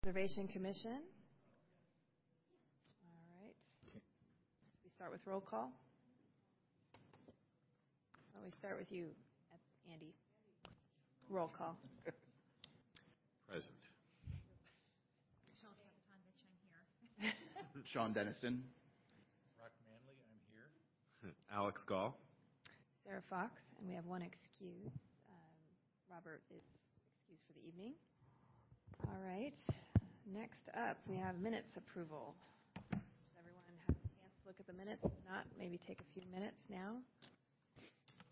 Conservation Commission. All right. We start with roll call. Well, we start with you, Andy. Roll call. Present. Sean Denniston. Rock Manley, I'm here. Alex Gall. Sarah Fox, and we have one excuse. Robert is excused for the evening. All right. Next up, we have minutes approval. Does everyone have a chance to look at the minutes? If not, maybe take a few minutes now. See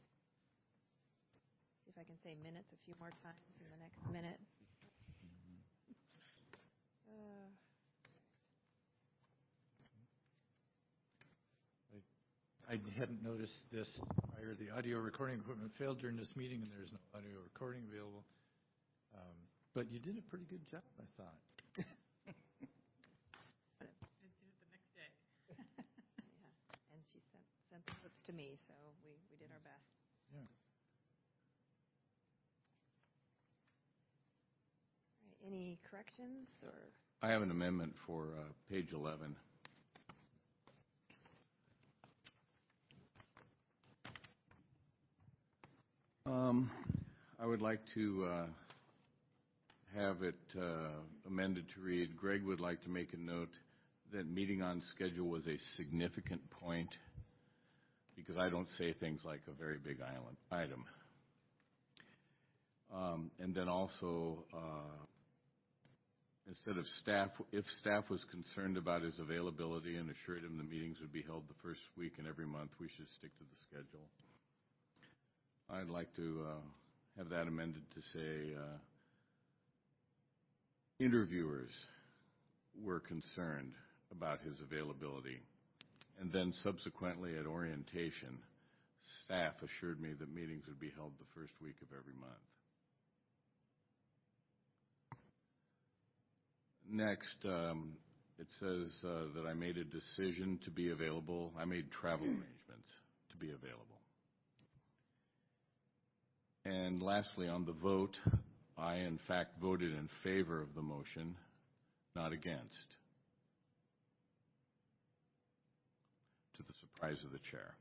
if I can say minutes a few more times in the next minute. I hadn't noticed this prior. The audio recording equipment failed during this meeting, and there's no audio recording available. But you did a pretty good job, I thought. I did it the next day. Yeah, and she sent the clips to me, so we did our best. Yeah. All right, any corrections or? I have an amendment for page 11. I would like to have it amended to read, Greg would like to make a note that meeting on schedule was a significant point, because I don't say things like a very big item. And then also, instead of staff, if staff was concerned about his availability and assured him the meetings would be held the first week in every month, we should stick to the schedule. I'd like to have that amended to say interviewers were concerned about his availability. And then subsequently at orientation, staff assured me that meetings would be held the first week of every month. Next, it says that I made a decision to be available. I made travel arrangements to be available. And lastly, on the vote, I in fact voted in favor of the motion, not against, to the surprise of the chair.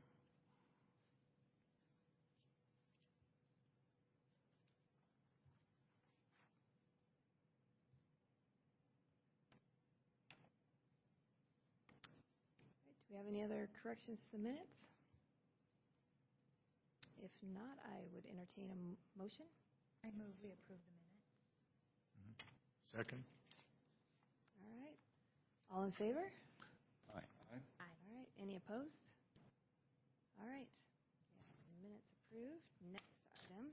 Do we have any other corrections to the minutes? If not, I would entertain a motion. I move we approve the minutes. Second. All right. All in favor? Aye. Aye. All right. Any opposed? All right. Yes, minutes approved. Next item.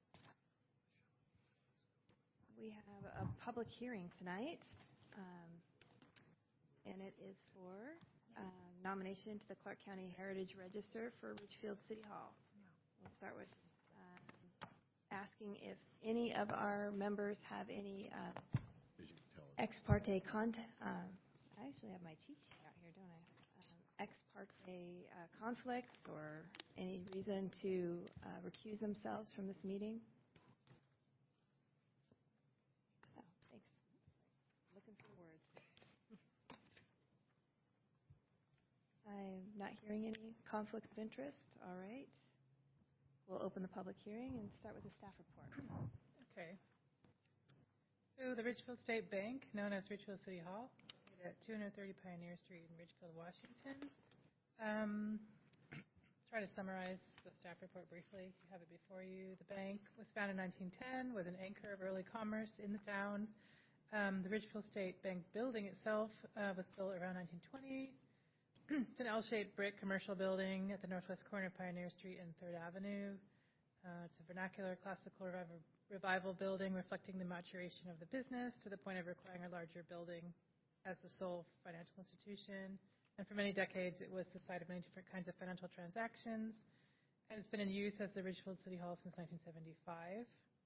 We have a public hearing tonight, and it is for nomination to the Clark County Heritage Register for Richfield City Hall. We'll start with asking if any of our members have any ex parte content. I actually have my cheat sheet out here, don't I? Ex parte conflicts or any reason to recuse themselves from this meeting? Oh, thanks. Looking for words. I'm not hearing any conflict of interest. All right. We'll open the public hearing and start with the staff report. Okay. So the Richfield State Bank, known as Richfield City Hall, located at 230 Pioneer Street in Richfield, Washington. Try to summarize the staff report briefly. You have it before you. The bank was founded in 1910, was an anchor of early commerce in the town. The Richfield State Bank building itself was built around 1920. It's an L-shaped brick commercial building at the northwest corner of Pioneer Street and 3rd Avenue. It's a vernacular classical revival building reflecting the maturation of the business to the point of requiring a larger building as the sole financial institution. And for many decades, it was the site of many different kinds of financial transactions. And it's been in use as the Richfield City Hall since 1975.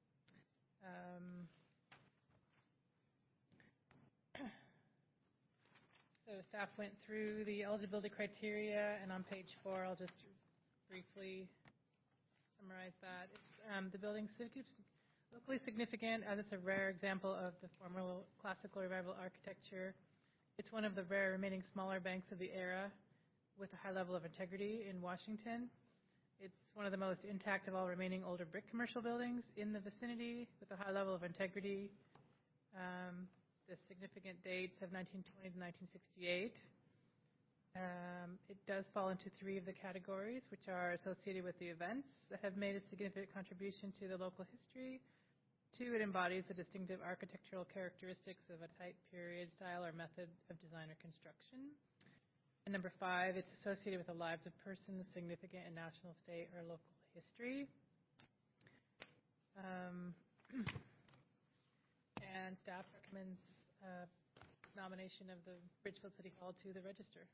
So staff went through the eligibility criteria, and on page 4, I'll just briefly summarize that. It's, the building Locally significant, as it's a rare example of the former classical revival architecture. It's one of the rare remaining smaller banks of the era with a high level of integrity in Washington. It's one of the most intact of all remaining older brick commercial buildings in the vicinity with a high level of integrity. The significant dates of 1920 to 1968. It does fall into 3 of the categories, which are associated with the events that have made a significant contribution to the local history. 2, it embodies the distinctive architectural characteristics of a type, period, style, or method of design or construction. And number 5, it's associated with the lives of persons significant in national, state, or local history. And staff recommends nomination of the Ridgefield City Hall to the Register.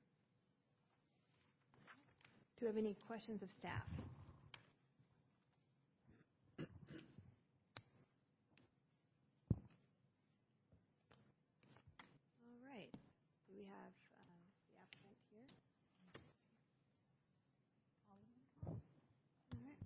Do we have any questions of staff? All right. Do we have the applicant here? All right.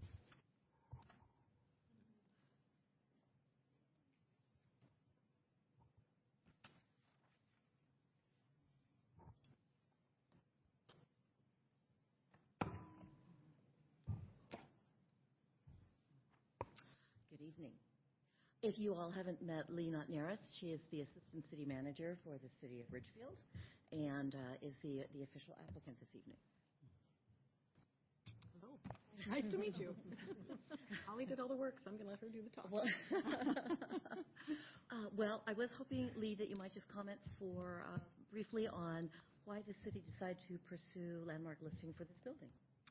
Good evening. If you all haven't met Lee Notnaris, she is the Assistant City Manager for the City of Ridgefield and is the official applicant this evening. Hello. Nice to meet you. Holly did all the work, so I'm going to let her do the talking. Well, I was hoping, Lee, that you might just comment briefly on why the city decided to pursue landmark listing for this building.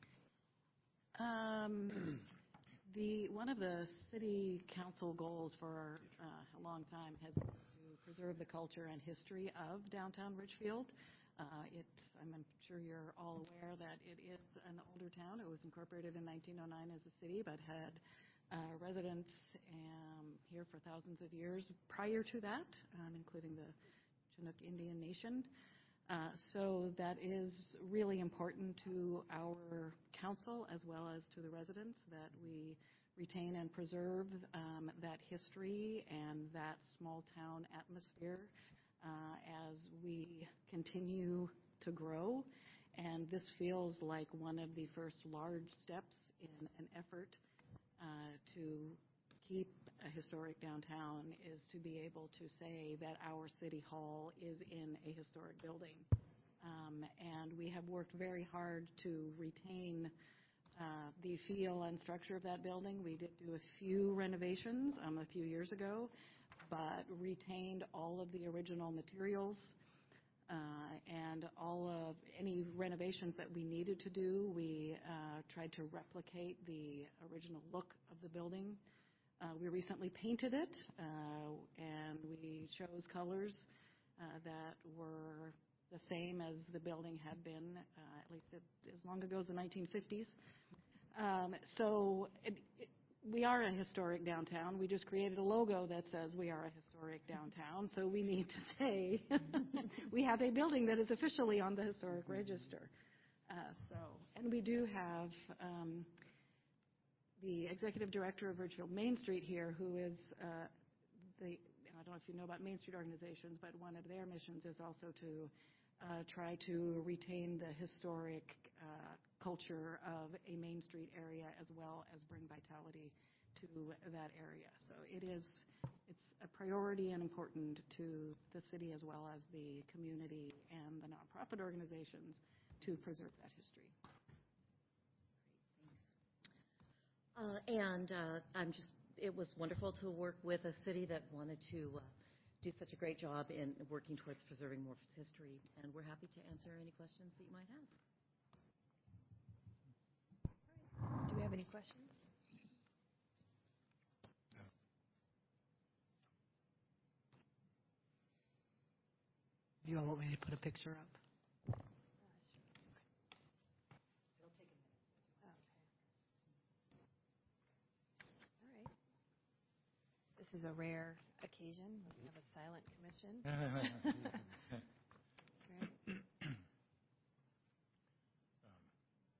One of the city council goals for a long time has been to preserve the culture and history of downtown Ridgefield. I'm sure you're all aware that it is an older town. It was incorporated in 1909 as a city, but had residents here for thousands of years prior to that, including the Chinook Indian Nation. So that is really important to our council as well as to the residents, that we retain and preserve that history and that small town atmosphere as we continue to grow. And this feels like one of the first large steps in an effort to keep a historic downtown, is to be able to say that our city hall is in a historic building. And we have worked very hard to retain the feel and structure of that building. We did do a few renovations a few years ago, but retained all of the original materials and all of any renovations that we needed to do. We tried to replicate the original look of the building. We recently painted it, and we chose colors that were the same as the building had been, at least as long ago as the 1950s. So we are a historic downtown. We just created a logo that says we are a historic downtown, so we need to say we have a building that is officially on the historic register. And we do have the executive director of Ridgefield Main Street here, who is I don't know if you know about Main Street organizations, but one of their missions is also to try to retain the historic culture of a Main Street area as well as bring vitality to that area. So it's a priority and important to the city as well as the community and the nonprofit organizations to preserve that history. It was wonderful to work with a city that wanted to do such a great job in working towards preserving more history, and we're happy to answer any questions that you might have. Do we have any questions? No. Do you all want me to put a picture up? It'll take a minute. Okay. All right. This is a rare occasion. We have a silent commission.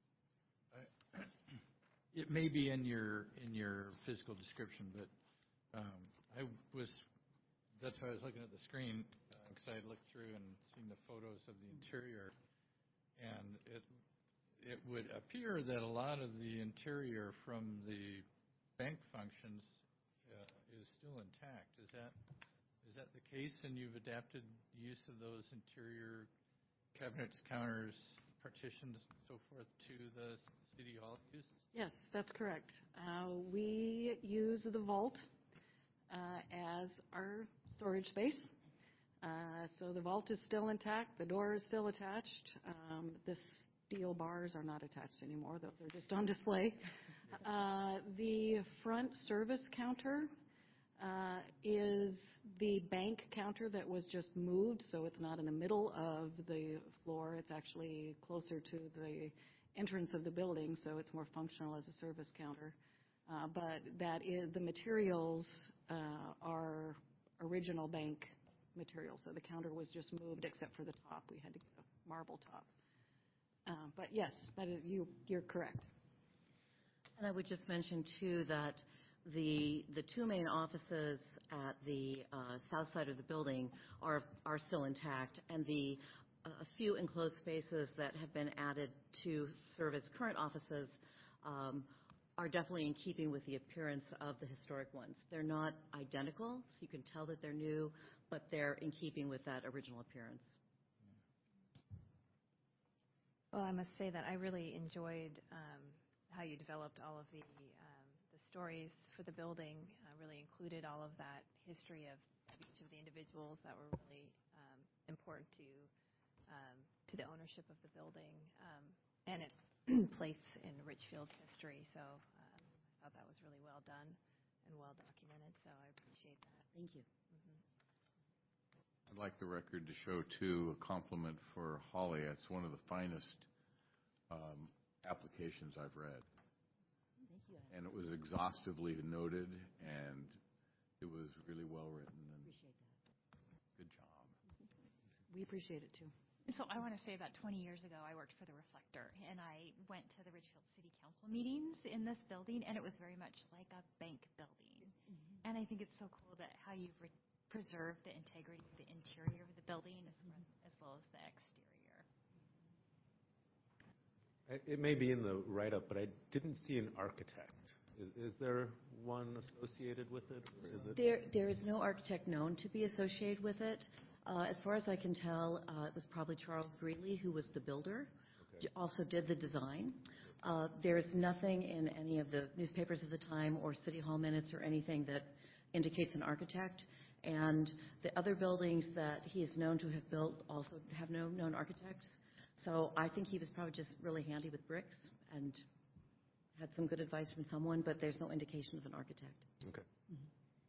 It may be in your physical description, but That's why I was looking at the screen, because I had looked through and seen the photos of the interior, and it would appear that a lot of the interior from the bank functions is still intact. Is that the case, and you've adapted use of those interior cabinets, counters, partitions, and so forth to the City Hall uses? Yes, that's correct. We use the vault as our storage space. So the vault is still intact. The door is still attached. The steel bars are not attached anymore. Those are just on display. The front service counter is the bank counter that was just moved, so it's not in the middle of the floor. It's actually closer to the entrance of the building, so it's more functional as a service counter. But the materials are original bank materials, so the counter was just moved except for the top. We had to get a marble top. But yes, you're correct. And I would just mention, too, that the two main offices at the south side of the building are still intact, and a few enclosed spaces that have been added to serve as current offices are definitely in keeping with the appearance of the historic ones. They're not identical, so you can tell that they're new, but they're in keeping with that original appearance. Well, I must say that I really enjoyed how you developed all of the stories for the building, really included all of that history of each of the individuals that were really important to the ownership of the building and its place in Richfield history. So I thought that was really well done and well documented, so I appreciate that. Thank you. I'd like the record to show, too, a compliment for Holly. It's one of the finest applications I've read. Thank you. And it was exhaustively noted, and it was really well written. And Appreciate that. good job. We appreciate it, too. So I want to say that 20 years ago, I worked for the Reflector, and I went to the Richfield City Council meetings in this building, and it was very much like a bank building. Mm-hmm. And I think it's so cool that how you've preserved the integrity of the interior of the building as well as the exterior. It may be in the write-up, but I didn't see an architect. Is there one associated with it, or is it? There is no architect known to be associated with it. As far as I can tell, it was probably Charles Greeley, who was the builder, also did the design. There is nothing in any of the newspapers of the time or City Hall minutes or anything that indicates an architect. And the other buildings that he is known to have built also have no known architects. So I think he was probably just really handy with bricks and had some good advice from someone, but there's no indication of an architect. Okay. Mm-hmm.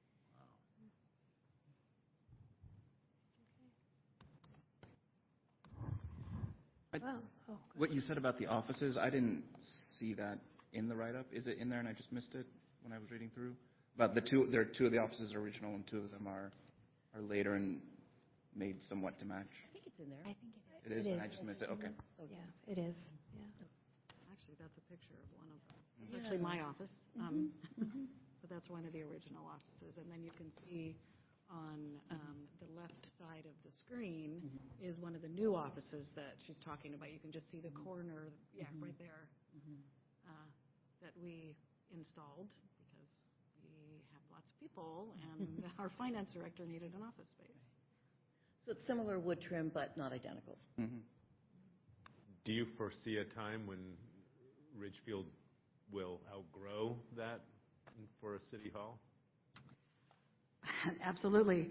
What you said about the offices, I didn't see that in the write-up. Is it in there and I just missed it when I was reading through? About there are two of the offices are original and two of them are later and made somewhat to match. I think it's in there. I think It is, and I just missed it. Okay. Yeah, it is. Yeah. Actually, that's a picture of one of them. It's actually my office, but that's one of the original offices. And then you can see on the left side of the screen is one of the new offices that she's talking about. You can just see the corner, right there, that we installed because we have lots of people, and our finance director needed an office space. So it's similar wood trim, but not identical. Mm-hmm. Do you foresee a time when Ridgefield will outgrow that for a city hall? Absolutely.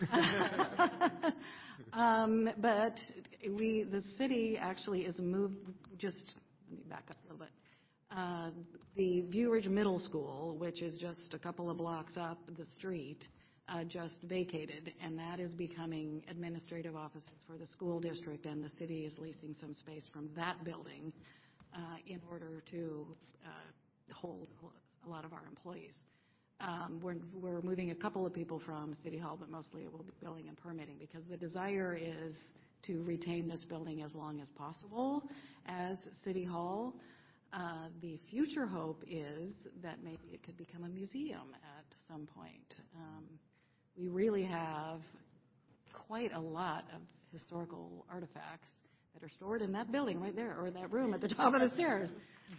But the city actually is moved, let me back up a little bit. The View Ridge Middle School, which is just a couple of blocks up the street, just vacated, and that is becoming administrative offices for the school district, and the city is leasing some space from that building in order to hold a lot of our employees. We're moving a couple of people from City Hall, but mostly it will be building and permitting, because the desire is to retain this building as long as possible as City Hall. The future hope is that maybe it could become a museum at some point. We really have quite a lot of historical artifacts that are stored in that building right there, or that room at the top of the stairs.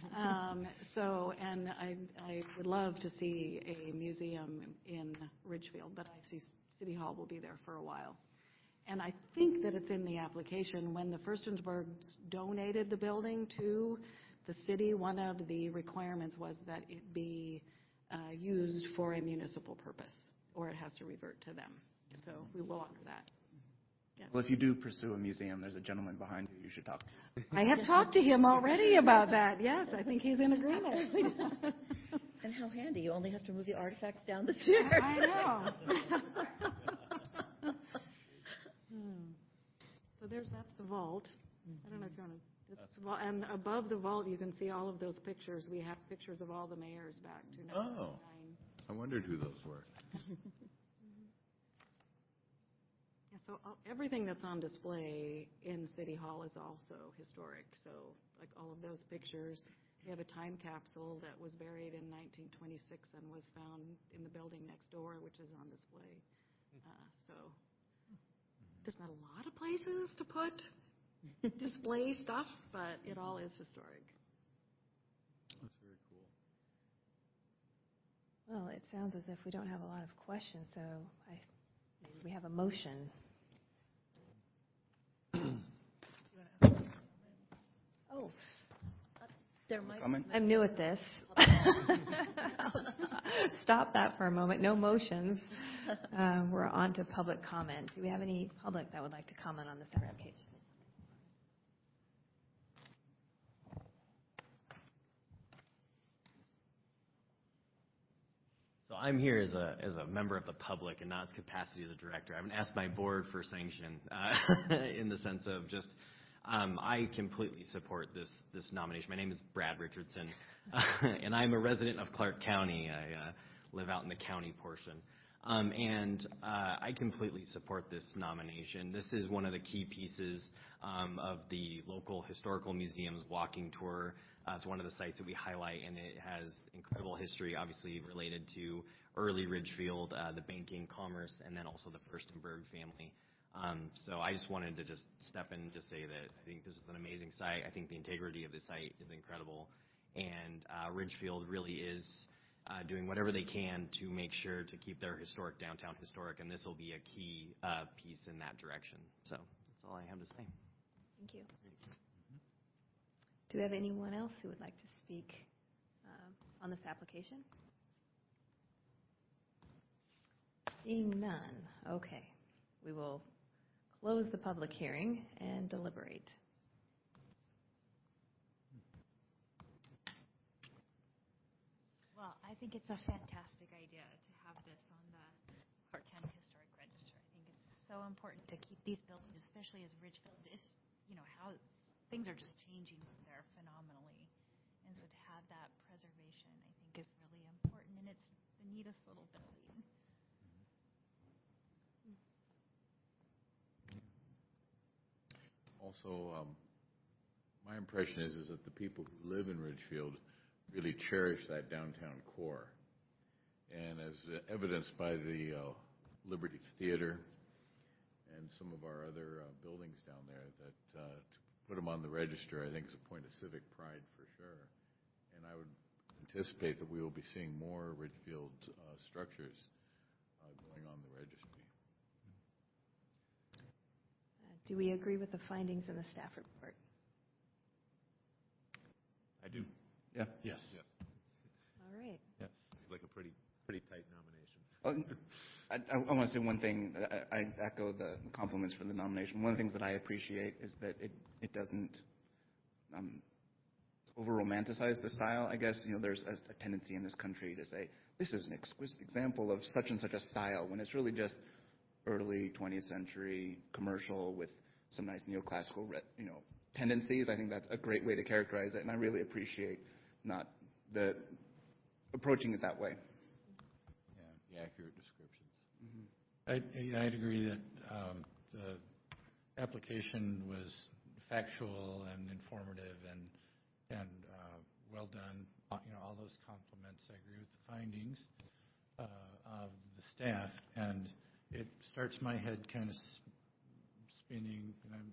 And I would love to see a museum in Ridgefield, but I see City Hall will be there for a while. And I think that it's in the application. When the Furstenbergs donated the building to the city, one of the requirements was that it be used for a municipal purpose, or it has to revert to them. So we will honor that. Yeah. Well, if you do pursue a museum, there's a gentleman behind you should talk to. I have talked to him already about that. Yes, I think he's in agreement. And how handy, you only have to move the artifacts down the stairs. I know. So that's the vault. I don't know if you want to. That's the vault. And above the vault, you can see all of those pictures. We have pictures of all the mayors back to 1999. Oh, I wondered who those were. Yeah, so everything that's on display in City Hall is also historic. So like all of those pictures, we have a time capsule that was buried in 1926 and was found in the building next door, which is on display. So there's not a lot of places to put display stuff, but it all is historic. That's very cool. Well, it sounds as if we don't have a lot of questions, so maybe we have a motion. Oh, There might Comment? I'm new at this. Stop that for a moment. No motions. We're on to public comment. Do we have any public that would like to comment on this application? So I'm here as a member of the public and not as capacity as a director. I haven't asked my board for sanction in the sense of just I completely support this nomination. My name is Brad Richardson, and I'm a resident of Clark County. I live out in the county portion. And I completely support this nomination. This is one of the key pieces of the local historical museum's walking tour. It's one of the sites that we highlight, and it has incredible history, obviously related to early Ridgefield, the banking, commerce, and then also the Furstenberg family. So I just wanted to just step in and just say that I think this is an amazing site. I think the integrity of the site is incredible, and Ridgefield really is doing whatever they can to make sure to keep their historic downtown historic, and this will be a key piece in that direction. So that's all I have to say. Thank you. Do we have anyone else who would like to speak on this application? Seeing none. Okay. We will close the public hearing and deliberate. Well, I think it's a fantastic idea to have this on the Clark County Historic Register. I think it's so important to keep these buildings, especially as Ridgefield is, how things are just changing there phenomenally. And so to have that preservation, I think, is really important, and it's the neatest little building. Also, my impression is that the people who live in Ridgefield really cherish that downtown core. And as evidenced by the Liberty Theater and some of our other buildings down there, that to put them on the register, I think, is a point of civic pride for sure. And I would anticipate that we will be seeing more Ridgefield structures going on the registry. Do we agree with the findings in the staff report? I do. Yeah. Yes. All right. Yes. Like a pretty tight nomination. I want to say one thing. I echo the compliments for the nomination. One of the things that I appreciate is that it doesn't over-romanticize the style. I guess, there's a tendency in this country to say, this is an exquisite example of such and such a style, when it's really just early 20th century commercial with some nice neoclassical, tendencies. I think that's a great way to characterize it, and I really appreciate not approaching it that way. Yeah, the accurate descriptions. Mm-hmm. I'd agree that the application was factual and informative and well done, all those compliments. I agree with the findings of the staff, and it starts my head kind of spinning, and I'm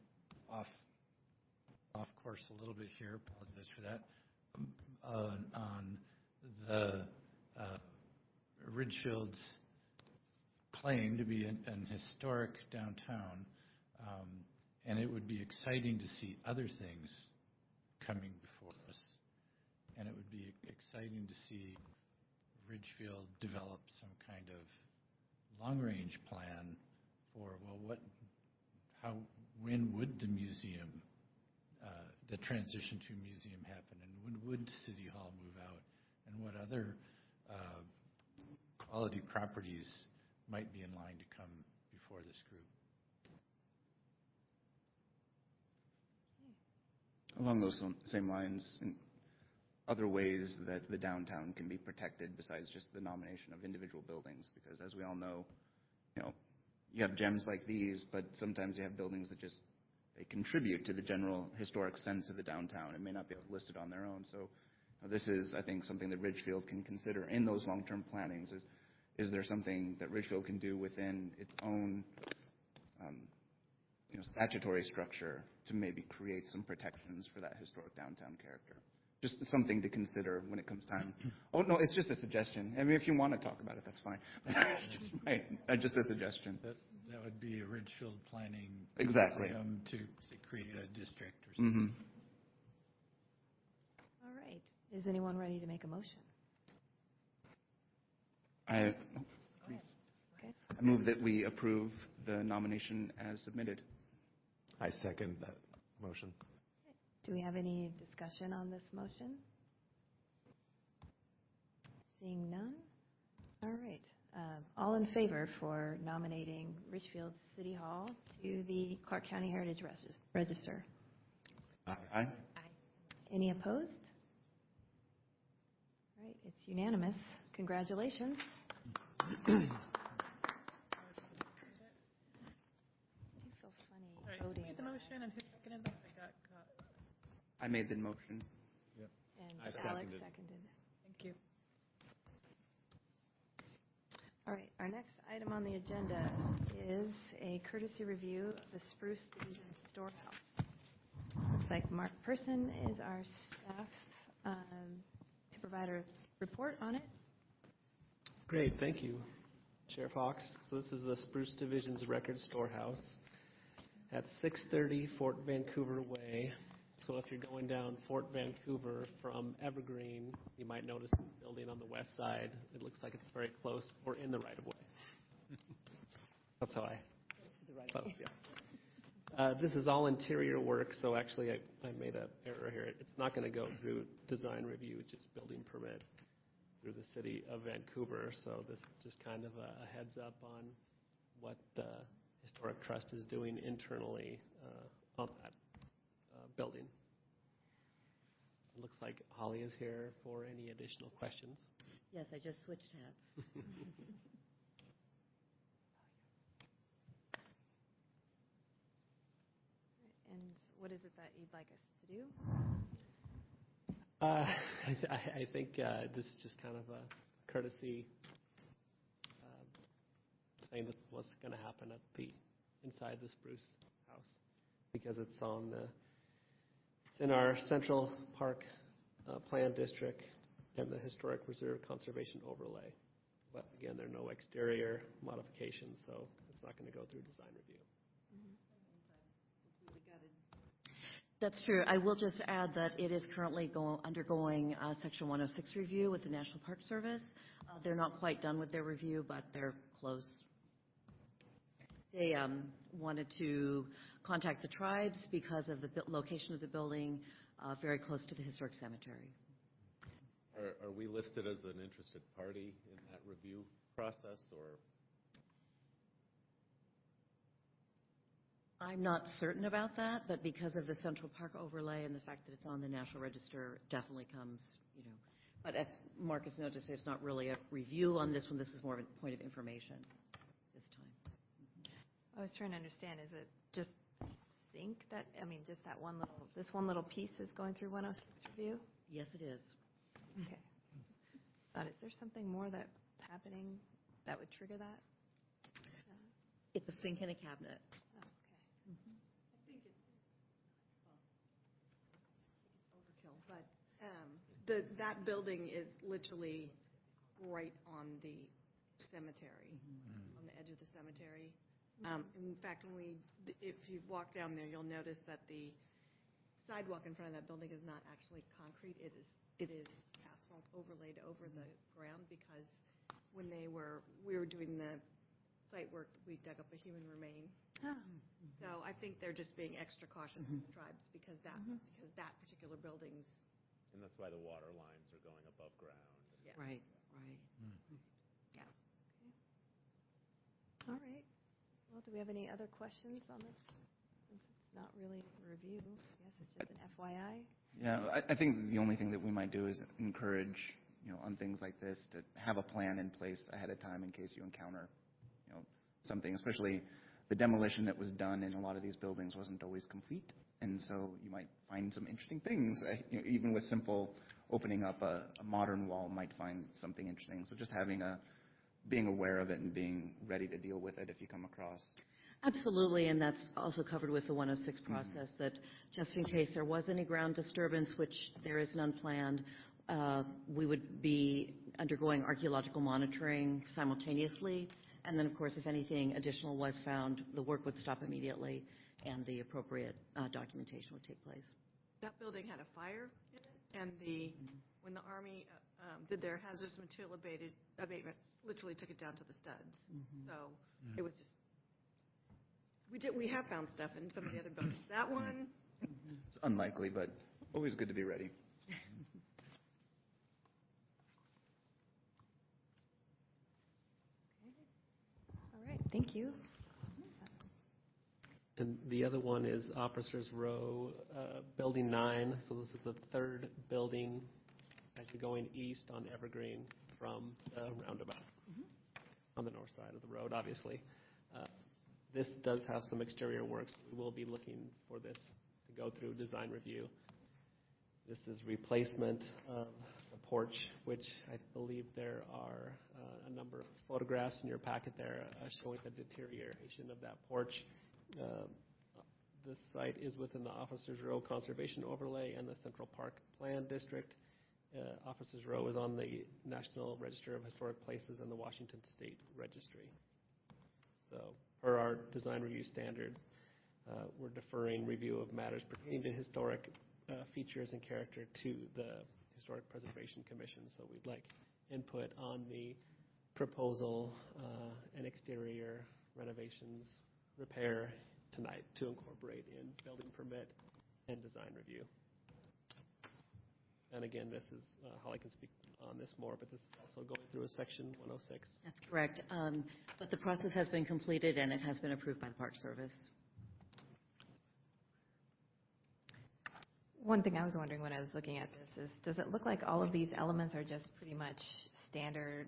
off course a little bit here, apologize for that, on the Ridgefield's claim to be an historic downtown, and it would be exciting to see other things coming before us, and it would be exciting to see Ridgefield develop some kind of long-range plan for, when would the museum, the transition to museum happen, and when would City Hall move out, and what other quality properties might be in line to come before this group. Along those same lines, in other ways that the downtown can be protected besides just the nomination of individual buildings, because as we all know, you have gems like these, but sometimes you have buildings that just, they contribute to the general historic sense of the downtown and may not be listed on their own. So this is, I think, something that Ridgefield can consider in those long-term plannings. Is there something that Ridgefield can do within its own statutory structure to maybe create some protections for that historic downtown character? Just something to consider when it comes time. Oh, no, it's just a suggestion. I mean, if you want to talk about it, that's fine. It's just a suggestion. That would be a Ridgefield planning. Exactly. To create a district or something. All right. Is anyone ready to make a motion? Please. Okay. I move that we approve the nomination as submitted. I second that motion. Do we have any discussion on this motion? Seeing none? All right. All in favor for nominating Ridgefield City Hall to the Clark County Heritage Register? Aye. Aye. Any opposed? All right. It's unanimous. Congratulations. I do feel funny Who voting. made the motion and who seconded that? I got caught. I made the motion. And I Alex seconded. seconded. Thank you. All right, our next item on the agenda is a courtesy review of the Spruce Division Storehouse. Looks like Mark Person is our staff to provide a report on it. Great, thank you, Sheriff Hawks. So this is the Spruce Division's record storehouse at 630 Fort Vancouver Way. So if you're going down Fort Vancouver from Evergreen, you might notice the building on the west side. It looks like it's very close or in the right-of-way. That's how I close, yeah. This is all interior work, so actually I made an error here. It's not going to go through design review, it's just building permit through the city of Vancouver. So this is just kind of a heads up on what the Historic Trust is doing internally on that building. It looks like Holly is here for any additional questions. Yes, I just switched hats. And what is it that you'd like us to do? I think this is just kind of a courtesy saying that what's going to happen at the inside the Spruce House, because it's in our Central Park Plan District and the Historic Reserve Conservation Overlay. But again, there are no exterior modifications, so it's not going to go through design review. That's true. I will just add that it is currently undergoing Section 106 review with the National Park Service. They're not quite done with their review, but they're close. They wanted to contact the tribes because of the location of the building very close to the historic cemetery. Are we listed as an interested party in that review process, or? I'm not certain about that, but because of the Central Park overlay and the fact that it's on the National Register, it definitely comes, But as Marcus noticed, it's not really a review on this one. This is more of a point of information this time. I was trying to understand, is it just think that, I mean, just that this one little piece is going through 106 review? Yes, it is. Okay. But is there something more that's happening that would trigger that? It's a sink and a cabinet. Oh, okay. I think it's overkill, but that building is literally right on the cemetery, on the edge of the cemetery. In fact, if you walk down there, you'll notice that the sidewalk in front of that building is not actually concrete. It is asphalt overlaid over the ground because when we were doing the site work, we dug up a human remain. So I think they're just being extra cautious with the tribes because that particular building's. And that's why the water lines are going above ground. Yeah. Right. Yeah. All right. Well, do we have any other questions on this? Since it's not really a review, I guess it's just an FYI. Yeah, I think the only thing that we might do is encourage, on things like this, to have a plan in place ahead of time in case you encounter, something, especially the demolition that was done in a lot of these buildings wasn't always complete. And so you might find some interesting things, even with simple opening up a modern wall might find something interesting. So just being aware of it and being ready to deal with it if you come across. Absolutely, and that's also covered with the 106 process, that just in case there was any ground disturbance, which there is none planned, we would be undergoing archaeological monitoring simultaneously. And then, of course, if anything additional was found, the work would stop immediately and the appropriate documentation would take place. That building had a fire in it, and when the Army did their hazardous material abatement, literally took it down to the studs. So it was just, we have found stuff in some of the other buildings. That one. It's unlikely, but always good to be ready. All right, thank you. And the other one is Officers Row, Building 9. So this is the third building as you're going east on Evergreen from the roundabout on the north side of the road, obviously. This does have some exterior works. We will be looking for this to go through design review. This is replacement of the porch, which I believe there are a number of photographs in your packet there showing the deterioration of that porch. This site is within the Officers Row Conservation Overlay and the Central Park Plan District. Officers Row is on the National Register of Historic Places and the Washington State Registry. So, per our design review standards, we're deferring review of matters pertaining to historic features and character to the Historic Preservation Commission. So we'd like input on the proposal and exterior renovations, repair tonight to incorporate in building permit and design review. And again, this is, Holly can speak on this more, but this is also going through a section 106. That's correct. But the process has been completed and it has been approved by the Park Service. One thing I was wondering when I was looking at this is, does it look like all of these elements are just pretty much standard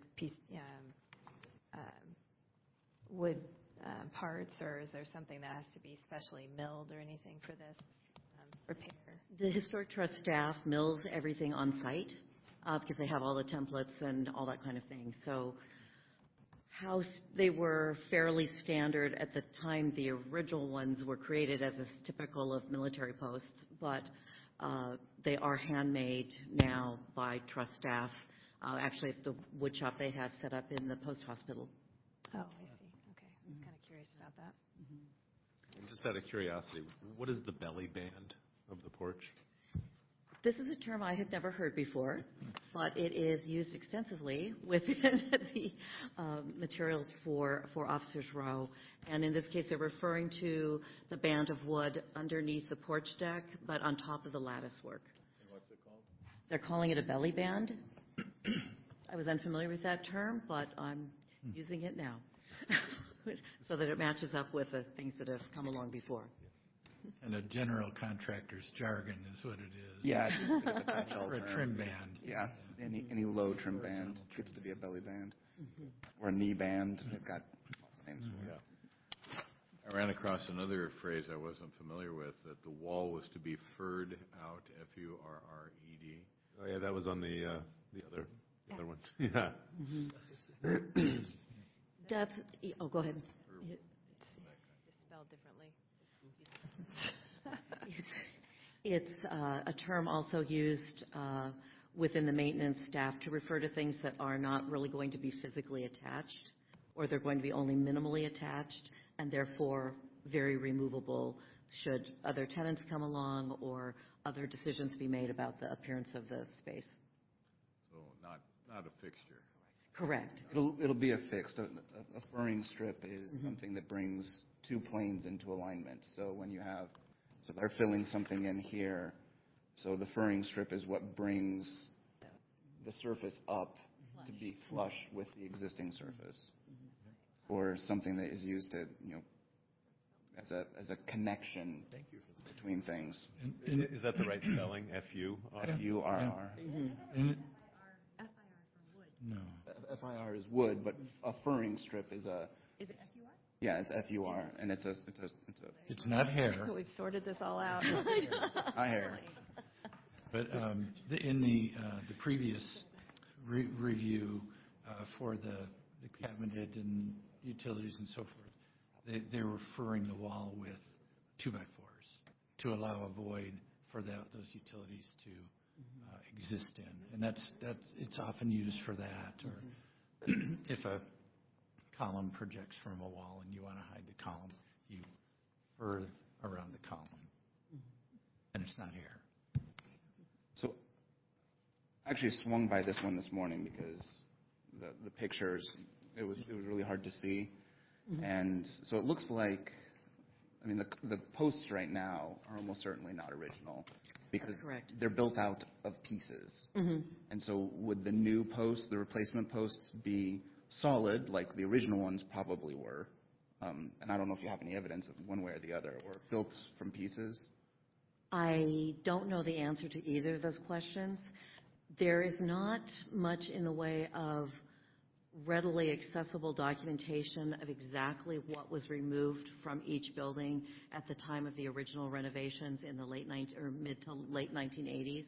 wood parts, or is there something that has to be specially milled or anything for this repair? The Historic Trust staff mills everything on site because they have all the templates and all that kind of thing. So they were fairly standard at the time the original ones were created, as is typical of military posts, but they are handmade now by Trust staff, actually at the wood shop they have set up in the post hospital. Oh, I see. Okay. I was kind of curious about that. And just out of curiosity, what is the belly band of the porch? This is a term I had never heard before, but it is used extensively within the materials for Officers Row. And in this case, they're referring to the band of wood underneath the porch deck, but on top of the lattice work. And what's it called? They're calling it a belly band. I was unfamiliar with that term, but I'm using it now so that it matches up with the things that have come along before. And a general contractor's jargon is what it is. Yeah, it's a bit of a catch-all Or a term. trim band. Yeah, any low trim band gets to be a belly band. Or a knee band. They've got lots of names for it. I ran across another phrase I wasn't familiar with, that the wall was to be furred out, F-U-R-R-E-D. Oh, yeah, that was on the other one. Yeah. That's, go ahead. Just spelled differently. It's a term also used within the maintenance staff to refer to things that are not really going to be physically attached, or they're going to be only minimally attached, and therefore very removable should other tenants come along or other decisions be made about the appearance of the space. So not a fixture. Correct. It'll be a fixed. A furring strip is something that brings two planes into alignment. So when you have, so they're filling something in here, so the furring strip is what brings the surface up to be flush with the existing surface, or something that is used to, as a connection between things. Is that the right spelling? F-U-R? F-U-R-R. No. F-I-R is wood, but a furring strip is a. Is it F-U-R? Yeah, it's F-U-R, and it's a. It's not hair. We've sorted this all out. Not hair. But in the previous review for the cabinet and utilities and so forth, they were furring the wall with 2x4s to allow a void for those utilities to exist in, and it's often used for that. Or if a column projects from a wall and you want to hide the column, you fur around the column, and it's not hair. So I actually swung by this one this morning because the pictures, it was really hard to see. And so it looks like, I mean, the posts right now are almost certainly not original because they're built out of pieces. And so would the new posts, the replacement posts, be solid like the original ones probably were? And I don't know if you have any evidence of one way or the other, or built from pieces. I don't know the answer to either of those questions. There is not much in the way of readily accessible documentation of exactly what was removed from each building at the time of the original renovations in the mid to late 1980s.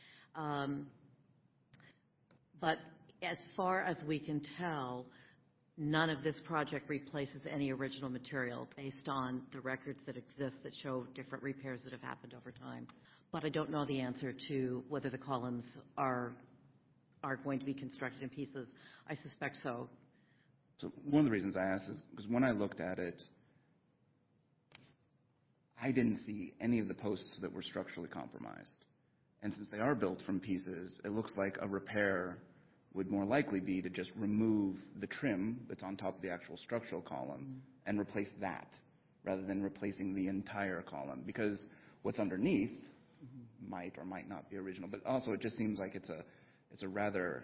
But as far as we can tell, none of this project replaces any original material based on the records that exist that show different repairs that have happened over time. But I don't know the answer to whether the columns are going to be constructed in pieces. I suspect so. So one of the reasons I asked is because when I looked at it, I didn't see any of the posts that were structurally compromised. And since they are built from pieces, it looks like a repair would more likely be to just remove the trim that's on top of the actual structural column and replace that, rather than replacing the entire column. Because what's underneath might or might not be original. But also it just seems like it's a rather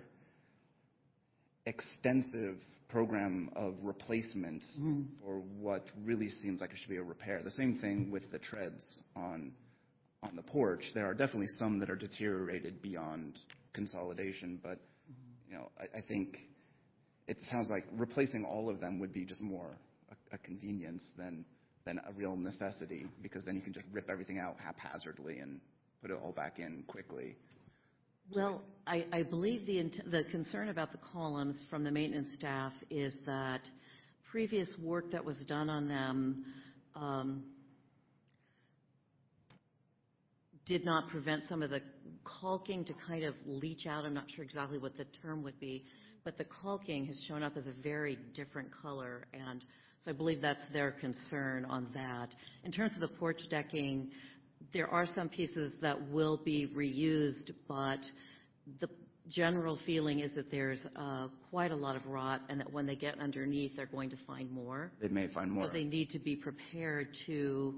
extensive program of replacement for what really seems like it should be a repair. The same thing with the treads on the porch. There are definitely some that are deteriorated beyond consolidation, but I think it sounds like replacing all of them would be just more a convenience than a real necessity, because then you can just rip everything out haphazardly and put it all back in quickly. Well, I believe the concern about the columns from the maintenance staff is that previous work that was done on them did not prevent some of the caulking to kind of leach out. I'm not sure exactly what the term would be, but the caulking has shown up as a very different color, and so I believe that's their concern on that. In terms of the porch decking, there are some pieces that will be reused, but the general feeling is that there's quite a lot of rot, and that when they get underneath, they're going to find more. They may find more. So they need to be prepared to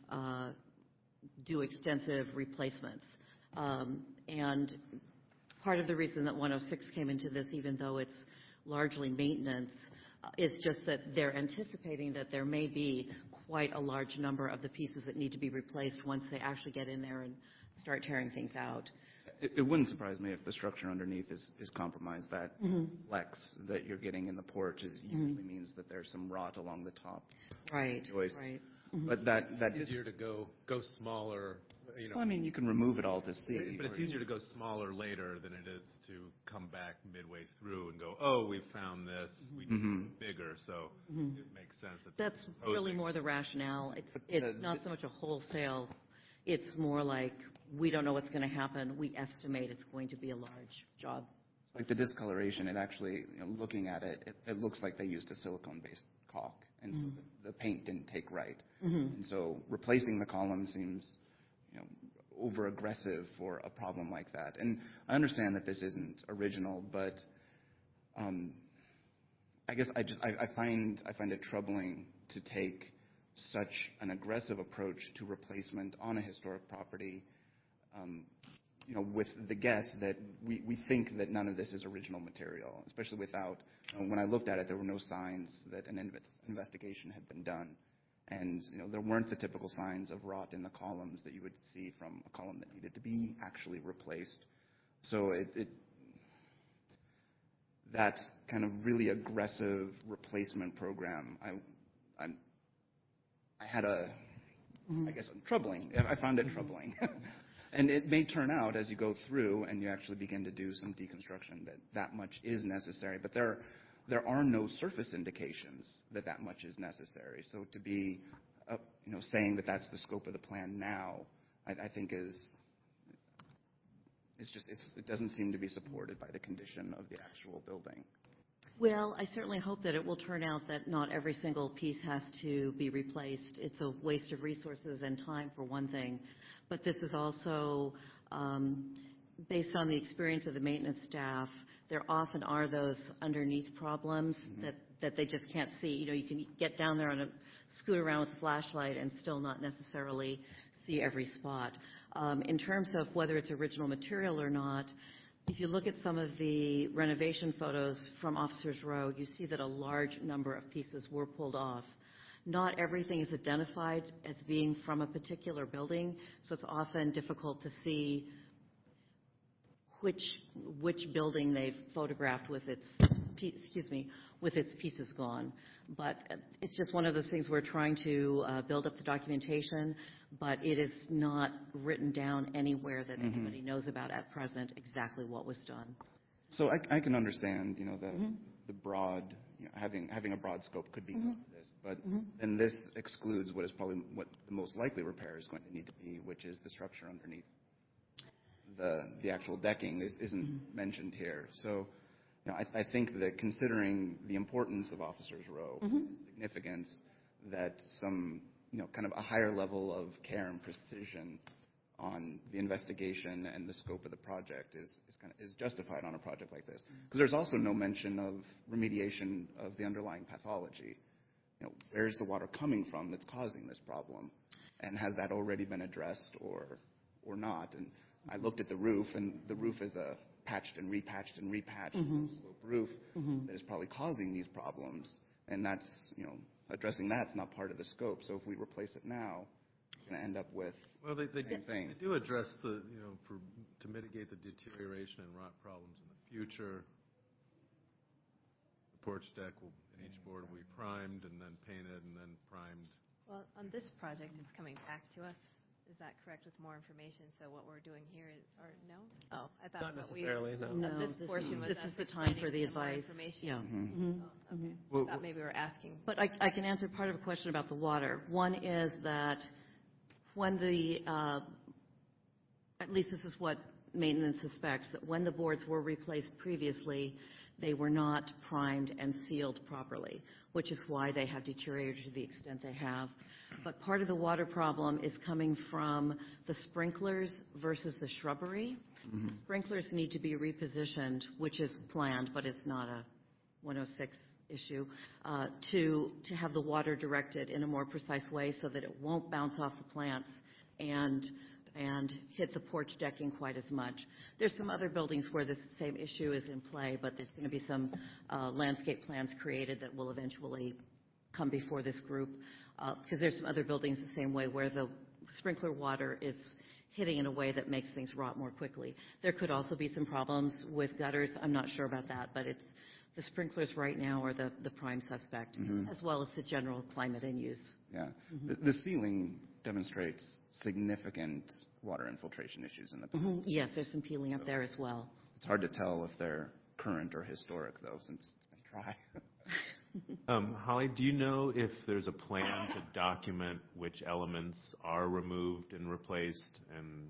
do extensive replacements. And part of the reason that 106 came into this, even though it's largely maintenance, is just that they're anticipating that there may be quite a large number of the pieces that need to be replaced once they actually get in there and start tearing things out. It wouldn't surprise me if the structure underneath is compromised. That flex that you're getting in the porch usually means that there's some rot along the top Right, joists. right. But that Easier to go smaller, you know. well, I mean, you can remove it all to see. But it's easier to go smaller later than it is to come back midway through and go, oh, we found this, we need it bigger, so it makes sense. That's really more the rationale. It's not so much a wholesale, it's more like, we don't know what's going to happen, we estimate it's going to be a large job. Like the discoloration, it actually, looking at it, it looks like they used a silicone-based caulk, and so the paint didn't take right. And so replacing the column seems, over-aggressive for a problem like that. And I understand that this isn't original, but I guess I find it troubling to take such an aggressive approach to replacement on a historic property, with the guess that we think that none of this is original material, especially without, when I looked at it, there were no signs that an investigation had been done. And, there weren't the typical signs of rot in the columns that you would see from a column that needed to be actually replaced. So that kind of really aggressive replacement program, I found it troubling. And it may turn out as you go through and you actually begin to do some deconstruction that much is necessary. But there are no surface indications that much is necessary. So to be, saying that that's the scope of the plan now, I think it doesn't seem to be supported by the condition of the actual building. Well, I certainly hope that it will turn out that not every single piece has to be replaced. It's a waste of resources and time, for one thing. But this is also, based on the experience of the maintenance staff, there often are those underneath problems that they just can't see. You can get down there and scoot around with a flashlight and still not necessarily see every spot. In terms of whether it's original material or not, if you look at some of the renovation photos from Officers Row, you see that a large number of pieces were pulled off. Not everything is identified as being from a particular building, so it's often difficult to see which building they've photographed with its pieces gone. But it's just one of those things we're trying to build up the documentation, but it is not written down anywhere that anybody knows about at present exactly what was done. So I can understand, the broad, having a broad scope could be this, but then this excludes what the most likely repair is going to need to be, which is the structure underneath. The actual decking isn't mentioned here. So, I think that considering the importance of Officers Row and significance, that some, kind of a higher level of care and precision on the investigation and the scope of the project is justified on a project like this. Because there's also no mention of remediation of the underlying pathology. Where's the water coming from that's causing this problem? And has that already been addressed or not? And I looked at the roof, and the roof is a patched and repatched slope roof that is probably causing these problems. And that's, addressing that's not part of the scope. So if we replace it now, we're going to end up with the same thing. They do address to mitigate the deterioration and rot problems in the future. The porch deck in each board will be primed and then painted and then primed. Well, on this project, it's coming back to us. Is that correct, with more information? So what we're doing here is, or no? Oh, I thought Not necessarily, no. No, this portion was this us is the time for the explaining some more advice. information. Yeah. Okay. Well, I thought maybe we were asking. But I can answer part of a question about the water. One is that when at least this is what maintenance suspects, that when the boards were replaced previously, they were not primed and sealed properly, which is why they have deteriorated to the extent they have. But part of the water problem is coming from the sprinklers versus the shrubbery. The sprinklers need to be repositioned, which is planned, but it's not a 106 issue, to have the water directed in a more precise way so that it won't bounce off the plants and hit the porch decking quite as much. There's some other buildings where this same issue is in play, but there's going to be some landscape plans created that will eventually come before this group, because there's some other buildings the same way where the sprinkler water is hitting in a way that makes things rot more quickly. There could also be some problems with gutters. I'm not sure about that, but it's the sprinklers right now are the prime suspect, as well as the general climate and use. Yeah. The ceiling demonstrates significant water infiltration issues in the building. Yes, there's some peeling up there as well. It's hard to tell if they're current or historic, though, since it's been dry. Holly, do you know if there's a plan to document which elements are removed and replaced, and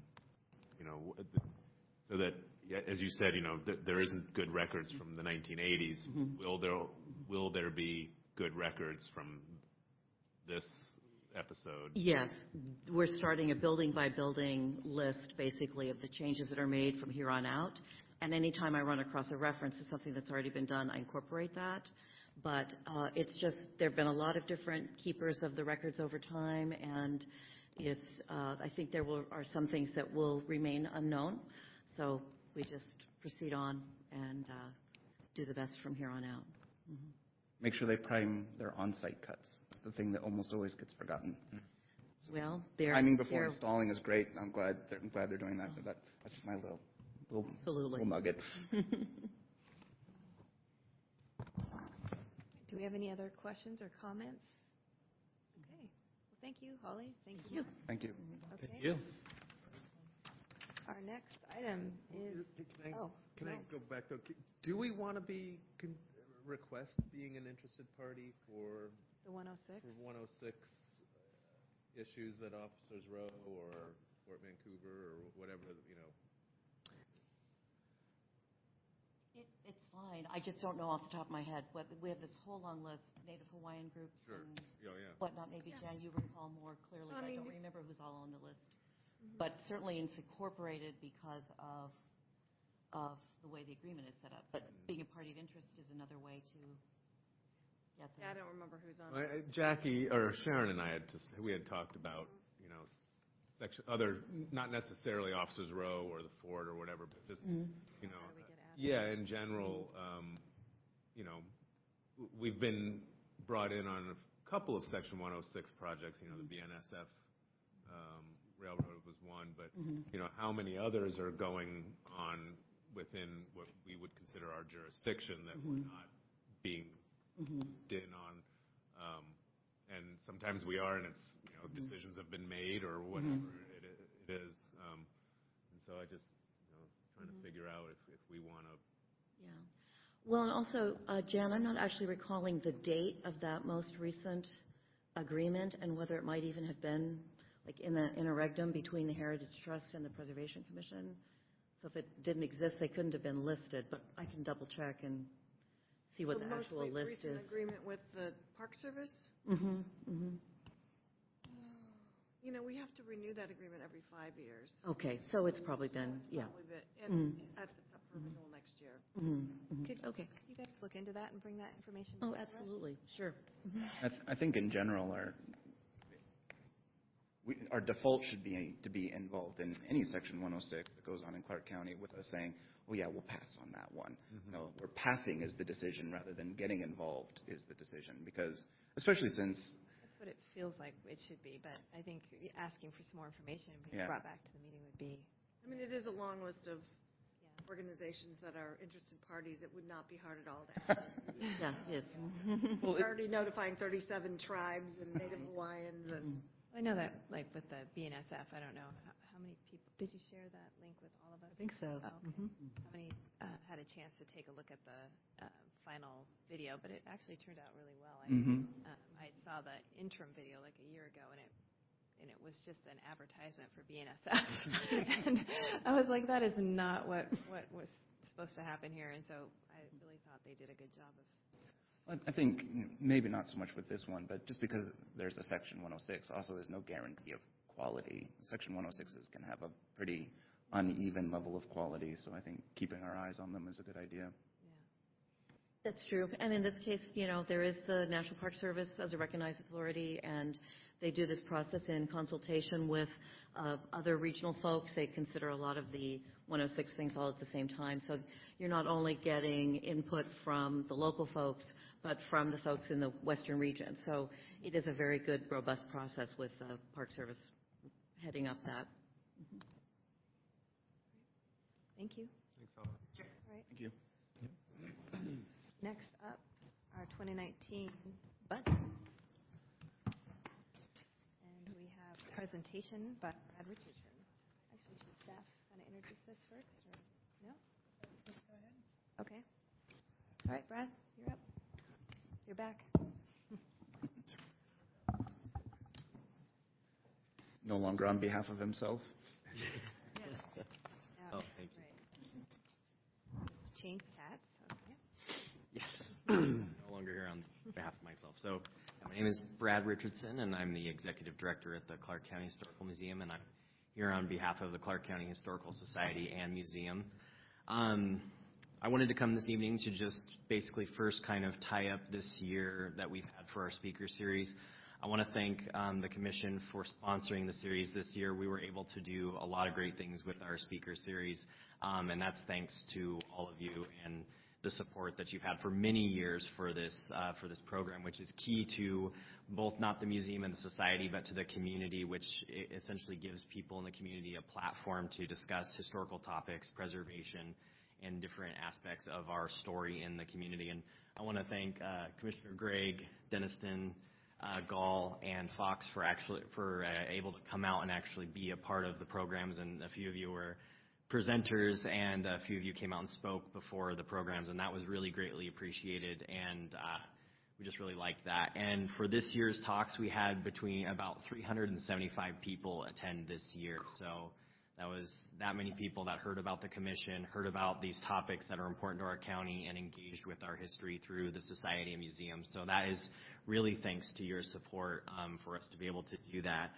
so that, as you said, there isn't good records from the 1980s. Will there be good records from this episode? Yes, we're starting a building by building list, basically, of the changes that are made from here on out. And anytime I run across a reference to something that's already been done, I incorporate that. But it's just, there have been a lot of different keepers of the records over time, and it's, I think are some things that will remain unknown. So we just proceed on and do the best from here on out. Make sure they prime their on-site cuts. That's the thing that almost always gets forgotten. Well, timing before installing is great. I'm glad they're doing that. But that's just my little nugget. Do we have any other questions or comments? Okay. Well, thank you, Holly. Thank you. Thank you. Okay. Thank you. Our next item is. Can I go back though? Do we want to request being an interested party for the 106? For 106 issues at Officers Row or Fort Vancouver or whatever, It's fine. I just don't know off the top of my head. We have this whole long list, Native Hawaiian groups and whatnot. Maybe, Jan, you recall more clearly. I don't remember who's all on the list. But certainly it's incorporated because of the way the agreement is set up. But being a party of interest is another way to get them. Yeah, I don't remember who's on. Jackie or Sharon and I had talked about not necessarily Officers Row or the Fort or whatever, but just in general, we've been brought in on a couple of Section 106 projects. The BNSF Railroad was one, but how many others are going on within what we would consider our jurisdiction that we're not being in on, and sometimes we are, and it's decisions have been made or whatever it is, and so I just trying to figure out if we want to. Yeah. Well, and also, Jan, I'm not actually recalling the date of that most recent agreement and whether it might even have been like in the interregnum between the Heritage Trust and the Preservation Commission. So if it didn't exist, they couldn't have been listed, but I can double check and see what the actual list is. Recent agreement with the Park Service? We have to renew that agreement every 5 years. Okay, so it's probably been, And it's up for renewal next year. Could you guys look into that and bring that information? Oh, absolutely. Sure. I think in general, our default should be to be involved in any Section 106 that goes on in Clark County with us saying, oh, yeah, we'll pass on that one. No, we're passing is the decision rather than getting involved is the decision, because especially since that's what it feels like it should be, but I think asking for some more information and being brought back to the meeting would be. I mean, it is a long list of organizations that are interested parties. It would not be hard at all to ask. We're already notifying 37 tribes and Native Hawaiians. And I know that, like with the BNSF, I don't know how many people. Did you share that link with all of us? I think so. Oh, okay. How many had a chance to take a look at the final video? But it actually turned out really well. I saw the interim video like a year ago, and it was just an advertisement for BNSF. And I was like, that is not what was supposed to happen here. And so I really thought they did a good job of. I think maybe not so much with this one, but just because there's a Section 106 also is no guarantee of quality. Section 106s can have a pretty uneven level of quality, so I think keeping our eyes on them is a good idea. That's true. And in this case, there is the National Park Service as a recognized authority, and they do this process in consultation with other regional folks. They consider a lot of the 106 things all at the same time. So you're not only getting input from the local folks, but from the folks in the Western region. So it is a very good, robust process with the Park Service heading up that. Thank you. Thanks, Oliver. All right. Thank you. Next up, our 2019 budget. And we have presentation by Brad Richardson. Actually, should staff kind of introduce this first, or no? Just go ahead. Okay. All right, Brad, you're up. You're back. No longer on behalf of himself. Oh, thank you. Right. Change hats. Okay. Yes. No longer here on behalf of myself. So my name is Brad Richardson, and I'm the Executive Director at the Clark County Historical Museum, and I'm here on behalf of the Clark County Historical Society and Museum. I wanted to come this evening to just basically first kind of tie up this year that we've had for our speaker series. I want to thank the Commission for sponsoring the series this year. We were able to do a lot of great things with our speaker series, and that's thanks to all of you and the support that you've had for many years for this program, which is key to both not the museum and the society, but to the community, which essentially gives people in the community a platform to discuss historical topics, preservation, and different aspects of our story in the community. And I want to thank Commissioner Gregg, Denniston, Gall, and Fox for able to come out and actually be a part of the programs. And a few of you were presenters, and a few of you came out and spoke before the programs, and that was really greatly appreciated. And we just really liked that. And for this year's talks, we had between about 375 people attend this year. So that was that many people that heard about the Commission, heard about these topics that are important to our county, and engaged with our history through the Society and Museum. So that is really thanks to your support for us to be able to do that.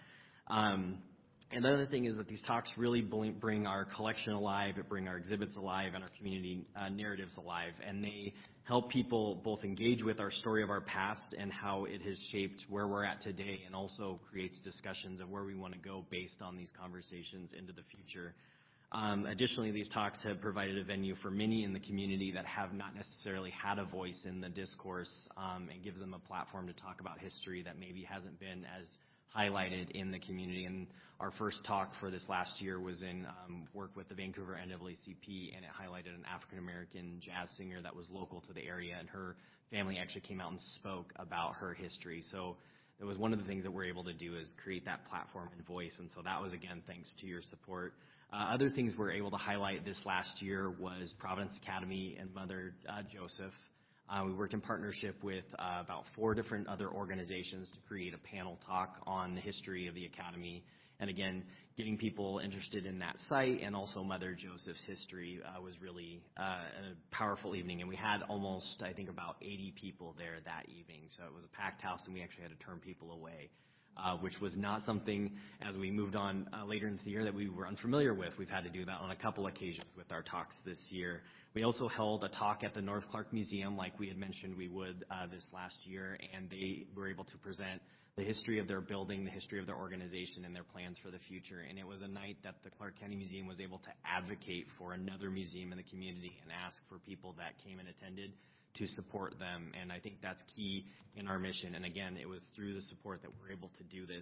And the other thing is that these talks really bring our collection alive, it bring our exhibits alive, and our community narratives alive. And they help people both engage with our story of our past and how it has shaped where we're at today, and also creates discussions of where we want to go based on these conversations into the future. Additionally, these talks have provided a venue for many in the community that have not necessarily had a voice in the discourse, and gives them a platform to talk about history that maybe hasn't been as highlighted in the community. And our first talk for this last year was in work with the Vancouver NAACP, and it highlighted an African-American jazz singer that was local to the area, and her family actually came out and spoke about her history. So it was one of the things that we're able to do is create that platform and voice, and so that was, again, thanks to your support. Other things we're able to highlight this last year was Providence Academy and Mother Joseph. We worked in partnership with about 4 different other organizations to create a panel talk on the history of the Academy. And again, getting people interested in that site and also Mother Joseph's history was really a powerful evening. And we had almost, I think, about 80 people there that evening. So it was a packed house, and we actually had to turn people away, which was not something, as we moved on later into the year, that we were unfamiliar with. We've had to do that on a couple occasions with our talks this year. We also held a talk at the North Clark Museum, like we had mentioned we would this last year, and they were able to present the history of their building, the history of their organization, and their plans for the future. And it was a night that the Clark County Museum was able to advocate for another museum in the community and ask for people that came and attended to support them. And I think that's key in our mission. And again, it was through the support that we're able to do this.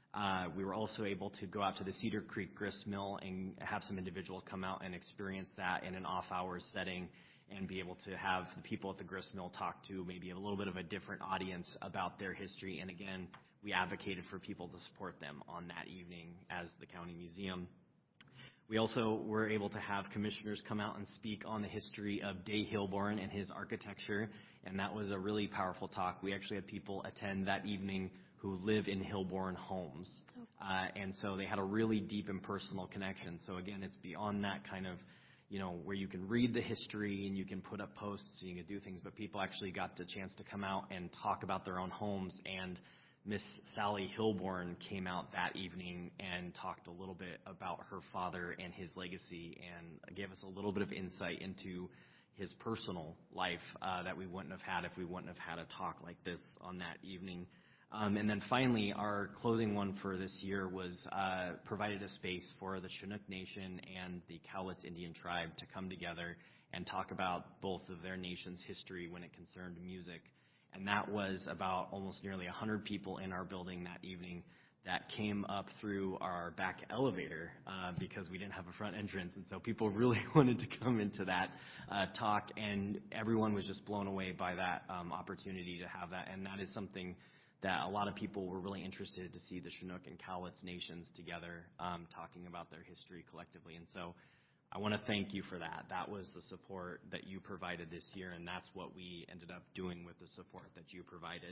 We were also able to go out to the Cedar Creek Grist Mill and have some individuals come out and experience that in an off-hours setting, and be able to have the people at the grist mill talk to maybe a little bit of a different audience about their history. And again, we advocated for people to support them on that evening as the county museum. We also were able to have commissioners come out and speak on the history of Day Hilborn and his architecture, and that was a really powerful talk. We actually had people attend that evening who live in Hilborn homes, and so they had a really deep and personal connection. So again, it's beyond that kind of, where you can read the history and you can put up posts and you can do things, but people actually got the chance to come out and talk about their own homes. And Miss Sally Hilborn came out that evening and talked a little bit about her father and his legacy, and gave us a little bit of insight into his personal life that we wouldn't have had if we wouldn't have had a talk like this on that evening. And then finally, our closing one for this year was provided a space for the Chinook Nation and the Cowlitz Indian Tribe to come together and talk about both of their nation's history when it concerned music. And that was about almost nearly 100 people in our building that evening that came up through our back elevator because we didn't have a front entrance. And so people really wanted to come into that talk, and everyone was just blown away by that opportunity to have that. And that is something that a lot of people were really interested to see the Chinook and Cowlitz nations together talking about their history collectively. And so I want to thank you for that. That was the support that you provided this year, and that's what we ended up doing with the support that you provided.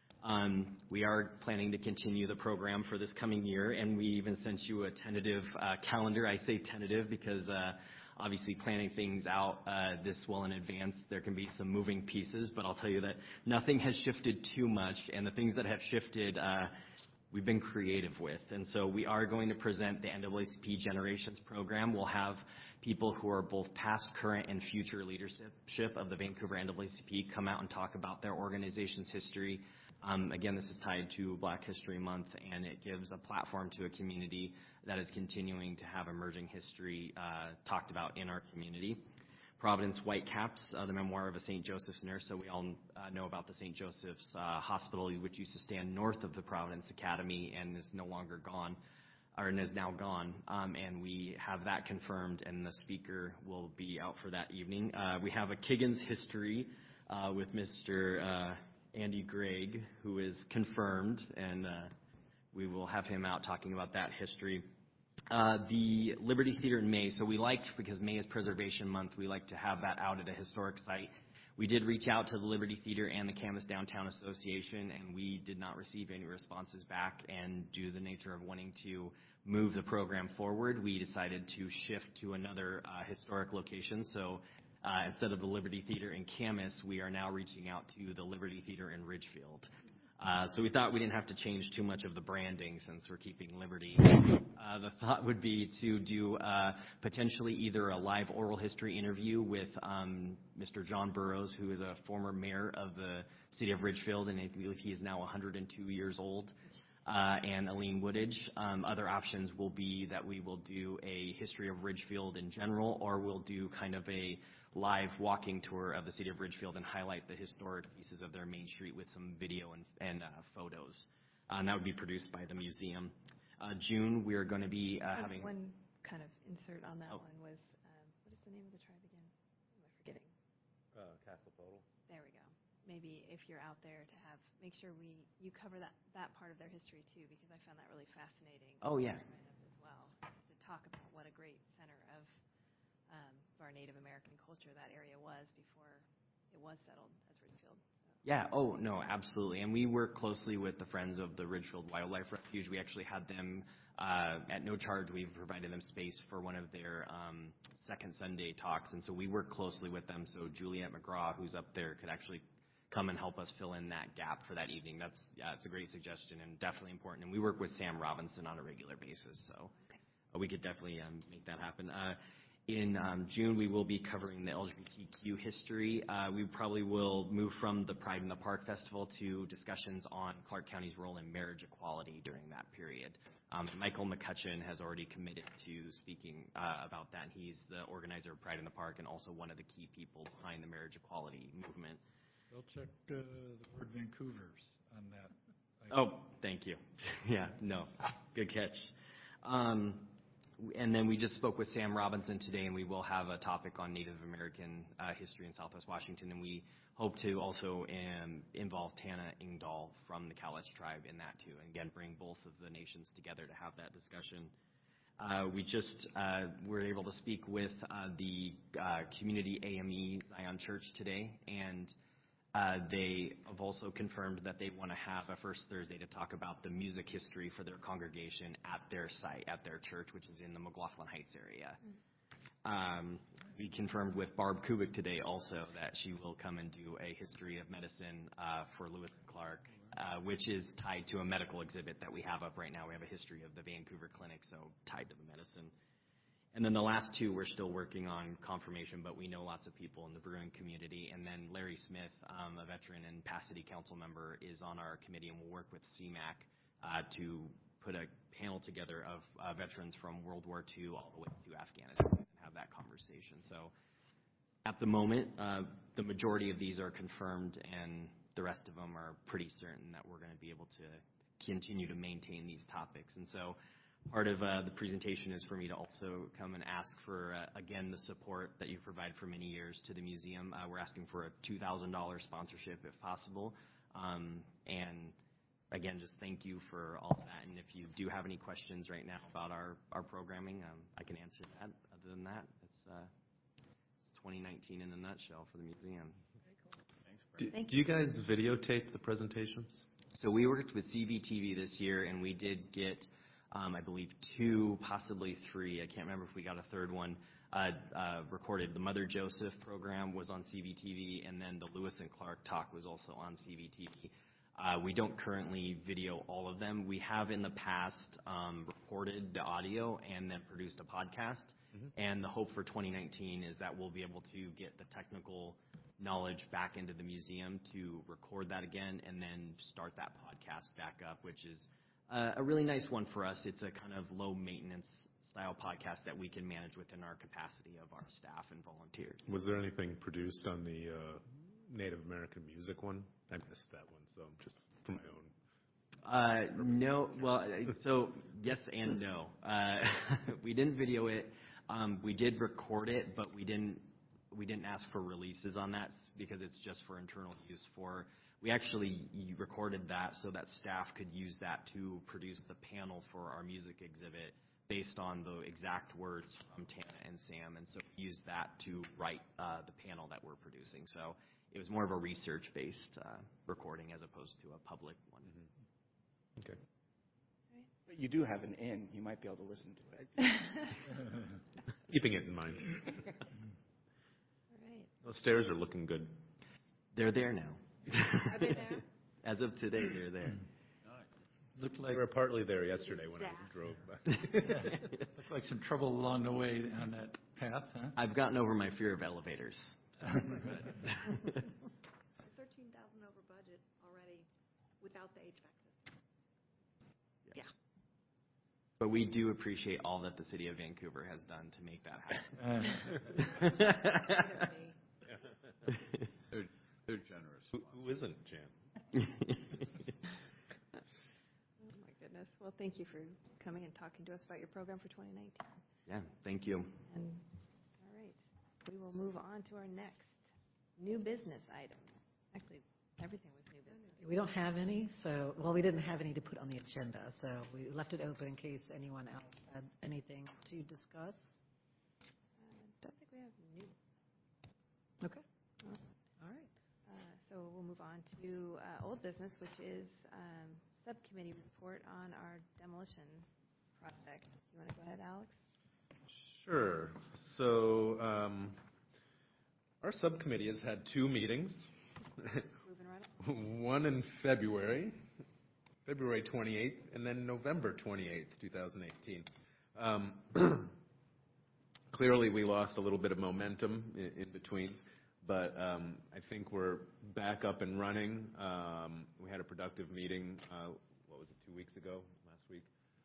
We are planning to continue the program for this coming year, and we even sent you a tentative calendar. I say tentative because obviously planning things out this well in advance, there can be some moving pieces, but I'll tell you that nothing has shifted too much, and the things that have shifted we've been creative with. And so we are going to present the NAACP Generations program. We'll have people who are both past, current, and future leadership of the Vancouver NAACP come out and talk about their organization's history. Again, this is tied to Black History Month, and it gives a platform to a community that is continuing to have emerging history talked about in our community. Providence Whitecaps, the memoir of a St. Joseph's nurse. So we all know about the St. Joseph's Hospital, which used to stand north of the Providence Academy and is no longer gone, or is now gone. And we have that confirmed, and the speaker will be out for that evening. We have a Kiggins history with Mr. Andy Gregg, who is confirmed, and we will have him out talking about that history. The Liberty Theater in May, so we liked, because May is Preservation Month, we like to have that out at a historic site. We did reach out to the Liberty Theater and the Camas Downtown Association, and we did not receive any responses back, and due to the nature of wanting to move the program forward, we decided to shift to another historic location. So instead of the Liberty Theater in Camas, we are now reaching out to the Liberty Theater in Ridgefield. So we thought we didn't have to change too much of the branding since we're keeping Liberty. The thought would be to do potentially either a live oral history interview with Mr. John Burroughs, who is a former mayor of the city of Ridgefield, and I believe he is now 102 years old, and Aline Woodage. Other options will be that we will do a history of Ridgefield in general, or we'll do kind of a live walking tour of the city of Ridgefield and highlight the historic pieces of their main street with some video and photos. And that would be produced by the museum. June, we are going to be having... One kind of insert on that one was, what is the name of the tribe again? Am I forgetting? Castle Total. There we go. Maybe if you're out there to make sure you cover that part of their history too, because I found that really fascinating. Oh, yeah. As well, to talk about what a great center of our Native American culture that area was before it was settled as Ridgefield. So. Yeah, oh, no, absolutely. And we work closely with the Friends of the Ridgefield Wildlife Refuge. We actually had them, at no charge, we provided them space for one of their Second Sunday talks. And so we work closely with them. So Juliette McGraw, who's up there, could actually come and help us fill in that gap for that evening. It's a great suggestion and definitely important. And we work with Sam Robinson on a regular basis, so we could definitely make that happen. In June, we will be covering the LGBTQ history. We probably will move from the Pride in the Park Festival to discussions on Clark County's role in marriage equality during that period. Michael McCutcheon has already committed to speaking about that. He's the organizer of Pride in the Park and also one of the key people behind the marriage equality movement. I'll check the word Vancouver's on that. Oh, thank you. Yeah, no, good catch. And then we just spoke with Sam Robinson today, and we will have a topic on Native American history in Southwest Washington, and we hope to also involve Tana Ingdahl from the Cowlitz tribe in that too, and again, bring both of the nations together to have that discussion. We just were able to speak with the community AME Zion Church today, and they have also confirmed that they want to have a first Thursday to talk about the music history for their congregation at their site, at their church, which is in the McLaughlin Heights area. We confirmed with Barb Kubik today also that she will come and do a history of medicine for Lewis and Clark, which is tied to a medical exhibit that we have up right now. We have a history of the Vancouver Clinic, so tied to the medicine. And then the last two, we're still working on confirmation, but we know lots of people in the brewing community. And then Larry Smith, a veteran and past city council member, is on our committee, and we'll work with CMAC to put a panel together of veterans from World War II all the way to Afghanistan and have that conversation. So at the moment, the majority of these are confirmed, and the rest of them are pretty certain that we're going to be able to continue to maintain these topics. And so part of the presentation is for me to also come and ask for, again, the support that you've provided for many years to the museum. We're asking for a $2,000 sponsorship if possible. And again, just thank you for all of that. And if you do have any questions right now about our programming, I can answer that. Other than that, it's 2019 in a nutshell for the museum. Do you guys videotape the presentations? So we worked with CVTV this year, and we did get, I believe, 2, possibly 3. I can't remember if we got a third one recorded. The Mother Joseph program was on CVTV, and then the Lewis and Clark talk was also on CVTV. We don't currently video all of them. We have in the past recorded the audio and then produced a podcast. And the hope for 2019 is that we'll be able to get the technical knowledge back into the museum to record that again and then start that podcast back up, which is a really nice one for us. It's a kind of low maintenance style podcast that we can manage within our capacity of our staff and volunteers. Was there anything produced on the Native American music one? I missed that one, so just for my own. No, well, so yes and no. We didn't video it. We did record it, but we didn't ask for releases on that because it's just for internal use. We actually recorded that so that staff could use that to produce the panel for our music exhibit based on the exact words from Tana and Sam, and so we used that to write the panel that we're producing. So it was more of a research-based recording as opposed to a public one. Okay. But you do have an in. You might be able to listen to it. Keeping it in mind. Right. Those stairs are looking good. They're there now. Are they there? As of today, they're there. Looked They like were partly there yesterday when I drove by. looked like some trouble along the way on that path, huh? I've gotten over my fear of elevators. So. 13,000 over budget already without the HVAC system. Yeah. But we do appreciate all that the city of Vancouver has done to make that happen. They're generous. Who isn't, Jan? Oh, my goodness. Well, thank you for coming and talking to us about your program for 2019. Yeah, thank you. And, all right, we will move on to our next new business item. Actually, everything was new business. We don't have any, so, well, we didn't have any to put on the agenda, so we left it open in case anyone else had anything to discuss. Don't think we have new. Okay. All right. So we'll move on to old business, which is subcommittee report on our demolition project. You want to go ahead, Alex? Sure. So our subcommittee has had 2 meetings. Moving right on. One in February 28th, and then November 28th, 2018. Clearly, we lost a little bit of momentum in between, but I think we're back up and running. We had a productive meeting, what was it, 2 weeks ago, last week.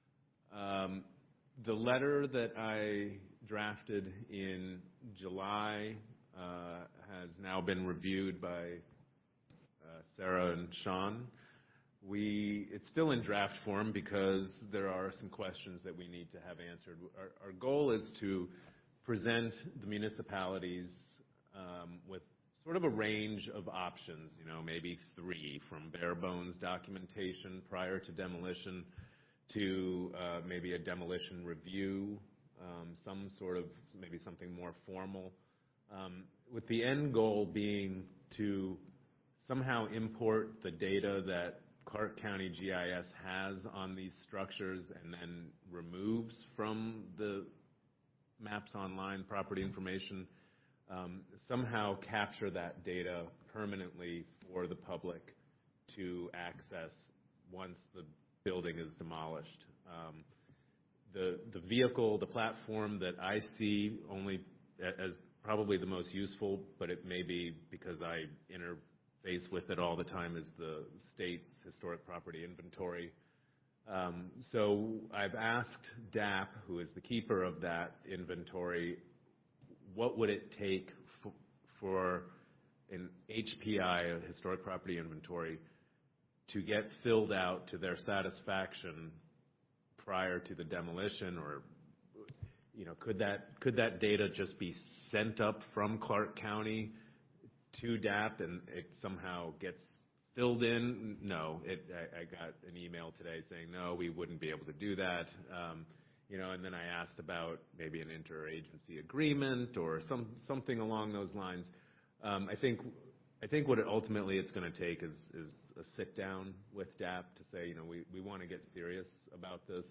The letter that I drafted in July has now been reviewed by Sarah and Sean. It's still in draft form because there are some questions that we need to have answered. Our goal is to present the municipalities with sort of a range of options, maybe 3, from bare bones documentation prior to demolition to maybe a demolition review, some sort of maybe something more formal, with the end goal being to somehow import the data that Clark County GIS has on these structures and then removes from the Maps Online property information, somehow capture that data permanently for the public to access once the building is demolished. The vehicle, the platform that I see only as probably the most useful, but it may be because I interface with it all the time, is the state's historic property inventory. So I've asked DAP, who is the keeper of that inventory, what would it take for an HPI, a historic property inventory, to get filled out to their satisfaction prior to the demolition, or, could that data just be sent up from Clark County to DAP and it somehow gets filled in? No, I got an email today saying, no, we wouldn't be able to do that. And then I asked about maybe an interagency agreement or something along those lines. I think what ultimately it's going to take is a sit down with DAP to say, we want to get serious about this,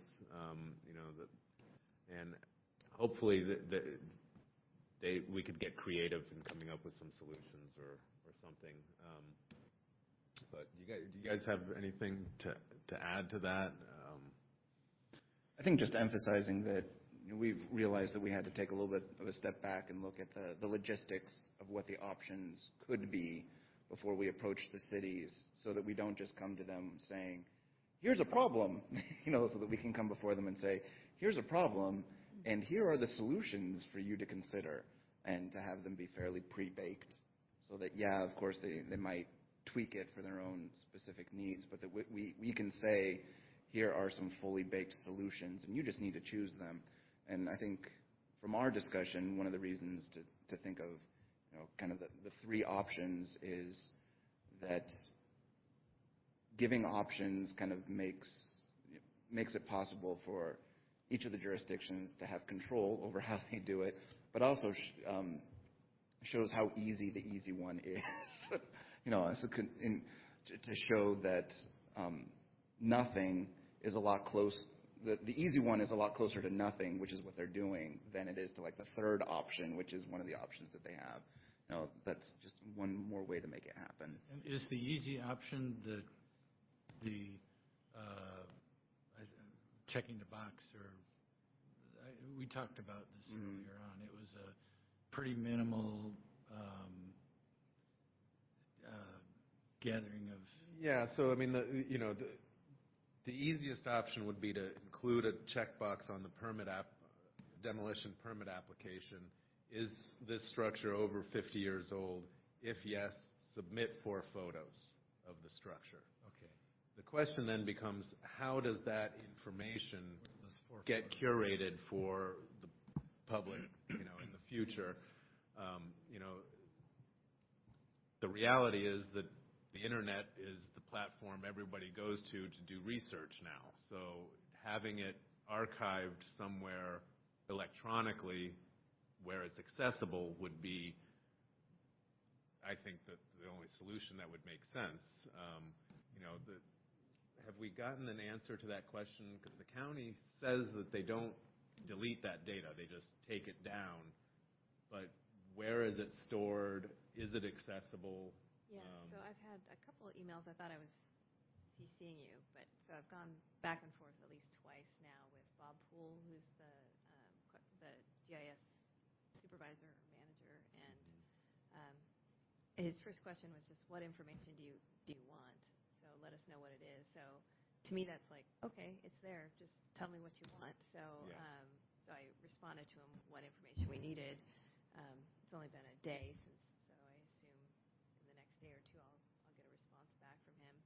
and hopefully we could get creative in coming up with some solutions or something. But do you guys have anything to add to that? I think just emphasizing that we've realized that we had to take a little bit of a step back and look at the logistics of what the options could be before we approach the cities, so that we don't just come to them saying, here's a problem, so that we can come before them and say, here's a problem, and here are the solutions for you to consider, and to have them be fairly pre-baked, so that, yeah, of course, they might tweak it for their own specific needs, but that we can say, here are some fully baked solutions, and you just need to choose them. And I think from our discussion, one of the reasons to think of kind of the three options is that giving options kind of makes it possible for each of the jurisdictions to have control over how they do it, but also shows how easy the easy one is. To show that nothing is a lot close. The easy one is a lot closer to nothing, which is what they're doing, than it is to like the third option, which is one of the options that they have. That's just one more way to make it happen. And is the easy option the checking the box, or we talked about this earlier on? It was a pretty minimal gathering of. Yeah. So I mean, the easiest option would be to include a checkbox on the demolition permit application. Is this structure over 50 years old? If yes, submit 4 photos of the structure. Okay. The question then becomes, how does that information get curated for the public, in the future? The reality is that the internet is the platform everybody goes to do research now. So having it archived somewhere electronically where it's accessible would be, I think, the only solution that would make sense. Have we gotten an answer to that question? Because the county says that they don't delete that data. They just take it down. But where is it stored? Is it accessible? Yeah, so I've had a couple of emails. I thought I was CCing you, but so I've gone back and forth at least twice now with Bob Poole, who's the GIS supervisor or manager, and his first question was just, what information do you want? So let us know what it is. So to me, that's like, okay, it's there. Just tell me what you want. So so I responded to him what information we needed. It's only been a day since, so I assume in the next day or two I'll get a response back from him.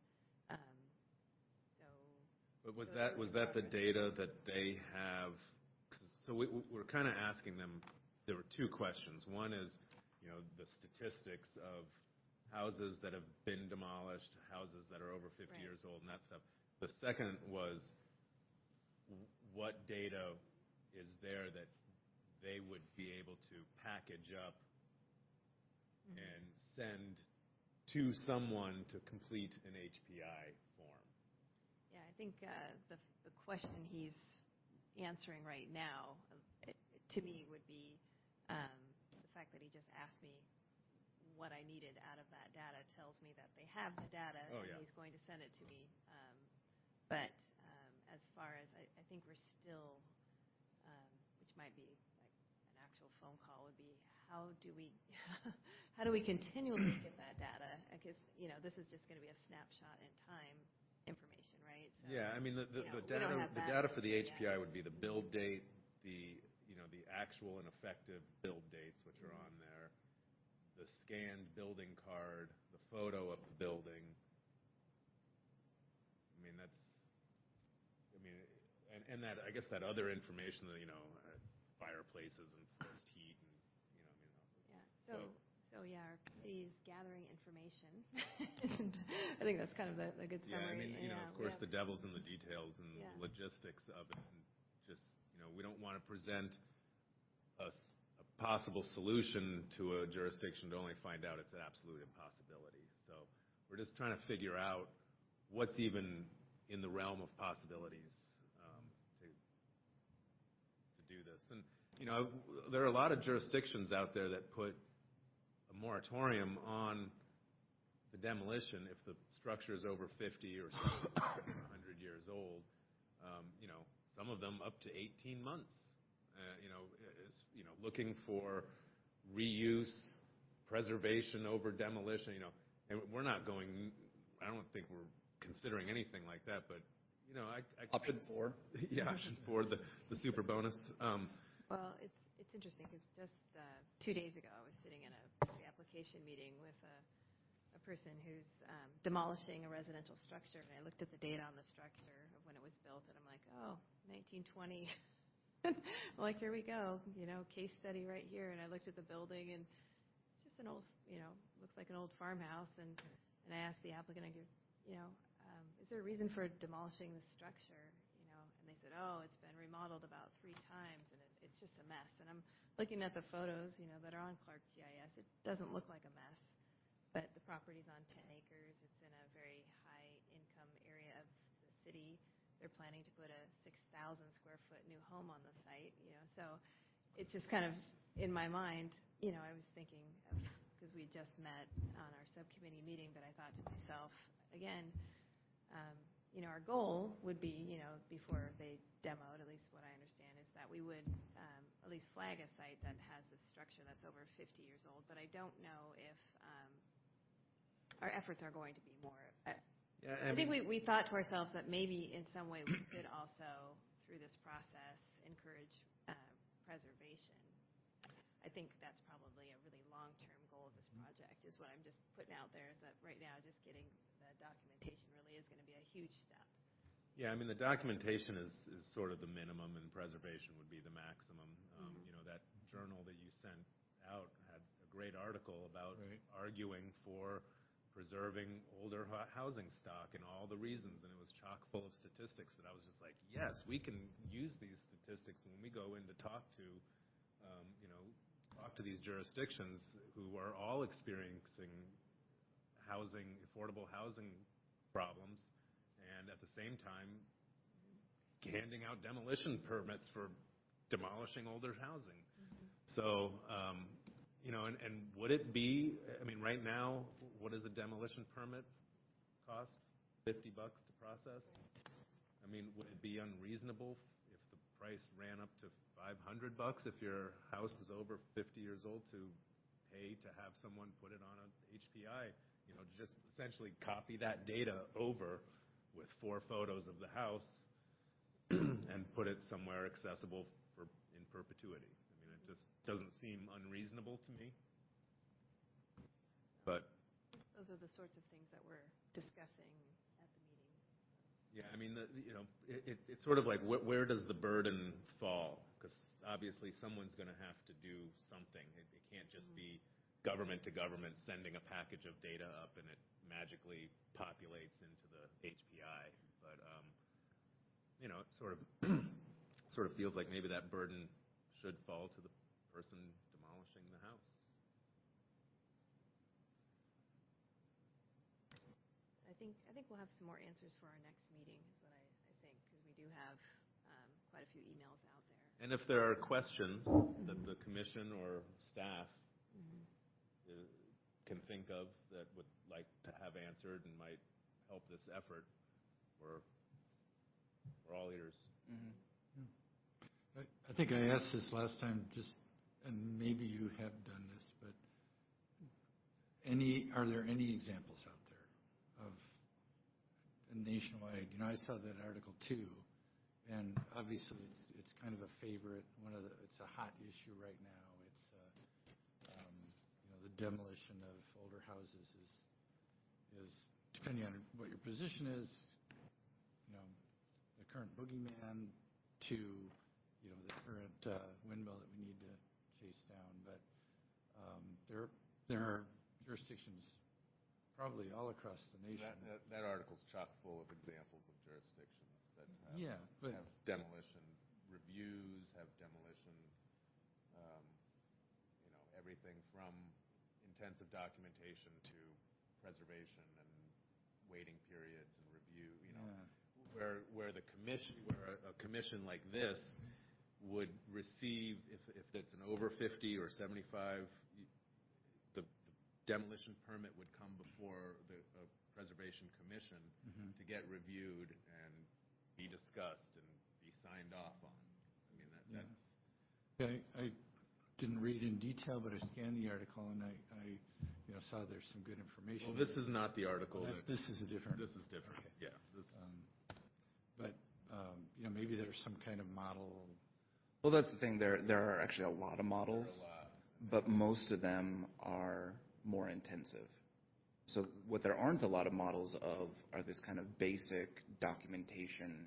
But was that the data that they have? So we're kind of asking them. There were 2 questions. One is, the statistics of houses that have been demolished, houses that are over 50 years old, and that stuff. The second was, what data is there that they would be able to package up and send to someone to complete an HPI form? Yeah, I think the question he's answering right now, to me, would be the fact that he just asked me what I needed out of that data tells me that they have the data, and he's going to send it to me. But as far as, I think we're still, which might be like an actual phone call, would be how do we continually get that data? Because, this is just going to be a snapshot in time information, right? So, yeah, I mean, the data for the HPI would be the build date, the actual and effective build dates, which are on there, the scanned building card, the photo of the building, I mean, and that, I guess that other information that, fireplaces and forced heat and, Yeah, so yeah, our committee is gathering information. And I think that's kind of the good summary. Yeah, I mean, of course, the devil's in the details and Yeah. the logistics of it. And just, we don't want to present a possible solution to a jurisdiction to only find out it's an absolute impossibility. So we're just trying to figure out what's even in the realm of possibilities to do this. And, there are a lot of jurisdictions out there that put a moratorium on the demolition if the structure is over 50 or 100 years old. Some of them up to 18 months. Looking for reuse, preservation over demolition. And we're not going. I don't think we're considering anything like that. But Option 4. Yeah, option 4, the super bonus. Well, it's interesting because just 2 days ago I was sitting in a pre-application meeting with a person who's demolishing a residential structure, and I looked at the date on the structure of when it was built, and I'm like, 1920. I'm like, here we go, case study right here. And I looked at the building, and it's just an old, looks like an old farmhouse. And I asked the applicant, I go, is there a reason for demolishing this structure? And they said, it's been remodeled about 3 times, and it's just a mess. And I'm looking at the photos, that are on Clark GIS. It doesn't look like a mess, but the property's on 10 acres. It's in a very high-income area of the city. They're planning to put a 6,000 square foot new home on the site, so it's just kind of in my mind, I was thinking of, because we just met on our subcommittee meeting, but I thought to myself, again, our goal would be, before they demoed, at least what I understand, is that we would at least flag a site that has a structure that's over 50 years old, but I don't know if our efforts are going to be more. Yeah, I think we thought to ourselves that maybe in some way we could also, through this process, encourage preservation. I think that's probably a really long-term goal of this project, is what I'm just putting out there, is that right now just getting the documentation really is going to be a huge step. Yeah, I mean, the documentation is sort of the minimum, and preservation would be the maximum. That journal that you sent out had a great article about arguing for preserving older housing stock and all the reasons, and it was chock full of statistics that I was just like, yes, we can use these statistics when we go in to talk to these jurisdictions who are all experiencing affordable housing problems, and at the same time handing out demolition permits for demolishing older housing. So, and would it be, I mean, right now, what does a demolition permit cost? $50 to process? I mean, would it be unreasonable if the price ran up to $500 if your house is over 50 years old to pay to have someone put it on an HPI? Just essentially copy that data over with 4 photos of the house and put it somewhere accessible in perpetuity. I mean, it just doesn't seem unreasonable to me. But those are the sorts of things that we're discussing at the meeting. Yeah, I mean, it's sort of like where does the burden fall? Because obviously someone's going to have to do something. It can't just be government to government sending a package of data up and it magically populates into the HPI. But it sort of feels like maybe that burden should fall to the person demolishing the house. I think we'll have some more answers for our next meeting, is what I think, because we do have quite a few emails out there. And if there are questions that the commission or staff can think of that would like to have answered and might help this effort, we're all ears. I think I asked this last time, and maybe you have done this, but are there any examples out there of nationwide? I saw that Article 2, and obviously it's kind of a favorite. It's a hot issue right now. It's the demolition of older houses is depending on what your position is, the current boogeyman to, the current windmill that we need to chase down. But there are jurisdictions probably all across the nation. That article's chock full of examples of jurisdictions that have demolition reviews, have demolition, everything from intensive documentation to preservation and waiting periods and review, where a commission like this would receive, if it's an over 50 or 75, the demolition permit would come before the preservation commission to get reviewed and be discussed and be signed off on. I mean, that's... I didn't read in detail, but I scanned the article and I saw there's some good information. Well, this is not the article. This is different. This is different. Okay. Yeah. But maybe there's some kind of model. Well, that's the thing. There are actually a lot of models, but most of them are more intensive. So what there aren't a lot of models of are this kind of basic documentation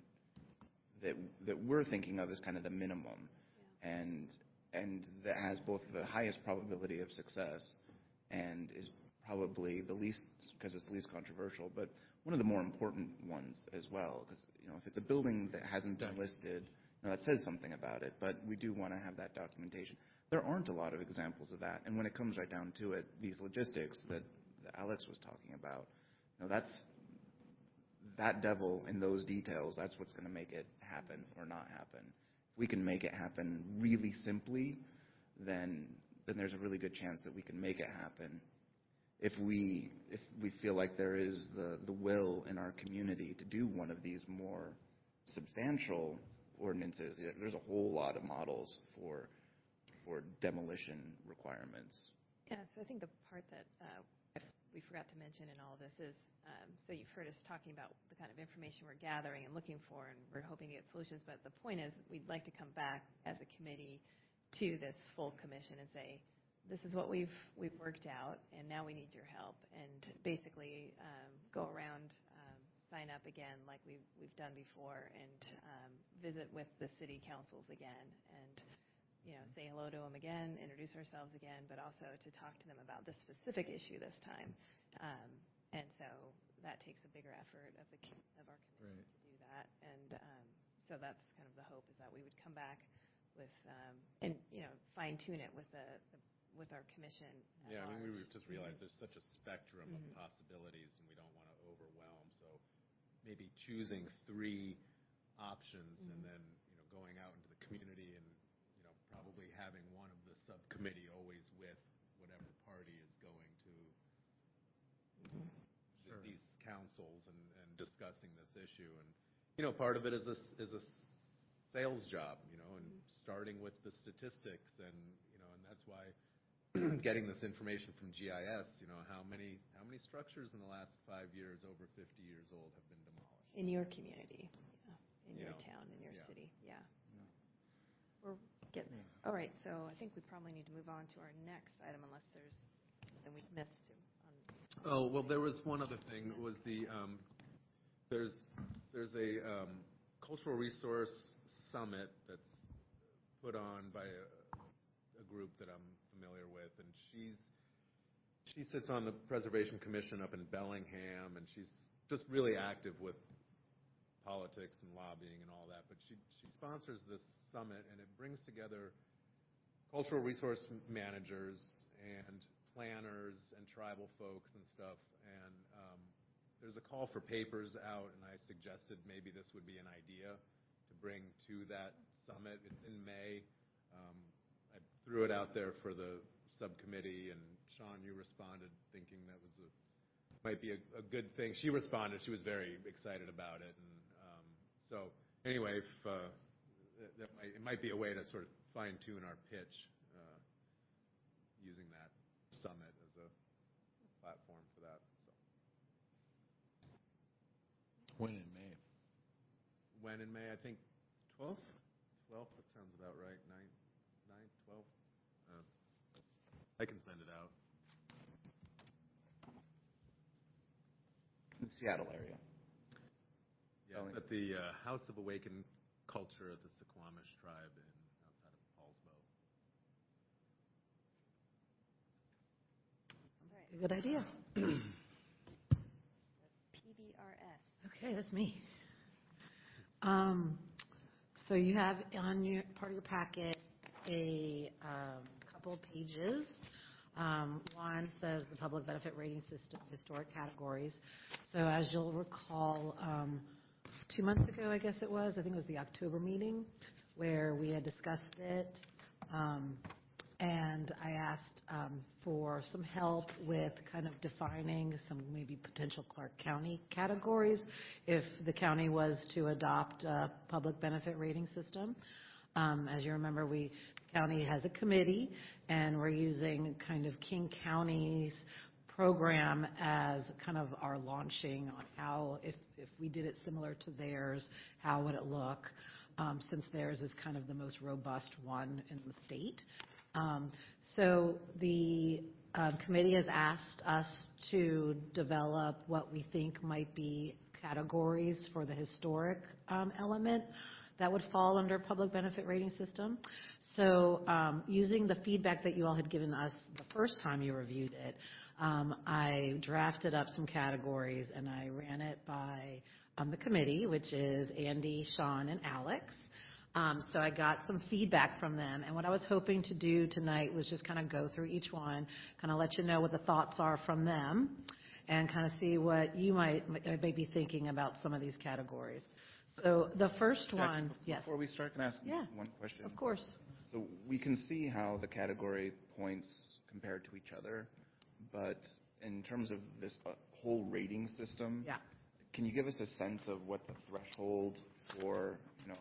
that we're thinking of as kind of the minimum, and that has both the highest probability of success and is probably the least, because it's the least controversial, but one of the more important ones as well. Because if it's a building that hasn't been listed, that says something about it. But we do want to have that documentation. There aren't a lot of examples of that, and when it comes right down to it, these logistics that Alex was talking about, that's that devil in those details. That's what's going to make it happen or not happen. If we can make it happen really simply, then there's a really good chance that we can make it happen. If we feel like there is the will in our community to do one of these more substantial ordinances, there's a whole lot of models for demolition requirements. Yeah, so I think the part that we forgot to mention in all of this is, so you've heard us talking about the kind of information we're gathering and looking for, and we're hoping to get solutions, but the point is we'd like to come back as a committee to this full commission and say, this is what we've worked out, and now we need your help, and basically go around, sign up again like we've done before, and visit with the city councils again, and say hello to them again, introduce ourselves again, but also to talk to them about this specific issue this time. And so that takes a bigger effort of our commission to do that. And so that's kind of the hope, is that we would come back with and fine tune it with our commission. Yeah, I mean, we just realized there's such a spectrum of possibilities, and we don't want to overwhelm. So maybe choosing 3 options and then going out into the community and probably having one of the subcommittee always with whatever party is going to these councils and discussing this issue. And part of it is a sales job, and starting with the statistics, and that's why getting this information from GIS, how many structures in the last 5 years over 50 years old have been demolished in your community, in your town, in your city. Yeah. We're getting there. All right, so I think we probably need to move on to our next item, unless there's something we've missed. Oh, well, there was one other thing. Was the there's a cultural resource summit that's put on by a group that I'm familiar with, and she sits on the Preservation Commission up in Bellingham, and she's just really active with politics and lobbying and all that. But she sponsors this summit, and it brings together cultural resource managers and planners and tribal folks and stuff. And there's a call for papers out, and I suggested maybe this would be an idea to bring to that summit. It's in May. I threw it out there for the subcommittee, and Sean, you responded thinking that might be a good thing. She responded. She was very excited about it. And so anyway, it might be a way to sort of fine-tune our pitch using that summit as a platform for that. So. When in May? When in May? I think 12th? 12th, that sounds about right. 9th, 12th? I can send it out. In the Seattle area. Yeah, it's at the House of Awakened Culture at the Suquamish Tribe outside of Paulsbo. Good idea. PBRS. Okay, that's me. So you have on your part of your packet a couple of pages. One says the public benefit rating system, historic categories. So as you'll recall, 2 months ago, I guess it was, I think it was the October meeting, where we had discussed it. And I asked for some help with kind of defining some maybe potential Clark County categories if the county was to adopt a public benefit rating system. As you remember, the county has a committee, and we're using kind of King County's program as kind of our launching on how, if we did it similar to theirs, how would it look, since theirs is kind of the most robust one in the state. So the committee has asked us to develop what we think might be categories for the historic element that would fall under public benefit rating system. So using the feedback that you all had given us the first time you reviewed it, I drafted up some categories and I ran it by the committee, which is Andy, Sean, and Alex. So I got some feedback from them, and what I was hoping to do tonight was just kind of go through each one, kind of let you know what the thoughts are from them, and kind of see what you might be thinking about some of these categories. So the first one, yes. Before we start, can I ask one question? Of course. So we can see how the category points compare to each other, but in terms of this whole rating system, can you give us a sense of what the threshold for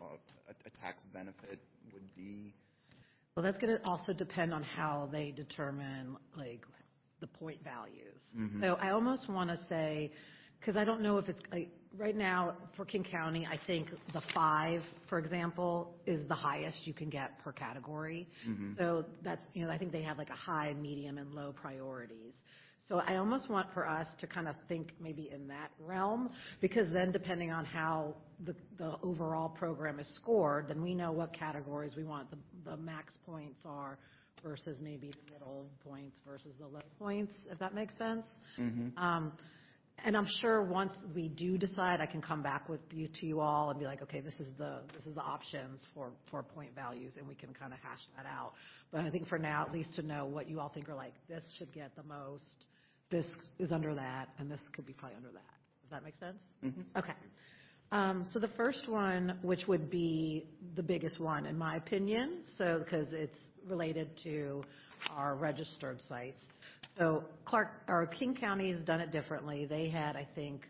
a tax benefit would be? Well, that's going to also depend on how they determine like the point values. Mm-hmm. So I almost want to say, because I don't know if it's like right now for King County, I think the 5, for example, is the highest you can get per category. Mm-hmm. So that's, I think they have like a high, medium, and low priorities. So I almost want for us to kind of think maybe in that realm, because then depending on how the overall program is scored, then we know what categories we want the max points are versus maybe the middle points versus the low points, if that makes sense. Mm-hmm. And I'm sure once we do decide, I can come back to you all and be like, okay, this is the options for point values, and we can kind of hash that out. But I think for now, at least to know what you all think are like, this should get the most, this is under that, and this could be probably under that. Does that make sense? Mm-hmm. Okay. So the first one, which would be the biggest one in my opinion, so because it's related to our registered sites. So King County has done it differently. They had, I think,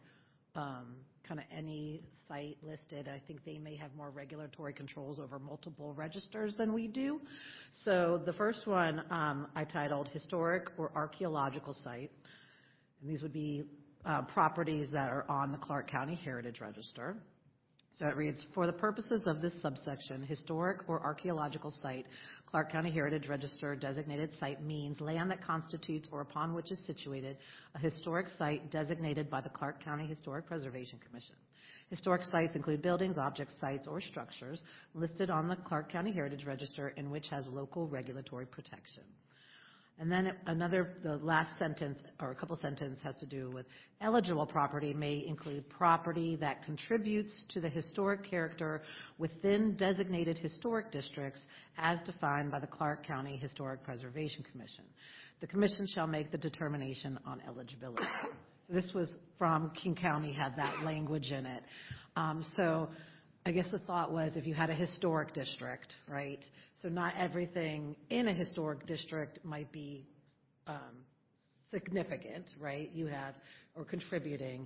kind of any site listed. I think they may have more regulatory controls over multiple registers than we do. So the first one I titled Historic or Archaeological Site. And these would be properties that are on the Clark County Heritage Register. So it reads, for the purposes of this subsection, historic or archaeological site, Clark County Heritage Register designated site means land that constitutes or upon which is situated a historic site designated by the Clark County Historic Preservation Commission. Historic sites include buildings, objects, sites, or structures listed on the Clark County Heritage Register in which has local regulatory protection. And then the last sentence, or a couple sentences, has to do with eligible property may include property that contributes to the historic character within designated historic districts as defined by the Clark County Historic Preservation Commission. The commission shall make the determination on eligibility. So this was from King County, had that language in it. So I guess the thought was if you had a historic district, right? So not everything in a historic district might be significant, right? You have, or contributing.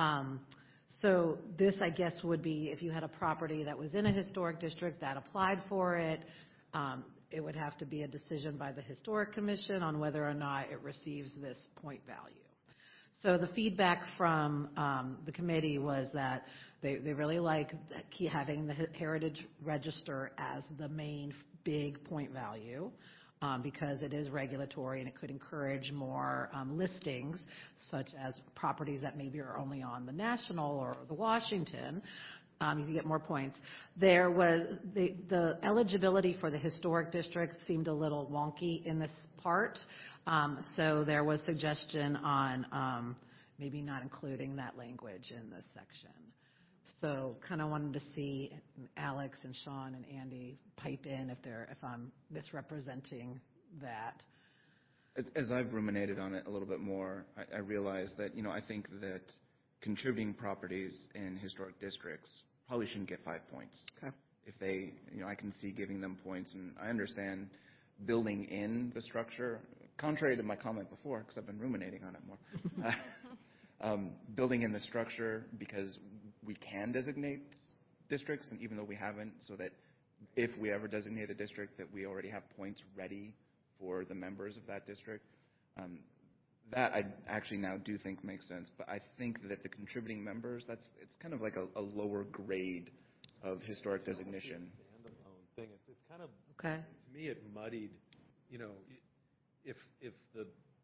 So this, I guess, would be if you had a property that was in a historic district that applied for it, it would have to be a decision by the Historic Commission on whether or not it receives this point value. So the feedback from the committee was that they really like having the Heritage Register as the main big point value. because it is regulatory and it could encourage more listings, such as properties that maybe are only on the National or the Washington. You can get more points. There was the eligibility for the historic district seemed a little wonky in this part, so there was suggestion on maybe not including that language in this section. So kind of wanted to see Alex and Sean and Andy pipe in if I'm misrepresenting that. As I've ruminated on it a little bit more, I realize that, I think that contributing properties in historic districts probably shouldn't get 5 points. Okay. If they, I can see giving them points, and I understand building in the structure, contrary to my comment before, because I've been ruminating on it more. Building in the structure because we can designate districts, and even though we haven't, so that if we ever designate a district, that we already have points ready for the members of that district. That I actually now do think makes sense, but I think that the contributing members, it's kind of like a lower grade of historic designation. Standalone thing. It's kind of, okay. To me, it muddied, if the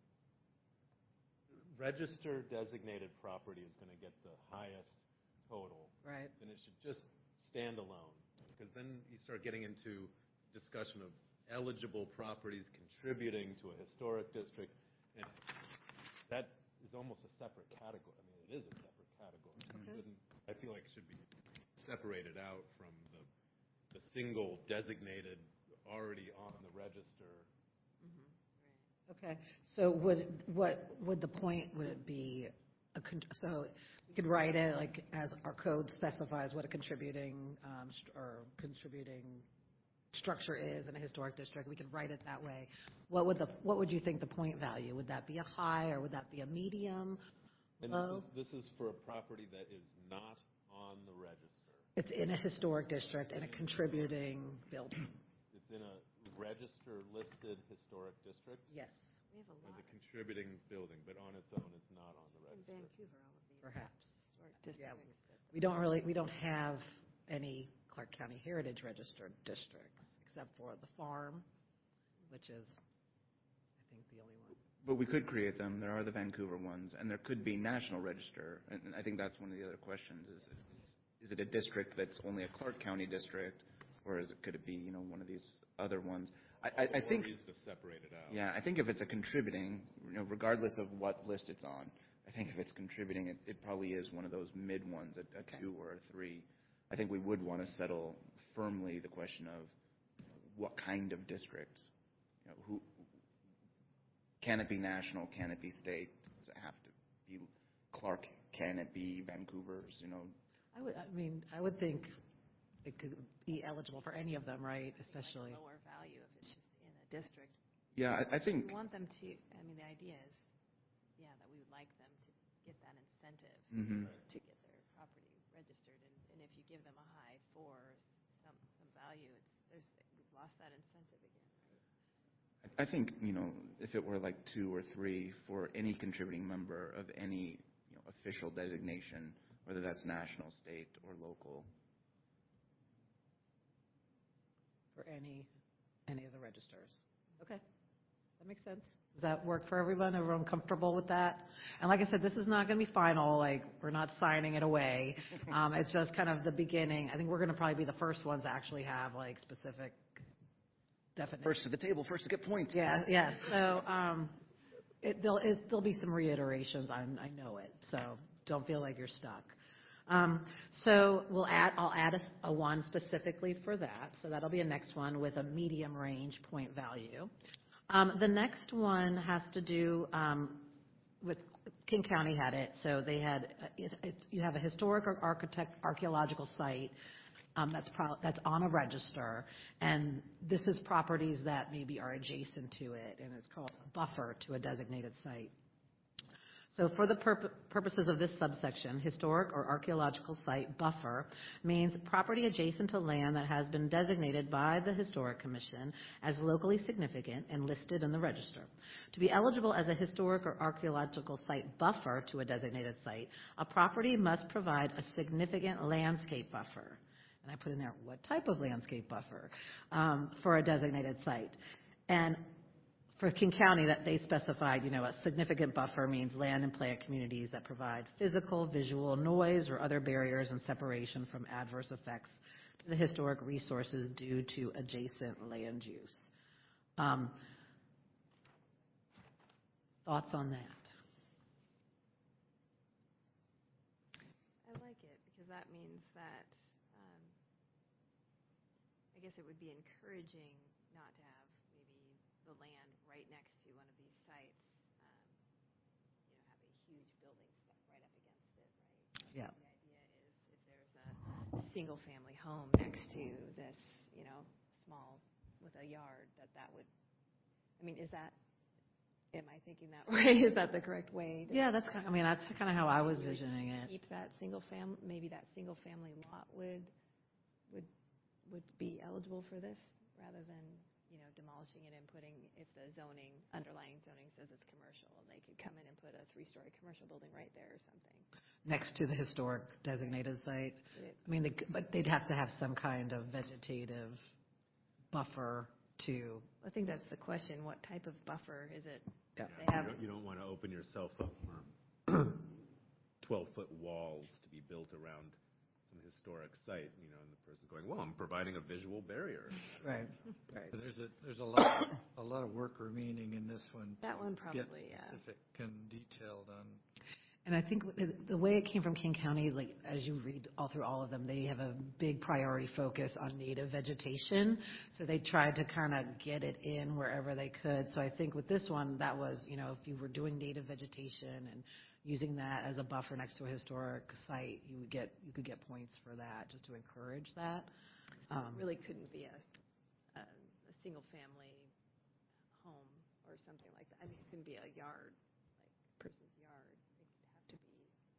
register designated property is going to get the highest total, right, then it should just stand alone, because then you start getting into discussion of eligible properties contributing to a historic district, and that is almost a separate category. I mean, it is a separate category. Okay. I feel like it should be separated out from the single designated already on the register. Okay, so would the point, would it be, so we could write it like as our code specifies what a contributing structure is in a historic district, we could write it that way. What would you think the point value? Would that be a high, or would that be a medium, low? This is for a property that is not on the register. It's in a historic district and a contributing building. It's in a register-listed historic district. Yes. We have a As lot a contributing building, but on its own, it's not on the in register. Vancouver, all of these. Perhaps. Historic Yeah. districts. We don't have any Clark County Heritage Registered districts, except for the farm, which is, I think, the only one. But we could create them. There are the Vancouver ones, and there could be National Register. And I think that's one of the other questions: is it a district that's only a Clark County district, or could it be one of these other ones? I think ways to separate it out. Yeah, I think if it's a contributing, regardless of what list it's on, I think if it's contributing, it probably is one of those mid ones, a 2 or a 3. I think we would want to settle firmly the question of what kind of district. Who can it be national? Can it be state? Does it have to be Clark? Can it be Vancouver's? I would think it could be eligible for any of them, right? Especially Lower value if it's just in a district. Yeah, I think. We want them to. The idea is, that we would like them to get that incentive to get their property registered, and if you give them a high for some value, we've lost that incentive again, right? I think if it were like 2 or 3 for any contributing member of any official designation, whether that's national, state, or local. For any of the registers. Okay, that makes sense. Does that work for everyone? Everyone comfortable with that? And like I said, this is not going to be final. Like, we're not signing it away. It's just kind of the beginning. I think we're going to probably be the first ones to actually have like specific definitions. First to the table, first to get points. Yeah. So there'll be some reiterations. I know it. So don't feel like you're stuck. So I'll add a one specifically for that. So that'll be a next one with a medium range point value. The next one has to do with King County had it. So they had you have a historic or archaeological site that's on a register, and this is properties that maybe are adjacent to it, and it's called a buffer to a designated site. So for the purposes of this subsection, historic or archaeological site buffer means property adjacent to land that has been designated by the Historic Commission as locally significant and listed in the register. To be eligible as a historic or archaeological site buffer to a designated site, a property must provide a significant landscape buffer. And I put in there, what type of landscape buffer for a designated site? And for King County, that they specified, a significant buffer means land and plant communities that provide physical, visual, noise, or other barriers and separation from adverse effects to the historic resources due to adjacent land use. Thoughts on that? I like it because that means that, I guess it would be encouraging not to have maybe the land right next to one of these sites, have a huge building stuck right up against it, right? Yeah. The idea is if there's a single-family home next to this, small, with a yard, that would, am I thinking that way? Is that the correct way? Yeah, that's kind of how I was visioning it. Keep that maybe that single-family lot would be eligible for this rather than, demolishing it and putting, if the underlying zoning says it's commercial, they could come in and put a 3-story commercial building right there or something. Next to the historic designated site. But they'd have to have some kind of vegetative buffer to. I think that's the question. What type of buffer is it? Yeah. You don't want to open yourself up for 12-foot walls to be built around some historic site, and the person going, well, I'm providing a visual barrier. Right. But there's a lot of work remaining in this one. That one Get probably, yeah. specific and detailed on. And I think the way it came from King County, like as you read all through all of them, they have a big priority focus on native vegetation. So they tried to kind of get it in wherever they could. So I think with this one, that was, if you were doing native vegetation and using that as a buffer next to a historic site, you could get points for that, just to encourage that. It really couldn't be a single family home or something like that. It couldn't be a yard, like a person's yard. It would have to be,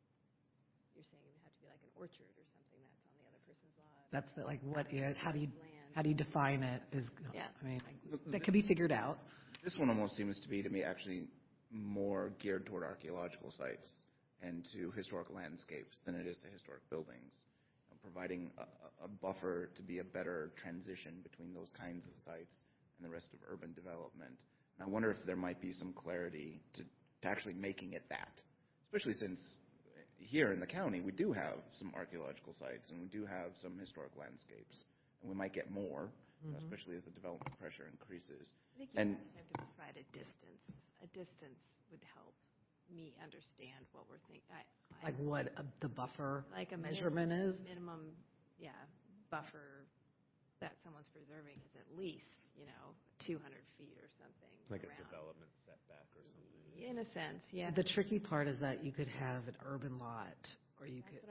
you're saying it would have to be like an orchard or something that's on the other person's lot. That's how do you Land. define it? Yeah. That could be figured out. This one almost seems to me actually more geared toward archaeological sites and to historic landscapes than it is to historic buildings, providing a buffer to be a better transition between those kinds of sites and the rest of urban development. And I wonder if there might be some clarity to actually making it that, especially since here in the county we do have some archaeological sites and we do have some historic landscapes, and we might get more, especially as the development pressure increases. I think you have to provide a distance. A distance would help me understand what we're thinking. Like what the buffer like a measurement is? Minimum, buffer that someone's preserving is at least, 200 feet or something. Like around. A development setback or something. In a sense, yeah. The tricky part is that you could have an urban lot, or you could.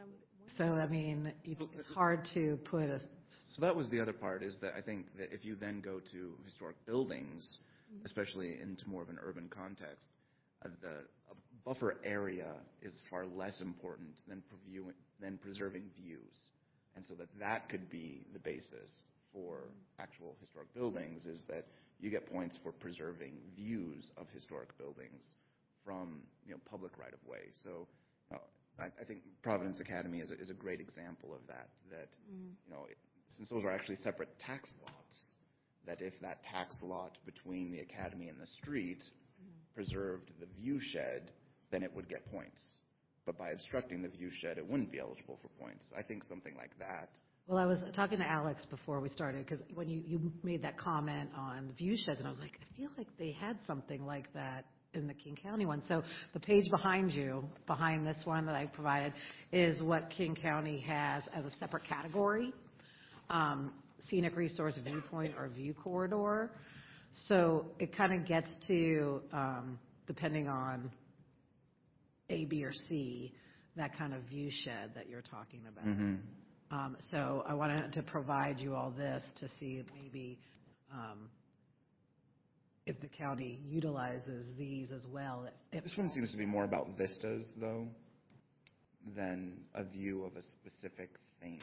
It's hard to put a. So that was the other part, is that I think that if you then go to historic buildings, especially into more of an urban context, a buffer area is far less important than preserving views. And so that could be the basis for actual historic buildings, is that you get points for preserving views of historic buildings from public right-of-way. So I think Providence Academy is a great example of that, since those are actually separate tax lots, that if that tax lot between the academy and the street preserved the view shed, then it would get points. But by obstructing the view shed, it wouldn't be eligible for points. I think something like that. Well, I was talking to Alex before we started, because when you made that comment on view sheds, and I was like, I feel like they had something like that in the King County one. So the page behind this one that I provided, is what King County has as a separate category. Scenic resource viewpoint or view corridor. So it kind of gets to, depending on A, B, or C, that kind of view shed that you're talking about. So I wanted to provide you all this to see if maybe if the county utilizes these as well. This one seems to be more about vistas, though, than a view of a specific thing.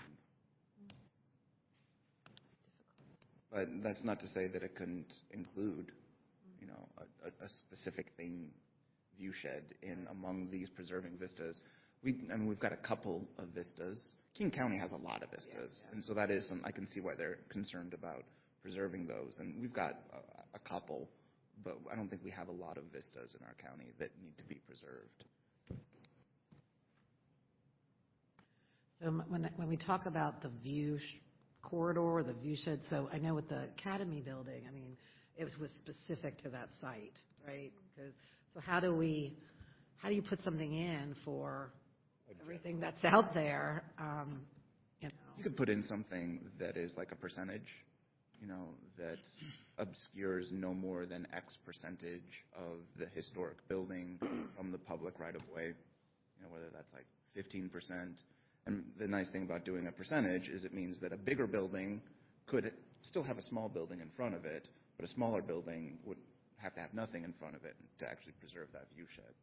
But that's not to say that it couldn't include, a specific thing view shed in among these preserving vistas. We've got a couple of vistas. King County has a lot of vistas, and so that is I can see why they're concerned about preserving those. And we've got a couple, but I don't think we have a lot of vistas in our county that need to be preserved. So when we talk about the view corridor, the view shed, so I know with the Academy building, I mean, it was specific to that site, right? So how do you put something in for everything that's out there? You know, you could put in something that is like a percentage, you know, that obscures no more than X percentage of the historic building from the public right of way. You know, whether that's like 15%. And the nice thing about doing a percentage is it means that a bigger building could still have a small building in front of it, but a smaller building would have to have nothing in front of it to actually preserve that view shed.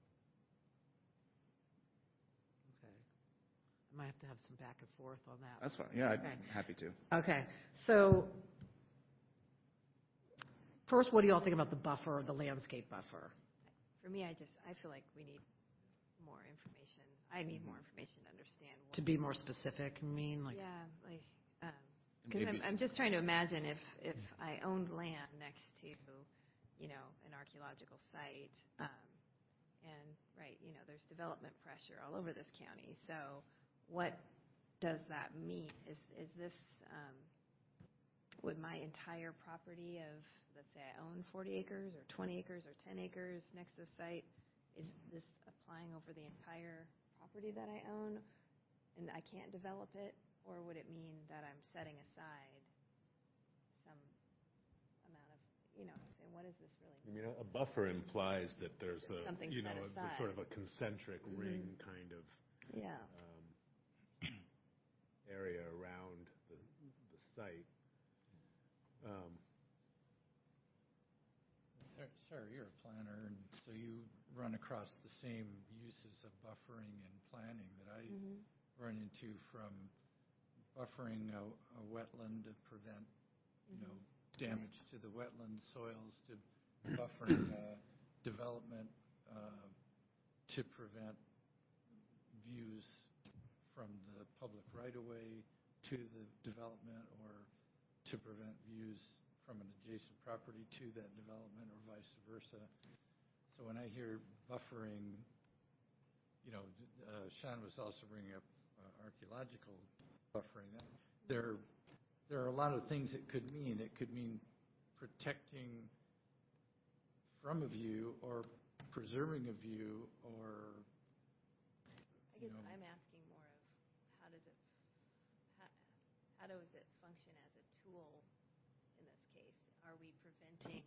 okay. I might have to have some back and forth on that. That's fine. Yeah, Okay. I'm happy to. Okay. So first, what do you all think about the buffer, the landscape buffer? For me, I feel like we need more information. I need more information to understand. To be more specific, I mean, like. Yeah, like, because I'm just trying to imagine if I owned land next to, you know, an archaeological site, and, right, you know, there's development pressure all over this county. So what does that mean? Is this, would my entire property of, let's say I own 40 acres or 20 acres or 10 acres next to the site, is this applying over the entire property that I own and I can't develop it? Or would it mean that I'm setting aside some amount of, you know, saying, what does this really mean? I mean, a buffer implies that there's a, Something you know, set aside. sort of a concentric ring kind of Yeah. area around the site. Sarah, you're a planner, and so you run across the same uses of buffering and planning that I run into, from buffering a wetland to prevent, you know, damage to the wetland soils, to buffering development to prevent views from the public right-of-way to the development, or to prevent views from an adjacent property to that development, or vice versa. So when I hear buffering, you know, Sean was also bringing up archaeological buffering. There are a lot of things it could mean. It could mean protecting from a view, or preserving a view, or, I guess I'm asking more of how does it function as a tool in this case? Are we preventing,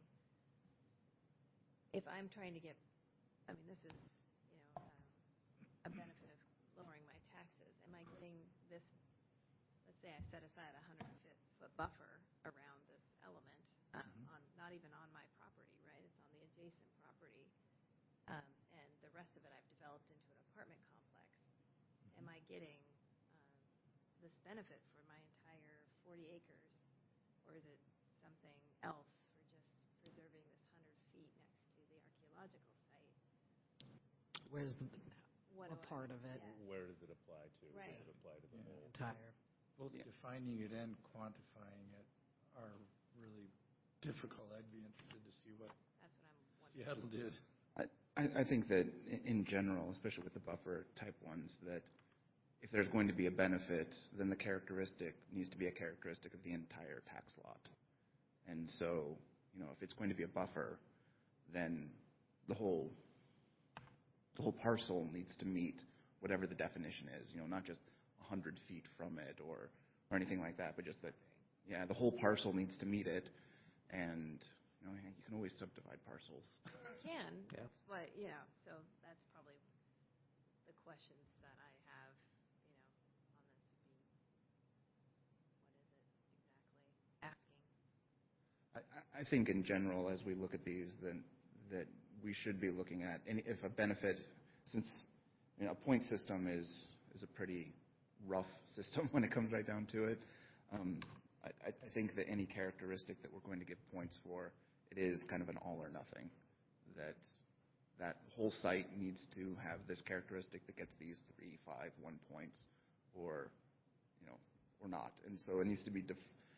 if I'm trying to get, I mean, this is, you know, a benefit of lowering my taxes. Am I getting this, let's say I set aside a 100-foot buffer around this element, on not even on my property, right? It's on the adjacent property. And the rest of it I've developed into an apartment complex. Am I getting this benefit for my entire 40 acres? Or is it something else for just preserving this 100 feet next to the archaeological site? Where's the What part of it? Yeah. Where does it apply to? Right. Does it apply to the whole? Entire. both defining it and quantifying it are really difficult. I'd be interested to see what That's what I'm wondering. Seattle did. I think that in general, especially with the buffer type ones, that if there's going to be a benefit, then the characteristic needs to be a characteristic of the entire tax lot. And so, if it's going to be a buffer, then the whole parcel needs to meet whatever the definition is, not just 100 feet from it or anything like that, but just that, the whole parcel needs to meet it. And, you can always subdivide parcels. You can, Yeah. but, so that's probably the questions that I have, on this would be, what is it exactly asking? I think in general, as we look at these, then that we should be looking at if a benefit, since a point system is a pretty rough system when it comes right down to it. I think that any characteristic that we're going to give points for, it is kind of an all or nothing. That whole site needs to have this characteristic that gets these 3, 5, 1 points, or or not. And so it needs to be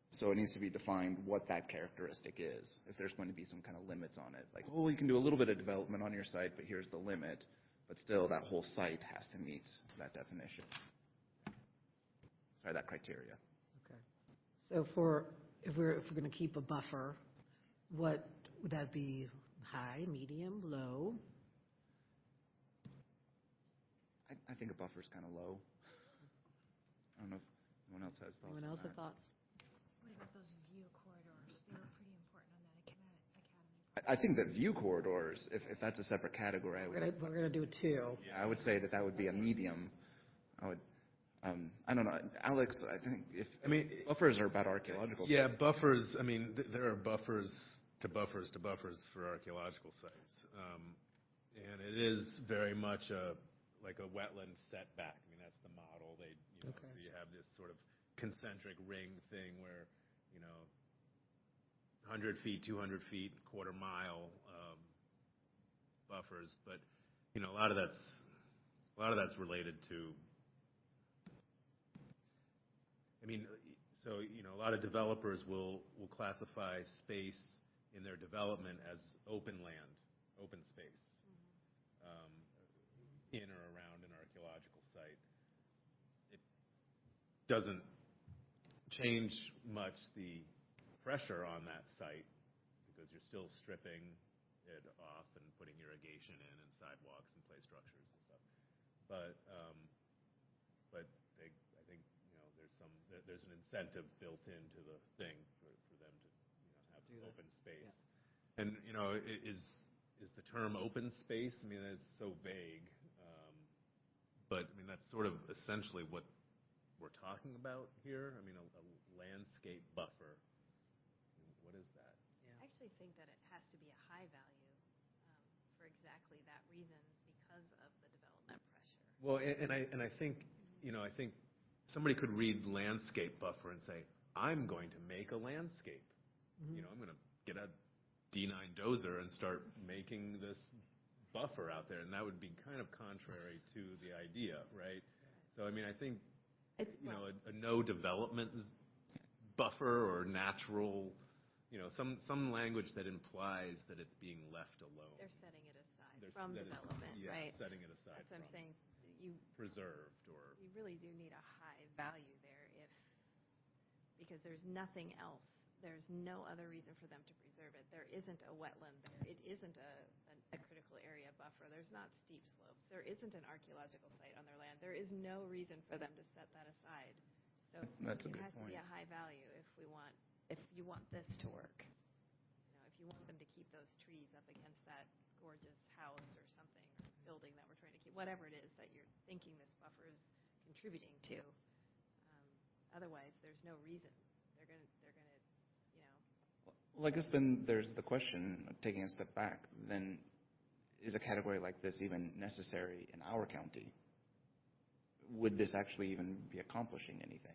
So it needs to be defined what that characteristic is, if there's going to be some kind of limits on it. Like, oh, you can do a little bit of development on your site, but here's the limit. But still, that whole site has to meet that definition. Sorry, that criteria. Okay. So if we're going to keep a buffer, what would that be? High, medium, low? I think a buffer is kind of low. I don't know if anyone else has thoughts. Anyone else on have that. thoughts? What about those view corridors? They were pretty important on that academy. I think that view corridors, if that's a separate category, We're going to do two. I would say that would be a medium. I would. I don't know, Alex. I think buffers are about archaeological. Yeah, buffers. I mean, there are buffers to buffers to buffers for archaeological sites, and it is very much like a wetland setback. I mean, that's the model. So you have this sort of concentric ring thing where, 100 feet, 200 feet, quarter mile buffers, but a lot of that's related to. A lot of developers will classify space in their development as open land, open space, in or around an archaeological site. It doesn't change much the pressure on that site because you're still stripping it off and putting irrigation in and sidewalks and play structures and stuff. But I think there's an incentive built into the thing for them to have open space. Yeah. And is the term open space? I mean, it's so vague. But I mean, that's sort of essentially what we're talking about here. I mean, a landscape buffer. What is that? Yeah. I actually think that it has to be a high value for exactly that reason, because of the development pressure. Well, and I think I think somebody could read landscape buffer and say, I'm going to make a landscape. I'm going to get a D9 dozer and start making this buffer out there, and that would be kind of contrary to the idea, right? So I mean, I think a no development buffer or natural, some language that implies that it's being left alone. They're setting it aside from development, right? Setting it aside. That's what I'm saying. Preserved, or you really do need a high value there, because there's nothing else. There's no other reason for them to preserve it. There isn't a wetland there. It isn't a critical area buffer. There's not steep slopes. There isn't an archaeological site on their land. There is no reason for them to set that aside. So that's a good it has point. to be a high value if you want this to work. If you want them to keep those trees up against that gorgeous house or something, or building that we're trying to keep, whatever it is that you're thinking this buffer is contributing to. Otherwise, there's no reason. They're gonna. Well, I guess then there's the question of taking a step back. Then, is a category like this even necessary in our county? Would this actually even be accomplishing anything?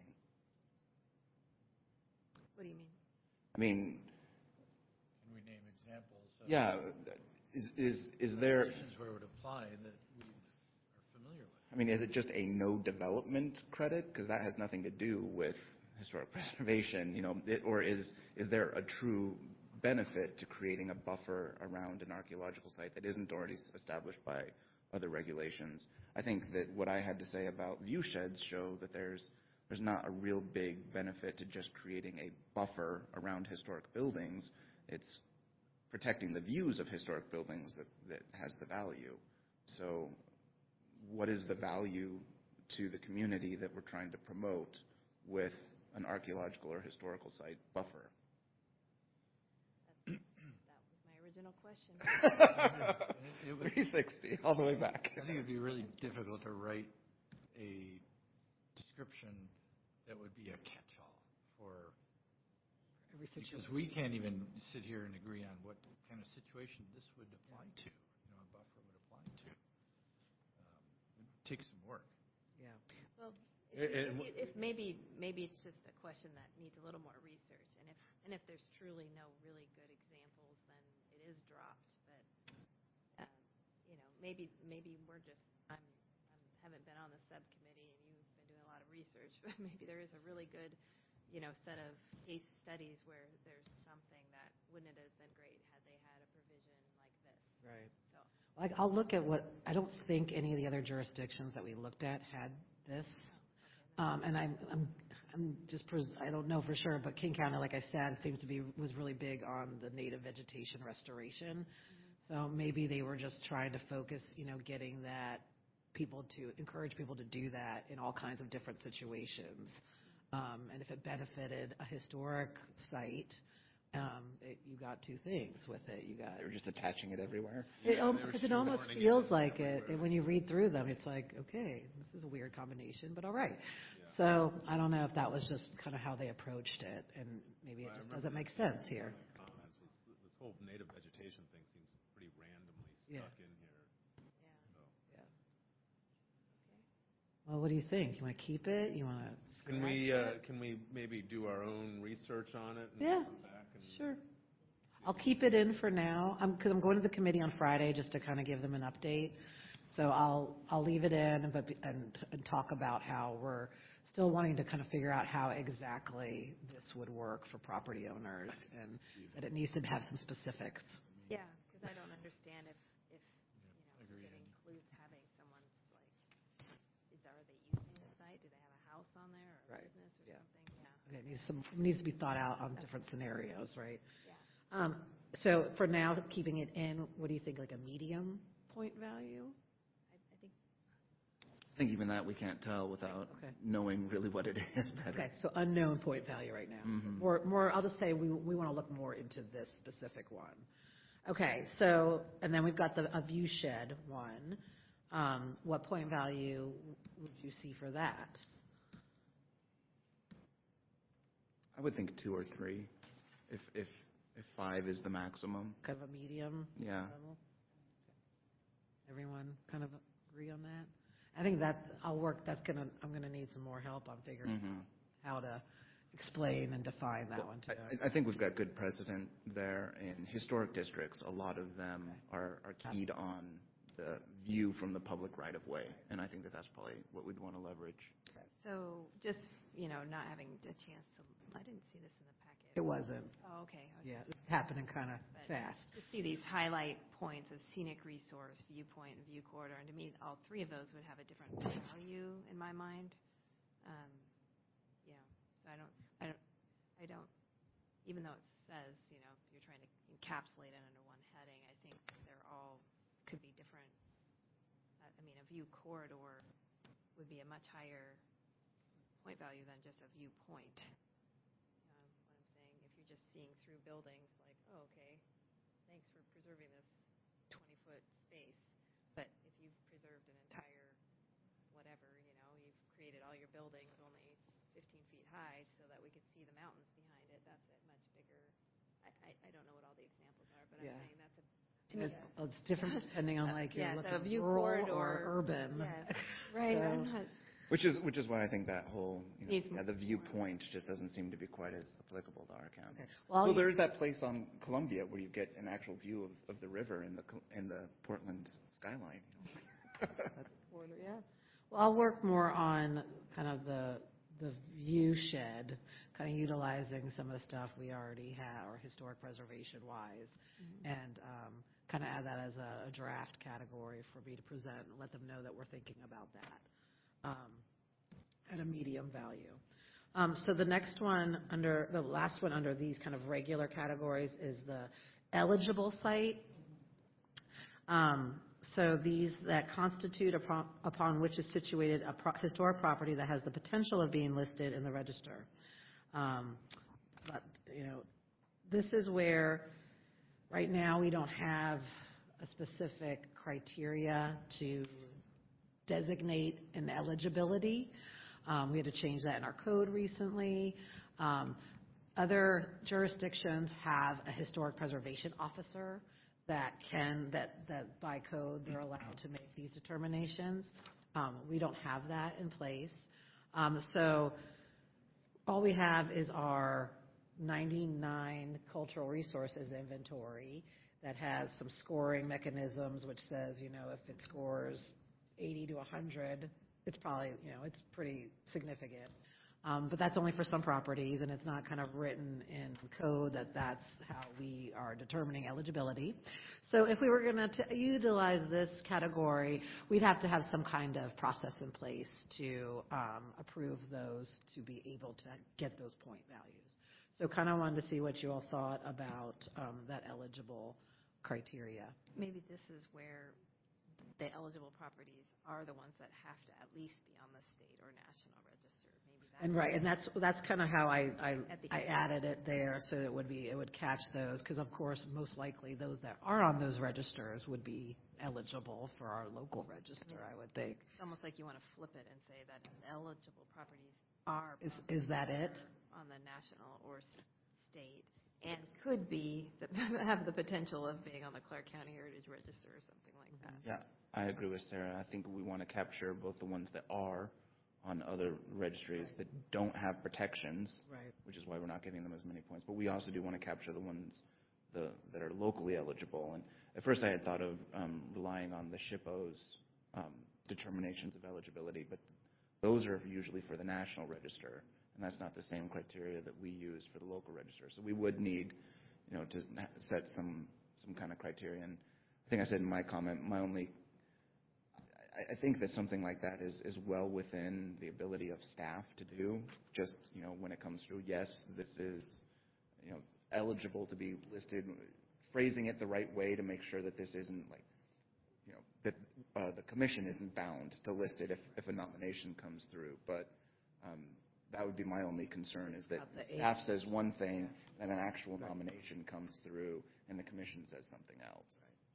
What do you mean? I mean, can we name examples? Yeah, is there Situations where it would apply that we are familiar with? I mean, is it just a no development credit? Because that has nothing to do with historic preservation, or is there a true benefit to creating a buffer around an archaeological site that isn't already established by other regulations? I think that what I had to say about view sheds show that there's not a real big benefit to just creating a buffer around historic buildings. It's protecting the views of historic buildings that has the value. So what is the value to the community that we're trying to promote with an archaeological or historical site buffer? That was my original question. 360, all the way back. I think it would be really difficult to write a description that would be a catch-all for every situation. Because we can't even sit here and agree on what kind of situation this would apply to, a buffer would apply to. It takes some work. Yeah. Well, if maybe it's just a question that needs a little more research, and if there's truly no really good examples, then it is dropped. But maybe we're just haven't been on the subcommittee, and you've been doing a lot of research. But maybe there is a really good set of case studies where there's something that wouldn't it have been great had they had a provision like this? Right. So, Like, I'll look at I don't think any of the other jurisdictions that we looked at had this. And I'm just, I don't know for sure, but King County, like I said, was really big on the native vegetation restoration. So maybe they were just trying to focus, getting encourage people to do that in all kinds of different situations. And if it benefited a historic site, you got two things with it. They were just attaching it everywhere. Because it almost feels like it. And when you read through them, it's like, okay, this is a weird combination, but all right. So I don't know if that was just kind of how they approached it, and maybe it just doesn't make sense here. Comments was this whole native vegetation thing seems pretty randomly stuck in here. Well, what do you think? You want to keep it? You want to? Can we maybe do our own research on it? And Yeah, come back and sure. I'll keep it in for now. Because I'm going to the committee on Friday just to kind of give them an update. So I'll leave it in, and talk about how we're still wanting to kind of figure out how exactly this would work for property owners, and that it needs to have some specifics. yeah, because I don't understand if it includes having someone's, are they using the site? Do they have a house on there or a business or something? Yeah. Okay, it needs to be thought out on different scenarios, right? Yeah. So for now, keeping it in, what do you think, like a medium point value? I think even that we can't tell without knowing really what it is better. Okay, so unknown point value right now. More, I'll just say we want to look more into this specific one. Okay, so, and then we've got a view shed one. What point value would you see for that? I would think 2 or 3, if 5 is the maximum. Kind of a medium? Yeah. Level? Everyone kind of agree on that? I think I'm gonna need some more help on figuring out how to explain and define that one too. I think we've got good precedent there in historic districts. A lot of them are keyed on the view from the public right of way, and I think that's probably what we'd want to leverage. So just, not having a chance to, I didn't see this in the packet. It wasn't. Oh, okay. Yeah, it's happening kind of fast. To see these highlight points of scenic resource, viewpoint, and view corridor, and to me, all 3 of those would have a different value in my mind. So I don't, even though it says, you're trying to encapsulate it under one heading, I think they're all could be different. A view corridor would be a much higher point value than just a viewpoint. What I'm saying, if you're just seeing through buildings, like, oh, okay, thanks for preserving this 20-foot space, but if you've preserved an entire whatever, you've created all your buildings only 15 feet high so that we could see the mountains behind it, that's a much bigger, I don't know what all the examples are, but I'm saying that's a, to me, it's different depending on you're so looking view rural corridor, or urban. Yes, right. So, I'm not, Which is why I think that whole, the viewpoint just doesn't seem to be quite as applicable to our county. Okay. Well, there's that place on Columbia where you get an actual view of the river in the Portland skyline. Yeah. Well, I'll work more on kind of the view shed, kind of utilizing some of the stuff we already have, or historic preservation-wise, and kind of add that as a draft category for me to present and let them know that we're thinking about that. At a medium value. So the next one the last one under these kind of regular categories is the eligible site. So these that constitute upon which is situated a historic property that has the potential of being listed in the register. But, this is where right now we don't have a specific criteria to designate an eligibility. We had to change that in our code recently. Other jurisdictions have a historic preservation officer that by code they're allowed to make these determinations. We don't have that in place. So all we have is our 99 cultural resources inventory that has some scoring mechanisms, which says, if it scores 80 to 100, it's probably, it's pretty significant. But that's only for some properties, and it's not kind of written in code that that's how we are determining eligibility. So if we were going to utilize this category, we'd have to have some kind of process in place to approve those to be able to get those point values. So kind of wanted to see what you all thought about that eligible criteria. Maybe this is where the eligible properties are the ones that have to at least be on the state or national register. Maybe that's And right, and that's kind of how I At the added it there, so it would catch those, because of course, most likely those that are on those registers would be eligible for our local register, I would think. It's almost like you want to flip it and say that eligible properties are Is that it? on the national or state and could be, have the potential of being on the Clark County Heritage Register or something like that. Yeah, I agree with Sarah. I think we want to capture both the ones that are on other registries that don't have protections, Right. which is why we're not giving them as many points. But we also do want to capture the ones that are locally eligible. And at first I had thought of relying on the SHPO's determinations of eligibility, but those are usually for the national register, and that's not the same criteria that we use for the local register. So we would need, to set some kind of criteria. And I think I said in my comment, I think that something like that is well within the ability of staff to do. Just, when it comes to, yes, this is, eligible to be listed, phrasing it the right way to make sure that this isn't like, that the commission isn't bound to list it if a nomination comes through. But that would be my only concern, is that staff says one thing, and an actual nomination comes through, and the commission says something else.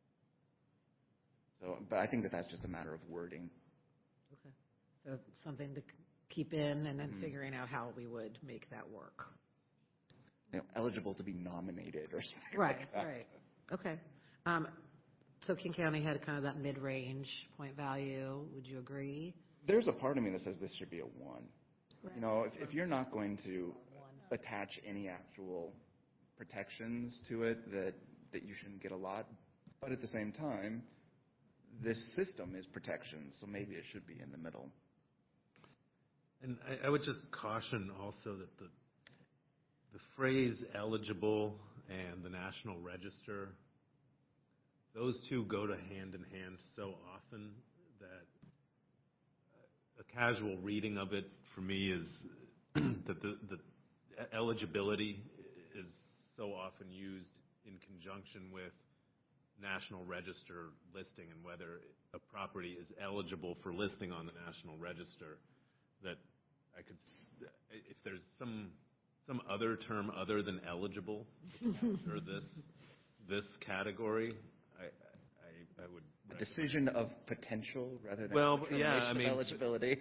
So, but I think that's just a matter of wording. Okay. So something to keep in, and then figuring out how we would make that work. Eligible to be nominated or something Right, like that. right. Okay. So King County had kind of that mid-range point value. Would you agree? There's a part of me that says this should be a 1. Right. If you're not going to attach any actual protections to it, that you shouldn't get a lot. But at the same time, this system is protection, so maybe it should be in the middle. And I would just caution also that the phrase eligible and the National Register, those two go to hand in hand so often that a casual reading of it for me is that the eligibility is so often used in conjunction with National Register listing and whether a property is eligible for listing on the National Register, that I could, if there's some other term other than eligible for this category, I would. A decision of potential rather than yeah, of eligibility.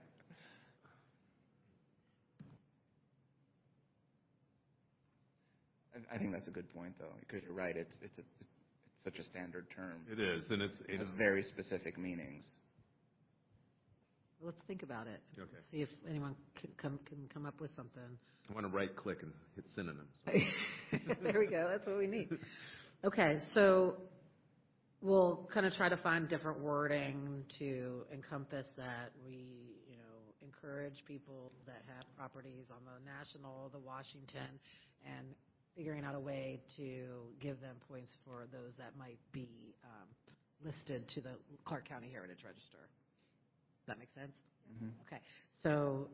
I think that's a good point, though, because you're right. It's such a standard term. It is, and it has very specific meanings. Let's think about it. Okay. See if anyone can come up with something. I want to right-click and hit synonyms. There we go. That's what we need. Okay, so we'll kind of try to find different wording to encompass that. We, encourage people that have properties on the national, the Washington, and figuring out a way to give them points for those that might be listed to the Clark County Heritage Register. Does that make sense? Mm-hmm. Okay. So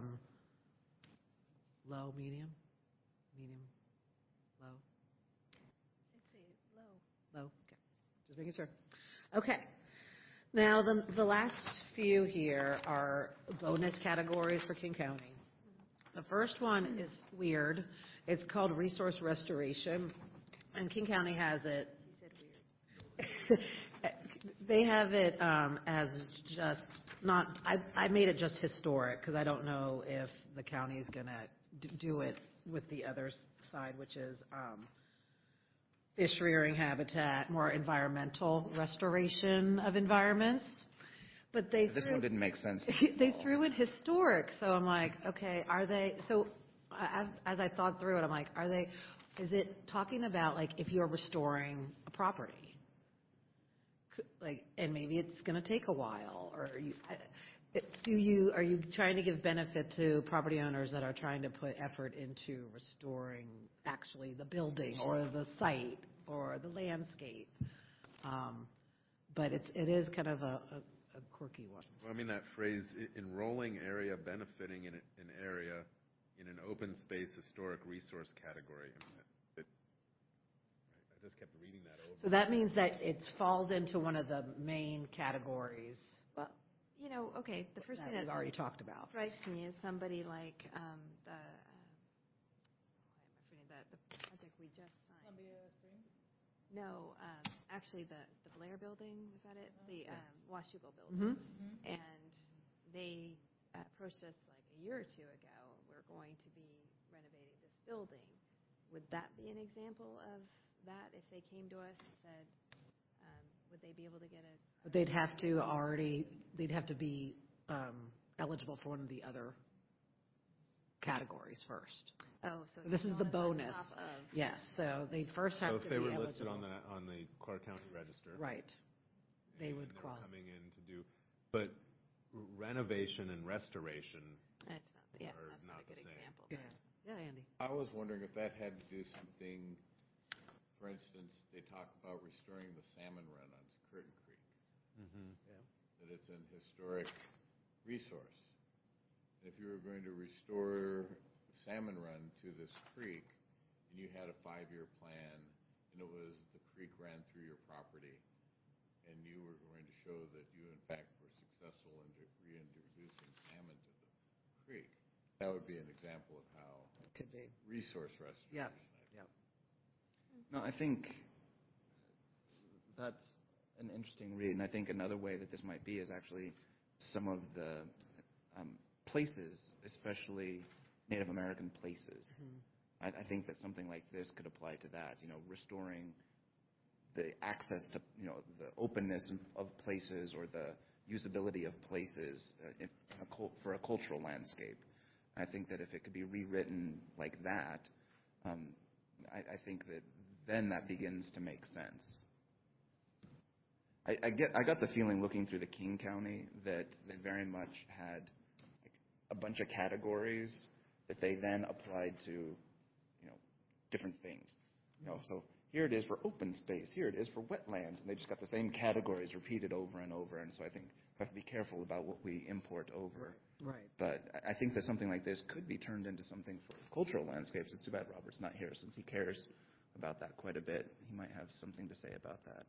low, medium, low? I'd say low. Low, okay. Just making sure. Okay. Now, the last few here are bonus categories for King County. The first one is weird. It's called resource restoration, and King County has it. She said weird. They have it as just not, I made it just historic, because I don't know if the county is going to do it with the other side, which is fish rearing habitat, more environmental restoration of environments. But this one didn't make sense. They threw in historic, so I'm like, okay, are they, so as I thought through it, I'm like, is it talking about like if you're restoring a property? Like, and maybe it's going to take a while, or Are you trying to give benefit to property owners that are trying to put effort into restoring actually the building or the site or the landscape? But it is kind of a quirky one. Well, I mean, that phrase, enrolling area benefiting in an area in an open space historic resource category. I mean, I just kept reading that over. So that means that it falls into one of the main categories Well, okay, the first that thing we've that already talked about. strikes me is somebody like the project we just signed. Columbia Springs? No, actually the Blair Building, was that it? The Washougal Building. And they approached us like a year or two ago. We're going to be renovating this building. Would that be an example of that if they came to us and said, would they be able to get a? But they'd have to be eligible for one of the other categories first. Oh, so this is the bonus. on top of- Yes, so they first have So to if be they were eligible. listed on the Clark County Register. Right. They would and they were qualify. coming in to do, but renovation and restoration That's not, are that's not not a good the same. example. Yeah, Andy. I was wondering if that had to do something, for instance, they talk about restoring the salmon run on Curtin Creek. That it's an historic resource. And if you were going to restore salmon run to this creek, and you had a 5-year plan, and it was the creek ran through your property, and you were going to show that you in fact were successful in reintroducing salmon to the creek, that would be an example of how Could be. resource restoration. Yep. No, I think that's an interesting read, and I think another way that this might be is actually some of the places, especially Native American places. I think that something like this could apply to that, restoring the access to, the openness of places or the usability of places for a cultural landscape. I think that if it could be rewritten like that, I think that then that begins to make sense. I got the feeling looking through the King County that they very much had a bunch of categories that they then applied to, different things. So here it is for open space, here it is for wetlands, and they just got the same categories repeated over and over. And so I think we have to be careful about what we import over. Right. But I think that something like this could be turned into something for cultural landscapes. It's too bad Robert's not here, since he cares about that quite a bit. He might have something to say about that.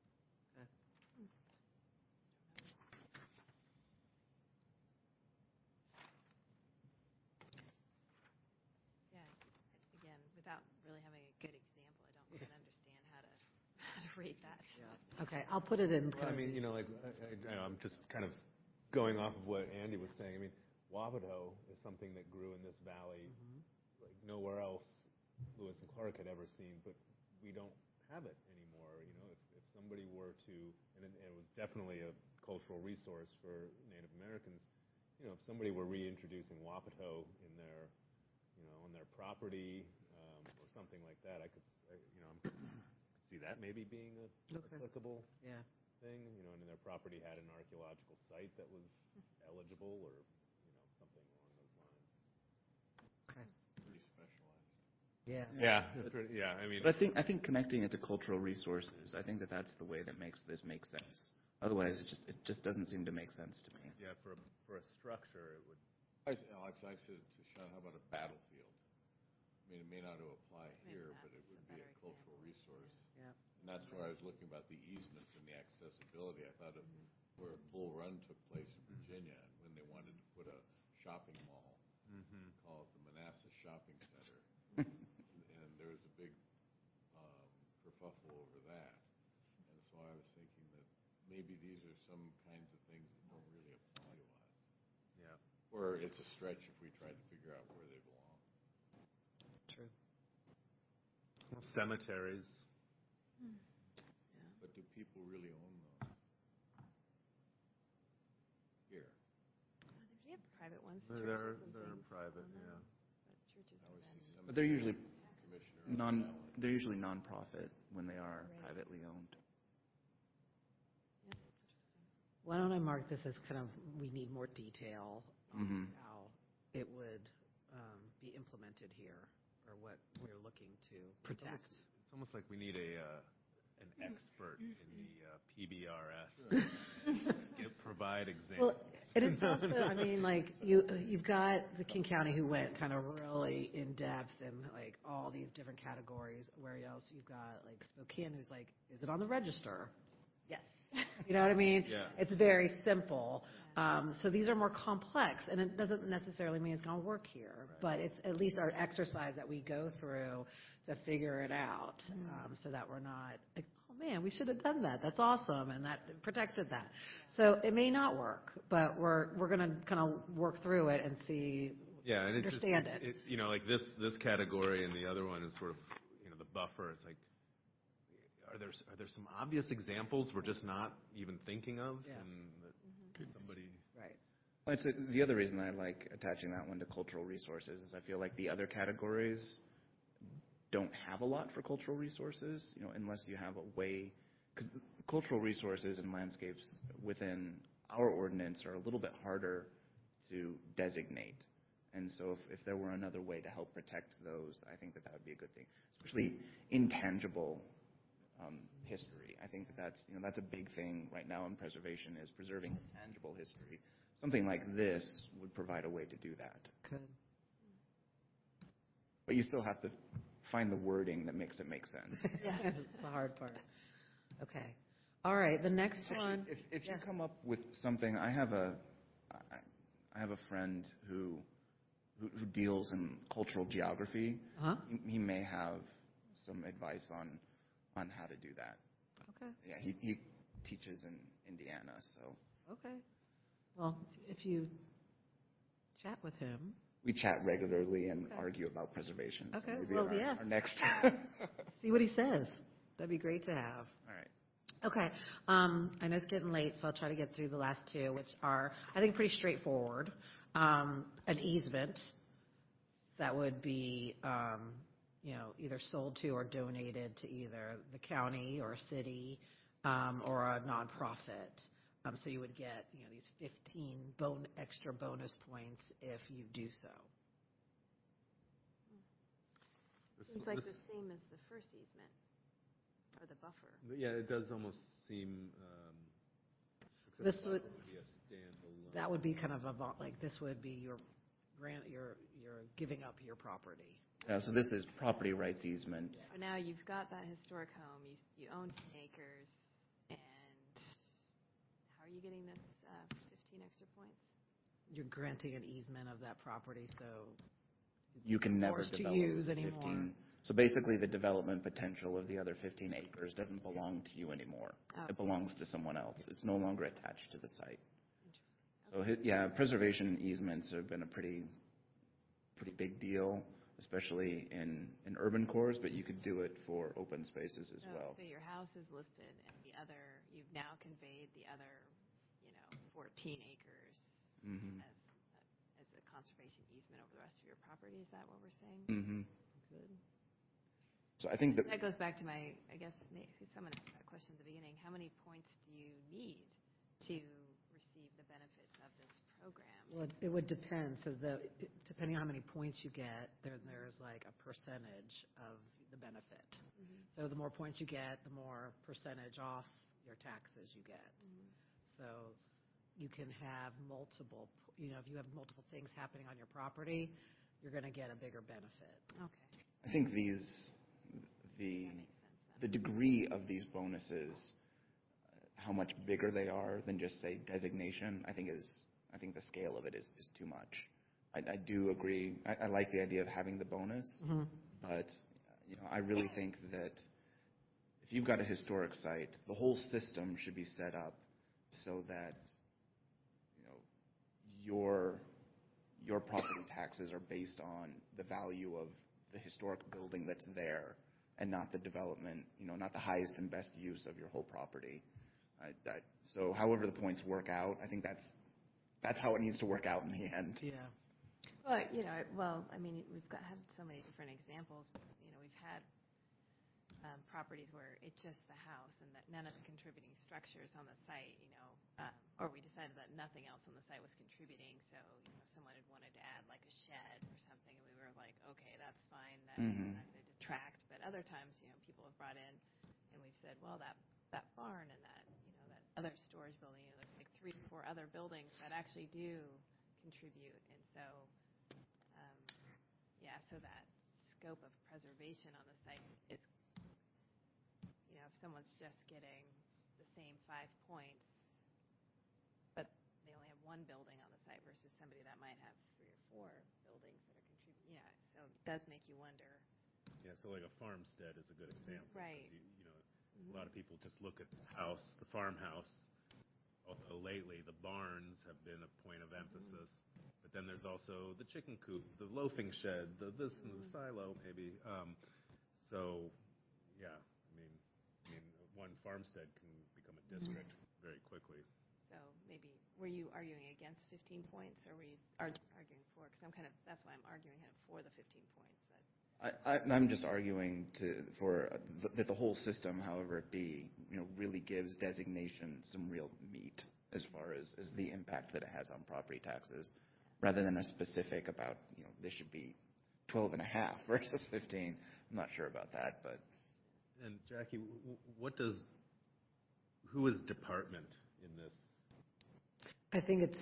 Yeah, again, without really having a good example, I don't quite understand how to rate that. Okay, I'll put it in. Well, I mean, I'm just kind of going off of what Andy was saying. I mean, Wapato is something that grew in this valley like nowhere else Lewis and Clark had ever seen, but we don't have it anymore. If somebody were to, and it was definitely a cultural resource for Native Americans, if somebody were reintroducing Wapato in their, on their property or something like that, I could see that maybe being a applicable thing. And their property had an archaeological site that was eligible, or something along those lines. Okay. Pretty specialized. Yeah. I mean, But I think connecting it to cultural resources, I think that's the way that makes this make sense. Otherwise, it just doesn't seem to make sense to me. yeah, for a structure, it would. Alex, I said to Sean, how about a battlefield? I mean, it may not apply Maybe here, that's but it would a be a better cultural resource. Yeah. And that's where I was looking about the easements and the accessibility. I thought of where Bull Run took place in Virginia, and when they wanted to put a shopping mall, call it the Manassas Shopping Center. And there was a big kerfuffle over that. And so I was thinking that maybe these are some kinds of things that don't really apply to us. Yeah. Or it's a stretch if we tried to figure out where they belong. True. Cemeteries. But do people really own those? Here. We have private ones. They're churches and they're things private, on them, yeah. But churches I always have see been. But they're usually Commissioner on the ballot. they're usually nonprofit when they are Right. privately owned. Yeah, interesting. Why don't I mark this as kind of, we need more detail on how it would be implemented here, or what we're looking to protect. It's almost like we need an expert in the PBRS. Provide examples. Well, it is also, I mean, like, you've got the King County who went kind of really in depth and like all these different categories, where else you've got like Spokane who's like, is it on the register? Yes. You know what I mean? Yeah. It's very simple. So these are more complex, and it doesn't necessarily mean it's going to work here, but it's at least our exercise that we go through to figure it out, so that we're not like, oh man, we should have done that. That's awesome, and that protected that. So it may not work, but we're going to kind of work through it and see. Yeah, and understand it. You know, like this category and the other one is sort of, you know, the buffer. It's like, are there some obvious examples we're just not even thinking of? Yeah. And that somebody. Right. Well, the other reason I like attaching that one to cultural resources is I feel like the other categories don't have a lot for cultural resources, you know, unless you have a way, because cultural resources and landscapes within our ordinance are a little bit harder to designate. And so if there were another way to help protect those, I think that would be a good thing, especially intangible history. I think that's a big thing right now in preservation, is preserving tangible history. Something like this would provide a way to do that. Good. But you still have to find the wording that makes it make sense. Yeah, that's the hard part. Okay. All right, the next one. If you come up with something, I have a friend who deals in cultural geography. Uh-huh. He may have some advice on how to do that. Okay. Yeah, he teaches in Indiana, so. Okay. Well, if you chat with him. We chat regularly and argue about preservation. So Okay, maybe well, our next. See what he says. That'd be great to have. All right. Okay. I know it's getting late, so I'll try to get through the last two, which are, I think, pretty straightforward. An easement that would be, either sold to or donated to either the county or a city or a nonprofit. So you would get, these 15 extra bonus points if you do so. Seems like the same as the first easement, or the buffer. Yeah, it does almost seem. This would be a standalone. That would be kind of this would be your giving up your property. So this is property rights easement. So now you've got that historic home, you own 10 acres, and how are you getting this 15 extra points? You're granting an easement of that property, so you can never forced develop to use anymore. 15. So basically, the development potential of the other 15 acres doesn't belong to you anymore. Oh. It belongs to someone else. It's no longer attached to the site. So preservation easements have been a pretty big deal, especially in urban cores, but you could do it for open spaces as well. So your house is listed, and you've now conveyed the other, 14 acres as a conservation easement over the rest of your property. Is that what we're saying? Mm-hmm. Good. So I think that goes back to someone asked that question at the beginning. How many points do you need to receive the benefits of this program? Well, it would depend. So depending on how many points you get, there's like a percentage of the benefit. Mm-hmm. So the more points you get, the more percentage off your taxes you get. Mm-hmm. So you can have multiple, if you have multiple things happening on your property, you're going to get a bigger benefit. Okay. I think the degree of these bonuses, how much bigger they are than just say designation, I think the scale of it is too much. I do agree. I like the idea of having the bonus, but I really think that if you've got a historic site, the whole system should be set up so that your property taxes are based on the value of the historic building that's there, and not the development, not the highest and best use of your whole property. So however the points work out, I think that's how it needs to work out in the end. Yeah. Well, we've had so many different examples. We've had properties where it's just the house and that none of the contributing structures on the site, or we decided that nothing else on the site was contributing. So, someone had wanted to add like a shed or something, and we were like, okay, that's fine. That's not going to detract. But other times, people have brought in, and we've said, well, that barn and that other storage building, there's like 3 or 4 other buildings that actually do contribute, and so, so that scope of preservation on the site is, if someone's just getting the same 5 points, but they only have 1 building on the site versus somebody that might have 3 or 4 buildings that are contributing, so it does make you wonder. Yeah, so like a farmstead is a good example. Right. A lot of people just look at the house, the farmhouse, although lately the barns have been a point of emphasis. But then there's also the chicken coop, the loafing shed, the this and the silo maybe. So, yeah, I mean, one farmstead can become a district very quickly. So maybe, were you arguing against 15 points, or were you arguing for? Because that's why I'm arguing for the 15 points. I'm just arguing that the whole system, however it be, really gives designation some real meat as far as the impact that it has on property taxes, rather than a specific about, this should be 12.5 versus 15. I'm not sure about that, but. And Jackie, who is department in this? I think it's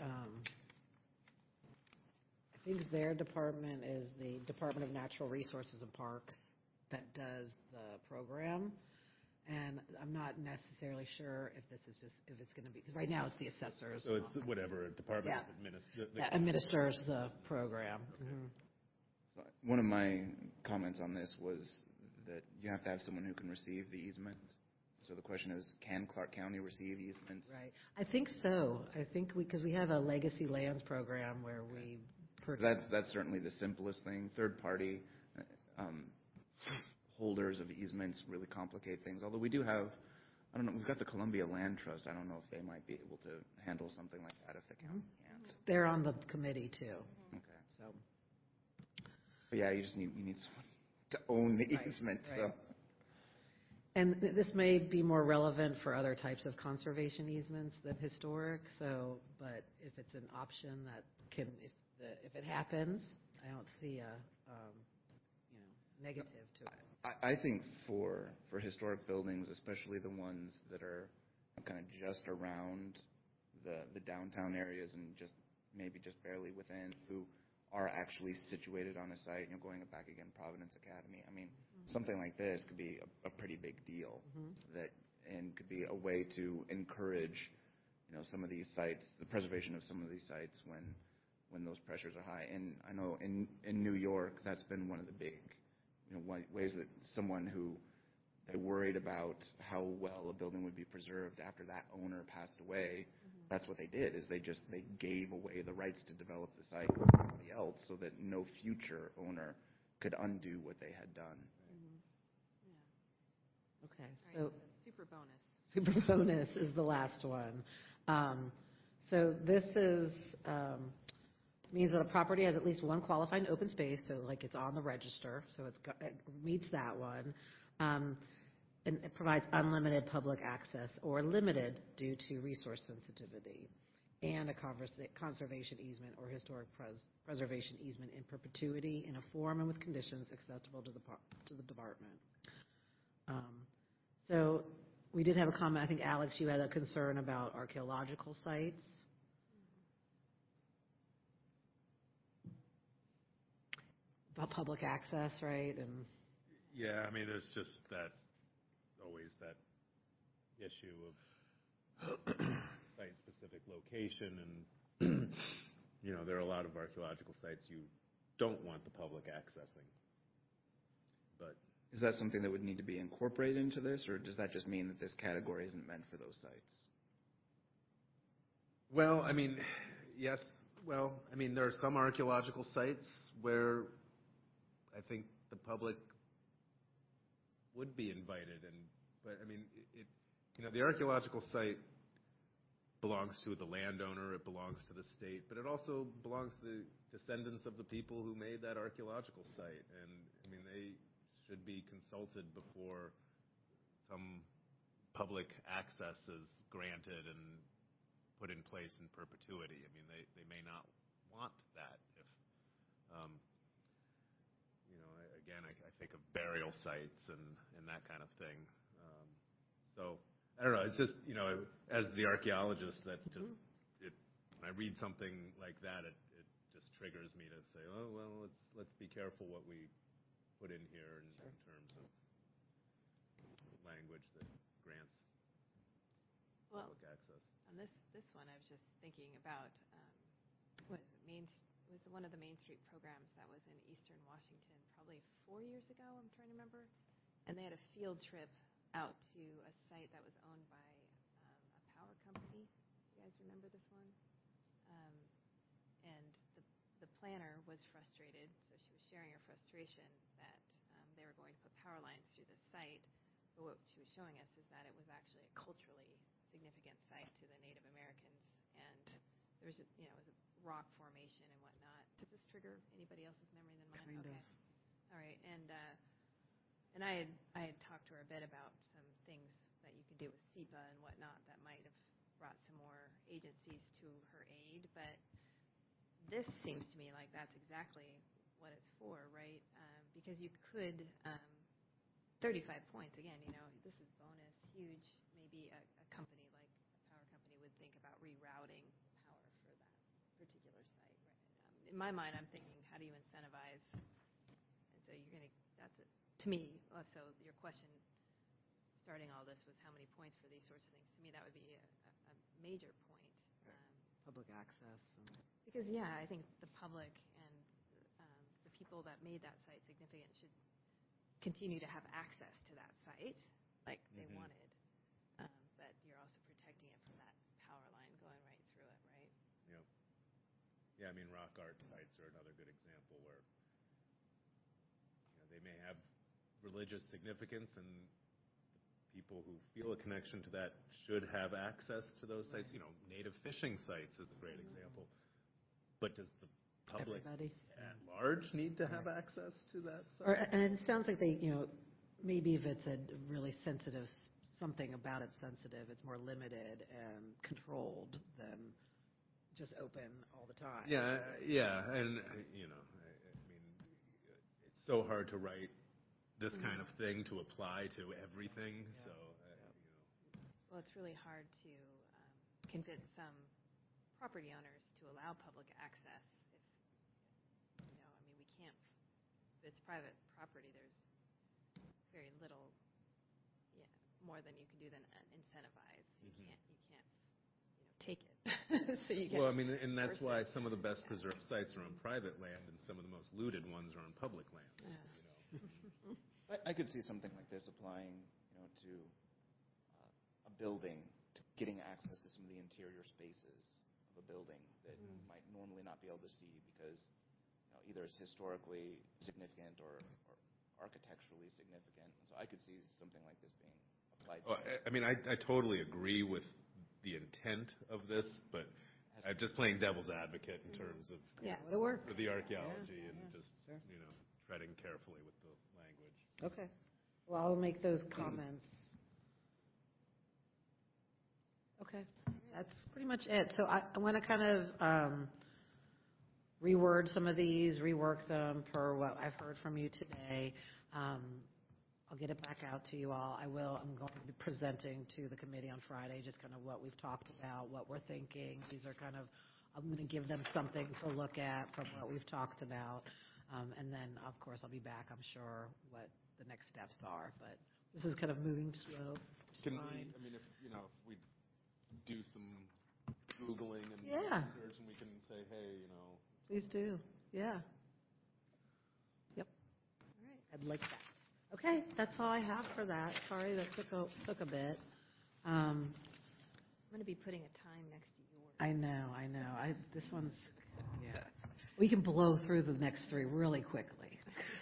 I think their department is the Department of Natural Resources and Parks that does the program. And I'm not necessarily sure if it's going to be, because right now it's the assessors. So it's whatever department administers the program. Okay. So one of my comments on this was that you have to have someone who can receive the easement. So the question is, can Clark County receive easements? Right. I think so. I think because we have a legacy lands program where we. That's certainly the simplest thing. Third party holders of easements really complicate things. Although we do have, I don't know, we've got the Columbia Land Trust. I don't know if they might be able to handle something like that if the county can't. They're on the committee too. Okay. So. But yeah, you need someone to own the easement. Right. So. And this may be more relevant for other types of conservation easements than historic. So, but if it's an option that can, if it happens, I don't see a negative to it. I think for historic buildings, especially the ones that are kind of just around the downtown areas and maybe just barely within, who are actually situated on a site, going back again, Providence Academy. I mean, something like this could be a pretty big deal and could be a way to encourage, some of these sites, the preservation of some of these sites when those pressures are high. And I know in New York, that's been one of the big, ways that someone who they worried about how well a building would be preserved after that owner passed away. That's what they did, is they gave away the rights to develop the site to somebody else so that no future owner could undo what they had done. Okay, right. so Super bonus. super bonus is the last one. So this is means that a property has at least one qualifying open space, so like it's on the register, so it meets that one. And it provides unlimited public access or limited due to resource sensitivity, and a conservation easement or historic preservation easement in perpetuity in a form and with conditions acceptable to the department. So we did have a comment. I think, Alex, you had a concern about archaeological sites. About public access, right? And yeah, I mean, there's just always that issue of site-specific location, and there are a lot of archaeological sites you don't want the public accessing. But is that something that would need to be incorporated into this, or does that just mean that this category isn't meant for those sites? Well, I mean, yes. Well, I mean, there are some archaeological sites where I think the public would be invited, but I mean, the archaeological site belongs to the landowner, it belongs to the state, but it also belongs to the descendants of the people who made that archaeological site, and I mean, they should be consulted before some public access is granted and put in place in perpetuity. I mean, they may not want that if, again, I think of burial sites and that kind of thing. So I don't know. It's just, as the archaeologist, that just when I read something like that, it just triggers me to say, oh well, let's be careful what we put in here in terms of language that grants public access. On this one, I was just thinking about was one of the Main Street programs that was in Eastern Washington probably 4 years ago. I'm trying to remember, and they had a field trip out to a site that was owned by a power company. You guys remember this one? And the planner was frustrated, so she was sharing her frustration that they were going to put power lines through the site. But what she was showing us is that it was actually a culturally significant site to the Native Americans, and there was it was a rock formation and whatnot. Does this trigger anybody else's memory than mine? Kind of. All right, and I had talked to her a bit about some things that you could do with SEPA and whatnot that might have brought some more agencies to her aid, but this seems to me like that's exactly what it's for, right? Because you could, 35 points, again, this is bonus, huge. Maybe a company like a power company would think about rerouting power for that particular site, right? In my mind, I'm thinking, how do you incentivize? And so that's it. To me, so your question, starting all this was how many points for these sorts of things. To me, that would be a major point. Public access. Because, I think the public and the people that made that site significant should continue to have access to that site like they wanted. But you're also protecting it from that power line going right through it, right? Yep. Yeah, I mean, rock art sites are another good example where they may have religious significance, and people who feel a connection to that should have access to those sites. Native fishing sites is a great example. But does the public at large need to have access to that site? And it sounds like they, maybe if it's a really sensitive, something about it sensitive, it's more limited and controlled than just open all the time. Yeah, and I mean, it's so hard to write this kind of thing to apply to everything. So, Well, it's really hard to convince some property owners to allow public access. If we can't. If it's private property, there's very little, more than you can do than incentivize. You can't, take it. So you can't. Well, I mean, and that's why some of the best preserved sites are on private land, and some of the most looted ones are on public land. I could see something like this applying, to a building, to getting access to some of the interior spaces of a building that you might normally not be able to see because, either it's historically significant or architecturally significant. And so I could see something like this being applied. I mean, I totally agree with the intent of this, but I'm just playing devil's advocate in terms of for the archaeology and just treading carefully with the language. Okay. Well, I'll make those comments. Okay. That's pretty much it. So I want to kind of reword some of these, rework them per what I've heard from you today. I'll get it back out to you all. I'm going to be presenting to the committee on Friday just kind of what we've talked about, what we're thinking. These are kind of, I'm going to give them something to look at from what we've talked about. And then, of course, I'll be back, I'm sure, what the next steps are. But this is kind of moving slow. Can we, if we do some Googling and research, and we can say, hey, Please do. Yeah. Yep. All right. I'd like that. Okay. That's all I have for that. Sorry that took a bit. I'm going to be putting a time next to yours. I know. This one's, we can blow through the next three really quickly.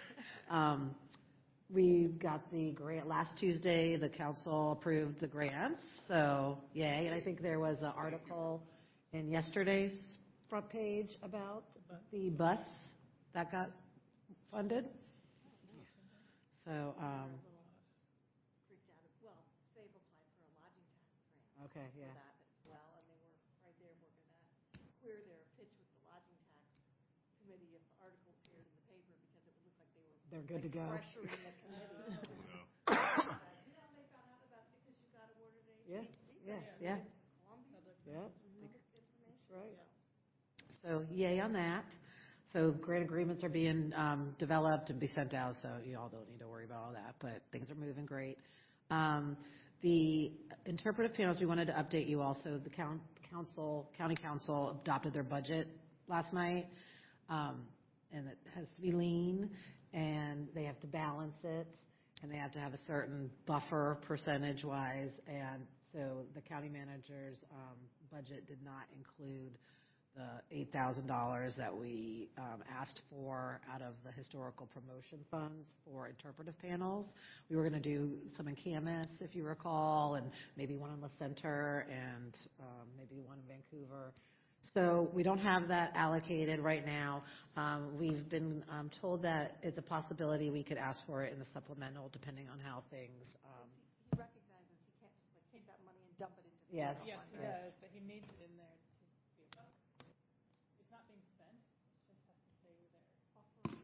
We got the grant last Tuesday. The council approved the grants, so yay. And I think there was an article in yesterday's front page about the bus that got funded. So, Freaked out. Well, they've applied for a lodging tax grant. Okay, yeah. For that as well, and they were right there, we're going to queer their pitch with the lodging tax committee if the article appeared in the paper, because it would look like they were They're good to go. pressuring the committee. They found out about it because you got awarded a Yeah, HVAC. yeah. Columbia. Yep. Public information. That's right. So yay on that. So grant agreements are being developed and be sent out, so you all don't need to worry about all that, but things are moving great. The interpretive panels, we wanted to update you also. The county council adopted their budget last night, and it has to be lean, and they have to balance it, and they have to have a certain buffer percentage-wise, and so the county manager's budget did not include the $8,000 that we asked for out of the historical promotion funds for interpretive panels. We were going to do some in Camas, if you recall, and maybe one in the center, and maybe one in Vancouver. So we don't have that allocated right now. We've been told that it's a possibility we could ask for it in the supplemental, depending on how things. He recognizes he can't just like take that money and dump it into the Yes. general Yes, fund. he does, but he needs it in there to be a buffer. It's not being spent, it just has to stay there.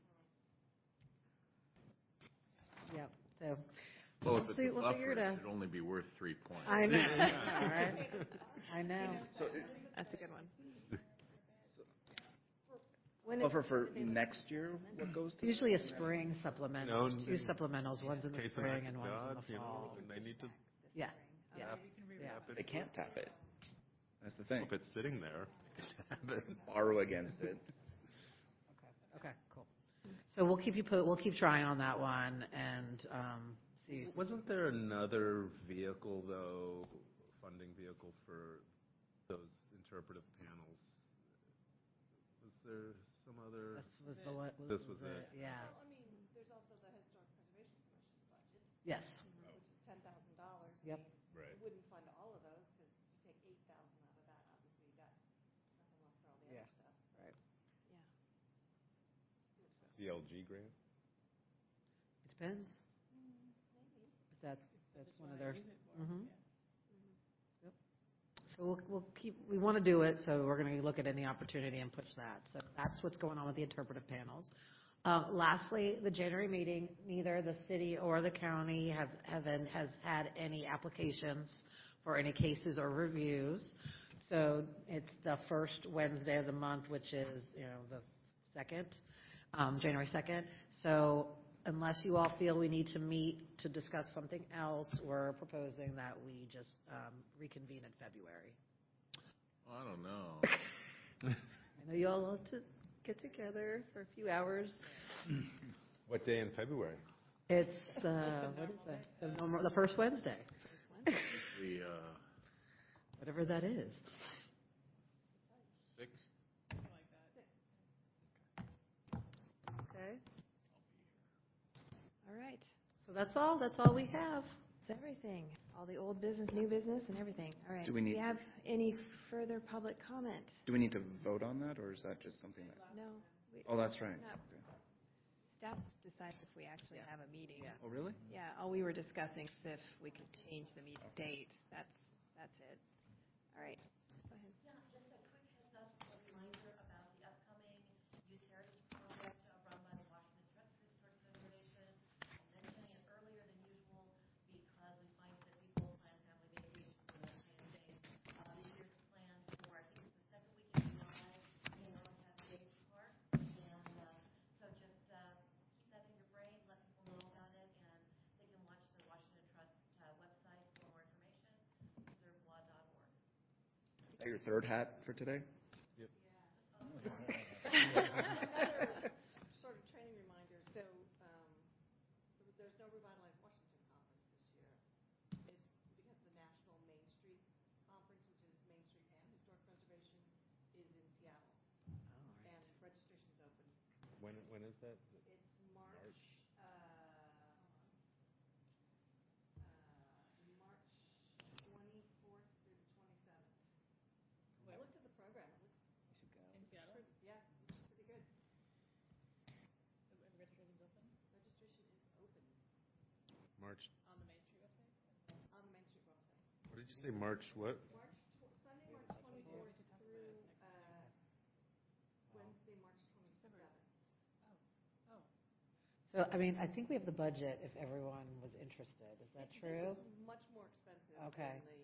Yep. So. Well, if it's a We'll buffer, figure it it out. should only be worth 3 points. I know. All right. I know. So That's a good one. buffer for next year, what goes It's to? usually a spring supplemental. No, Two supplementals, one's in the Case of spring act and of one's in God, the you know, fall. and they need to Yeah. Yeah, tap you can Yeah. tap it. They can't tap it. That's the thing. If it's sitting there, tap it. Borrow against it. Okay, cool. So we'll keep we'll keep trying on that one and see. Wasn't there another vehicle, though, funding vehicle for those interpretive panels? Was there some other? This was the one. This was it. Yeah. Well, I mean, there's also the Historic Preservation Commission's budget. Yes. Which is $10,000. Yep. Right. It wouldn't fund all of those, because if you take 8,000 out of that, obviously you got nothing left for all the Yeah. other stuff. Right. CLG grant? It depends. Maybe. If that's Just one of wanna their. use it more, Mhm. yeah. Yep. So we'll keep. We want to do it, so we're going to look at any opportunity and push that. So that's what's going on with the interpretive panels. Lastly, the January meeting, neither the city or the county has had any applications for any cases or reviews. So it's the first Wednesday of the month, which is, the 2nd, January 2nd. So unless you all feel we need to meet to discuss something else, we're proposing that we just reconvene in February. I don't know. I know you all love to get together for a few hours. What day in February? It's what is that? The first Wednesday. The Whatever that is. 6th? Something like that. Okay. All right. So that's all. That's all we have. That's everything. All the old business, new business, and everything. All right. Do we need Do you to- have any further public comment? Do we need to vote on that, or is that just something that? No. Oh, that's right. No. Okay. Staff decides if we actually have a meeting. Oh, really? Yeah, all we were discussing is if we could change the meeting date. That's it. All right. Go ahead. Yeah, just a quick heads up, a reminder about the upcoming Youth Heritage Project run by the Washington Trust for Historic Preservation. I'm mentioning it earlier than usual because we find that people plan family vacations and those kind of things. This year's planned for, I think it's the second week in July in Arlington State Park. And so just keep that in your brain, let people know about it, and they can watch the Washington Trust website for more information, preservelaw.org. Is that your third hat for today? Yep. Sort of training reminder, so there's no Revitalize Washington Conference this year. It's because the National Main Street Conference, which is Main Street and Historic Preservation, is in Seattle. And registration's open. When is that? It's March 24th through the 27th. I looked at the program. It looks In Seattle? Yeah, it's pretty good. The registration's open? Registration is open. March, On the Main Street website? On the Main Street website. what did you say, March what? Sunday, March 24th through Wednesday, March 27th. Oh. So, I mean, I think we have the budget if everyone was interested. Is that true? This is much more expensive Okay. than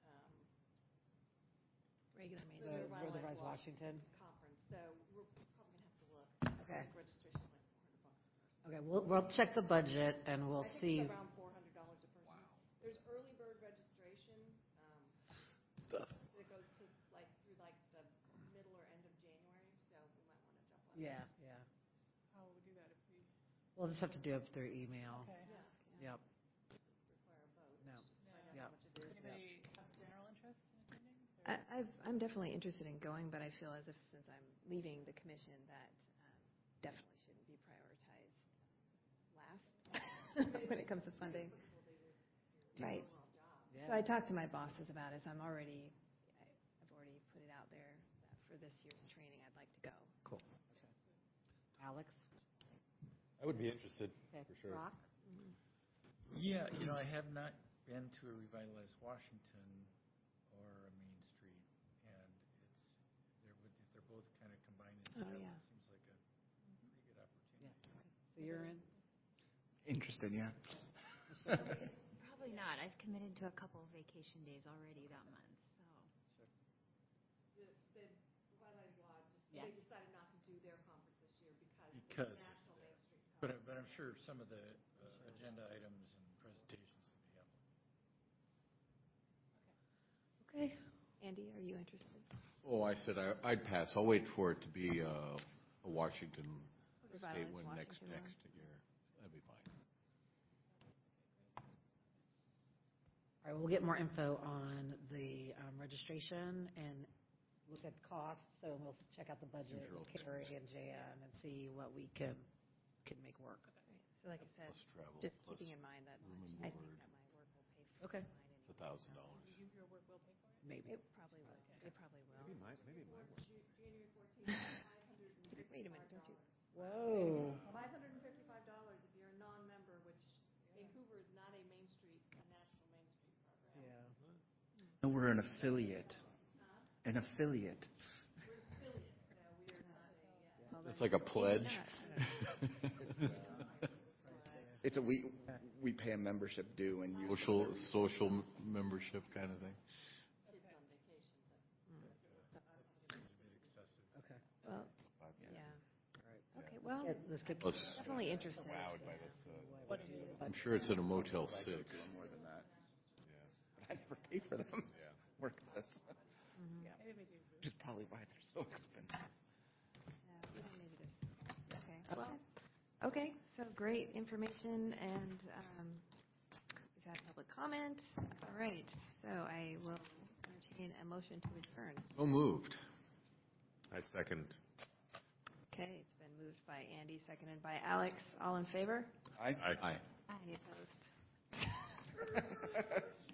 Regular Main the Street. Revitalize Washington. conference, so we're probably going to have to look. Okay. I think registration's like $400 a person. Okay, we'll check the budget and we'll I think see. it's around $400 a person. Wow. There's early bird registration, that goes to through the middle or end of January, so we might want to jump on that. Yeah. How would we do that if we? We'll just have to do it through email. Okay. Yep. Require a vote. No. Just find out Yep. how much it is. Anybody have general interest in attending? Or- I'm definitely interested in going, but I feel as if since I'm leaving the commission, that definitely shouldn't be prioritized last when it comes to funding. Right. Yeah. So I talked to my bosses about it. So I've already put it out there that for this year's training, I'd like to go. Cool. Alex? I would be interested, Okay. for sure. Brock? Yeah, I have not been to a Revitalize Washington or a Main Street, and if they're both kind of combined in Oh, Salem, yeah. it seems like a pretty good opportunity. So you're in? Interested, yeah. Probably not. I've committed to a couple of vacation days already that month, so. The Revitalize Lodge, Yeah. they decided not to do their conference this year because Because- it's National Main Street But Conference. I'm sure some of the agenda items and presentations would be applicable. Okay. Andy, are you interested? Oh, I said I'd pass. I'll wait for it to be a Washington State Revitalize one next Washington one. year. That'd be fine. All right, we'll get more info on the registration and look at costs, so we'll check out the budget with Carrie and Jan and see what we can make work. Right. So like I said, Plus travel, just plus keeping in mind that room and I think board. that my work will pay for Okay. mine. It's $1,000. Your work will pay for it? Maybe. It probably will. It probably will. Maybe my work. January 14th, $555. Wait a minute, don't you? Whoa. $555 if you're a non-member, which Vancouver is not a Main Street, a national Main Street program. Yeah. No, we're an affiliate. An affiliate. We're affiliates, so we are not a, Well, It's then like a maybe pledge. not. It's we pay a membership due and you. Social membership kind of thing. kids on vacation, but Okay. Well, yeah. All right. Okay, well, Let's get. Plus, definitely interested. What do I'm sure it's in a Motel 6. More than that. But I never pay for them. Work this. Maybe we do. Which is probably why they're so expensive. Yeah, well, maybe there's, okay, well, okay, so great information, and we've had public comment. All right, so I will entertain a motion to adjourn. So moved. I second. Okay, it's been moved by Andy, seconded by Alex. All in favor? Aye. Aye. Any opposed?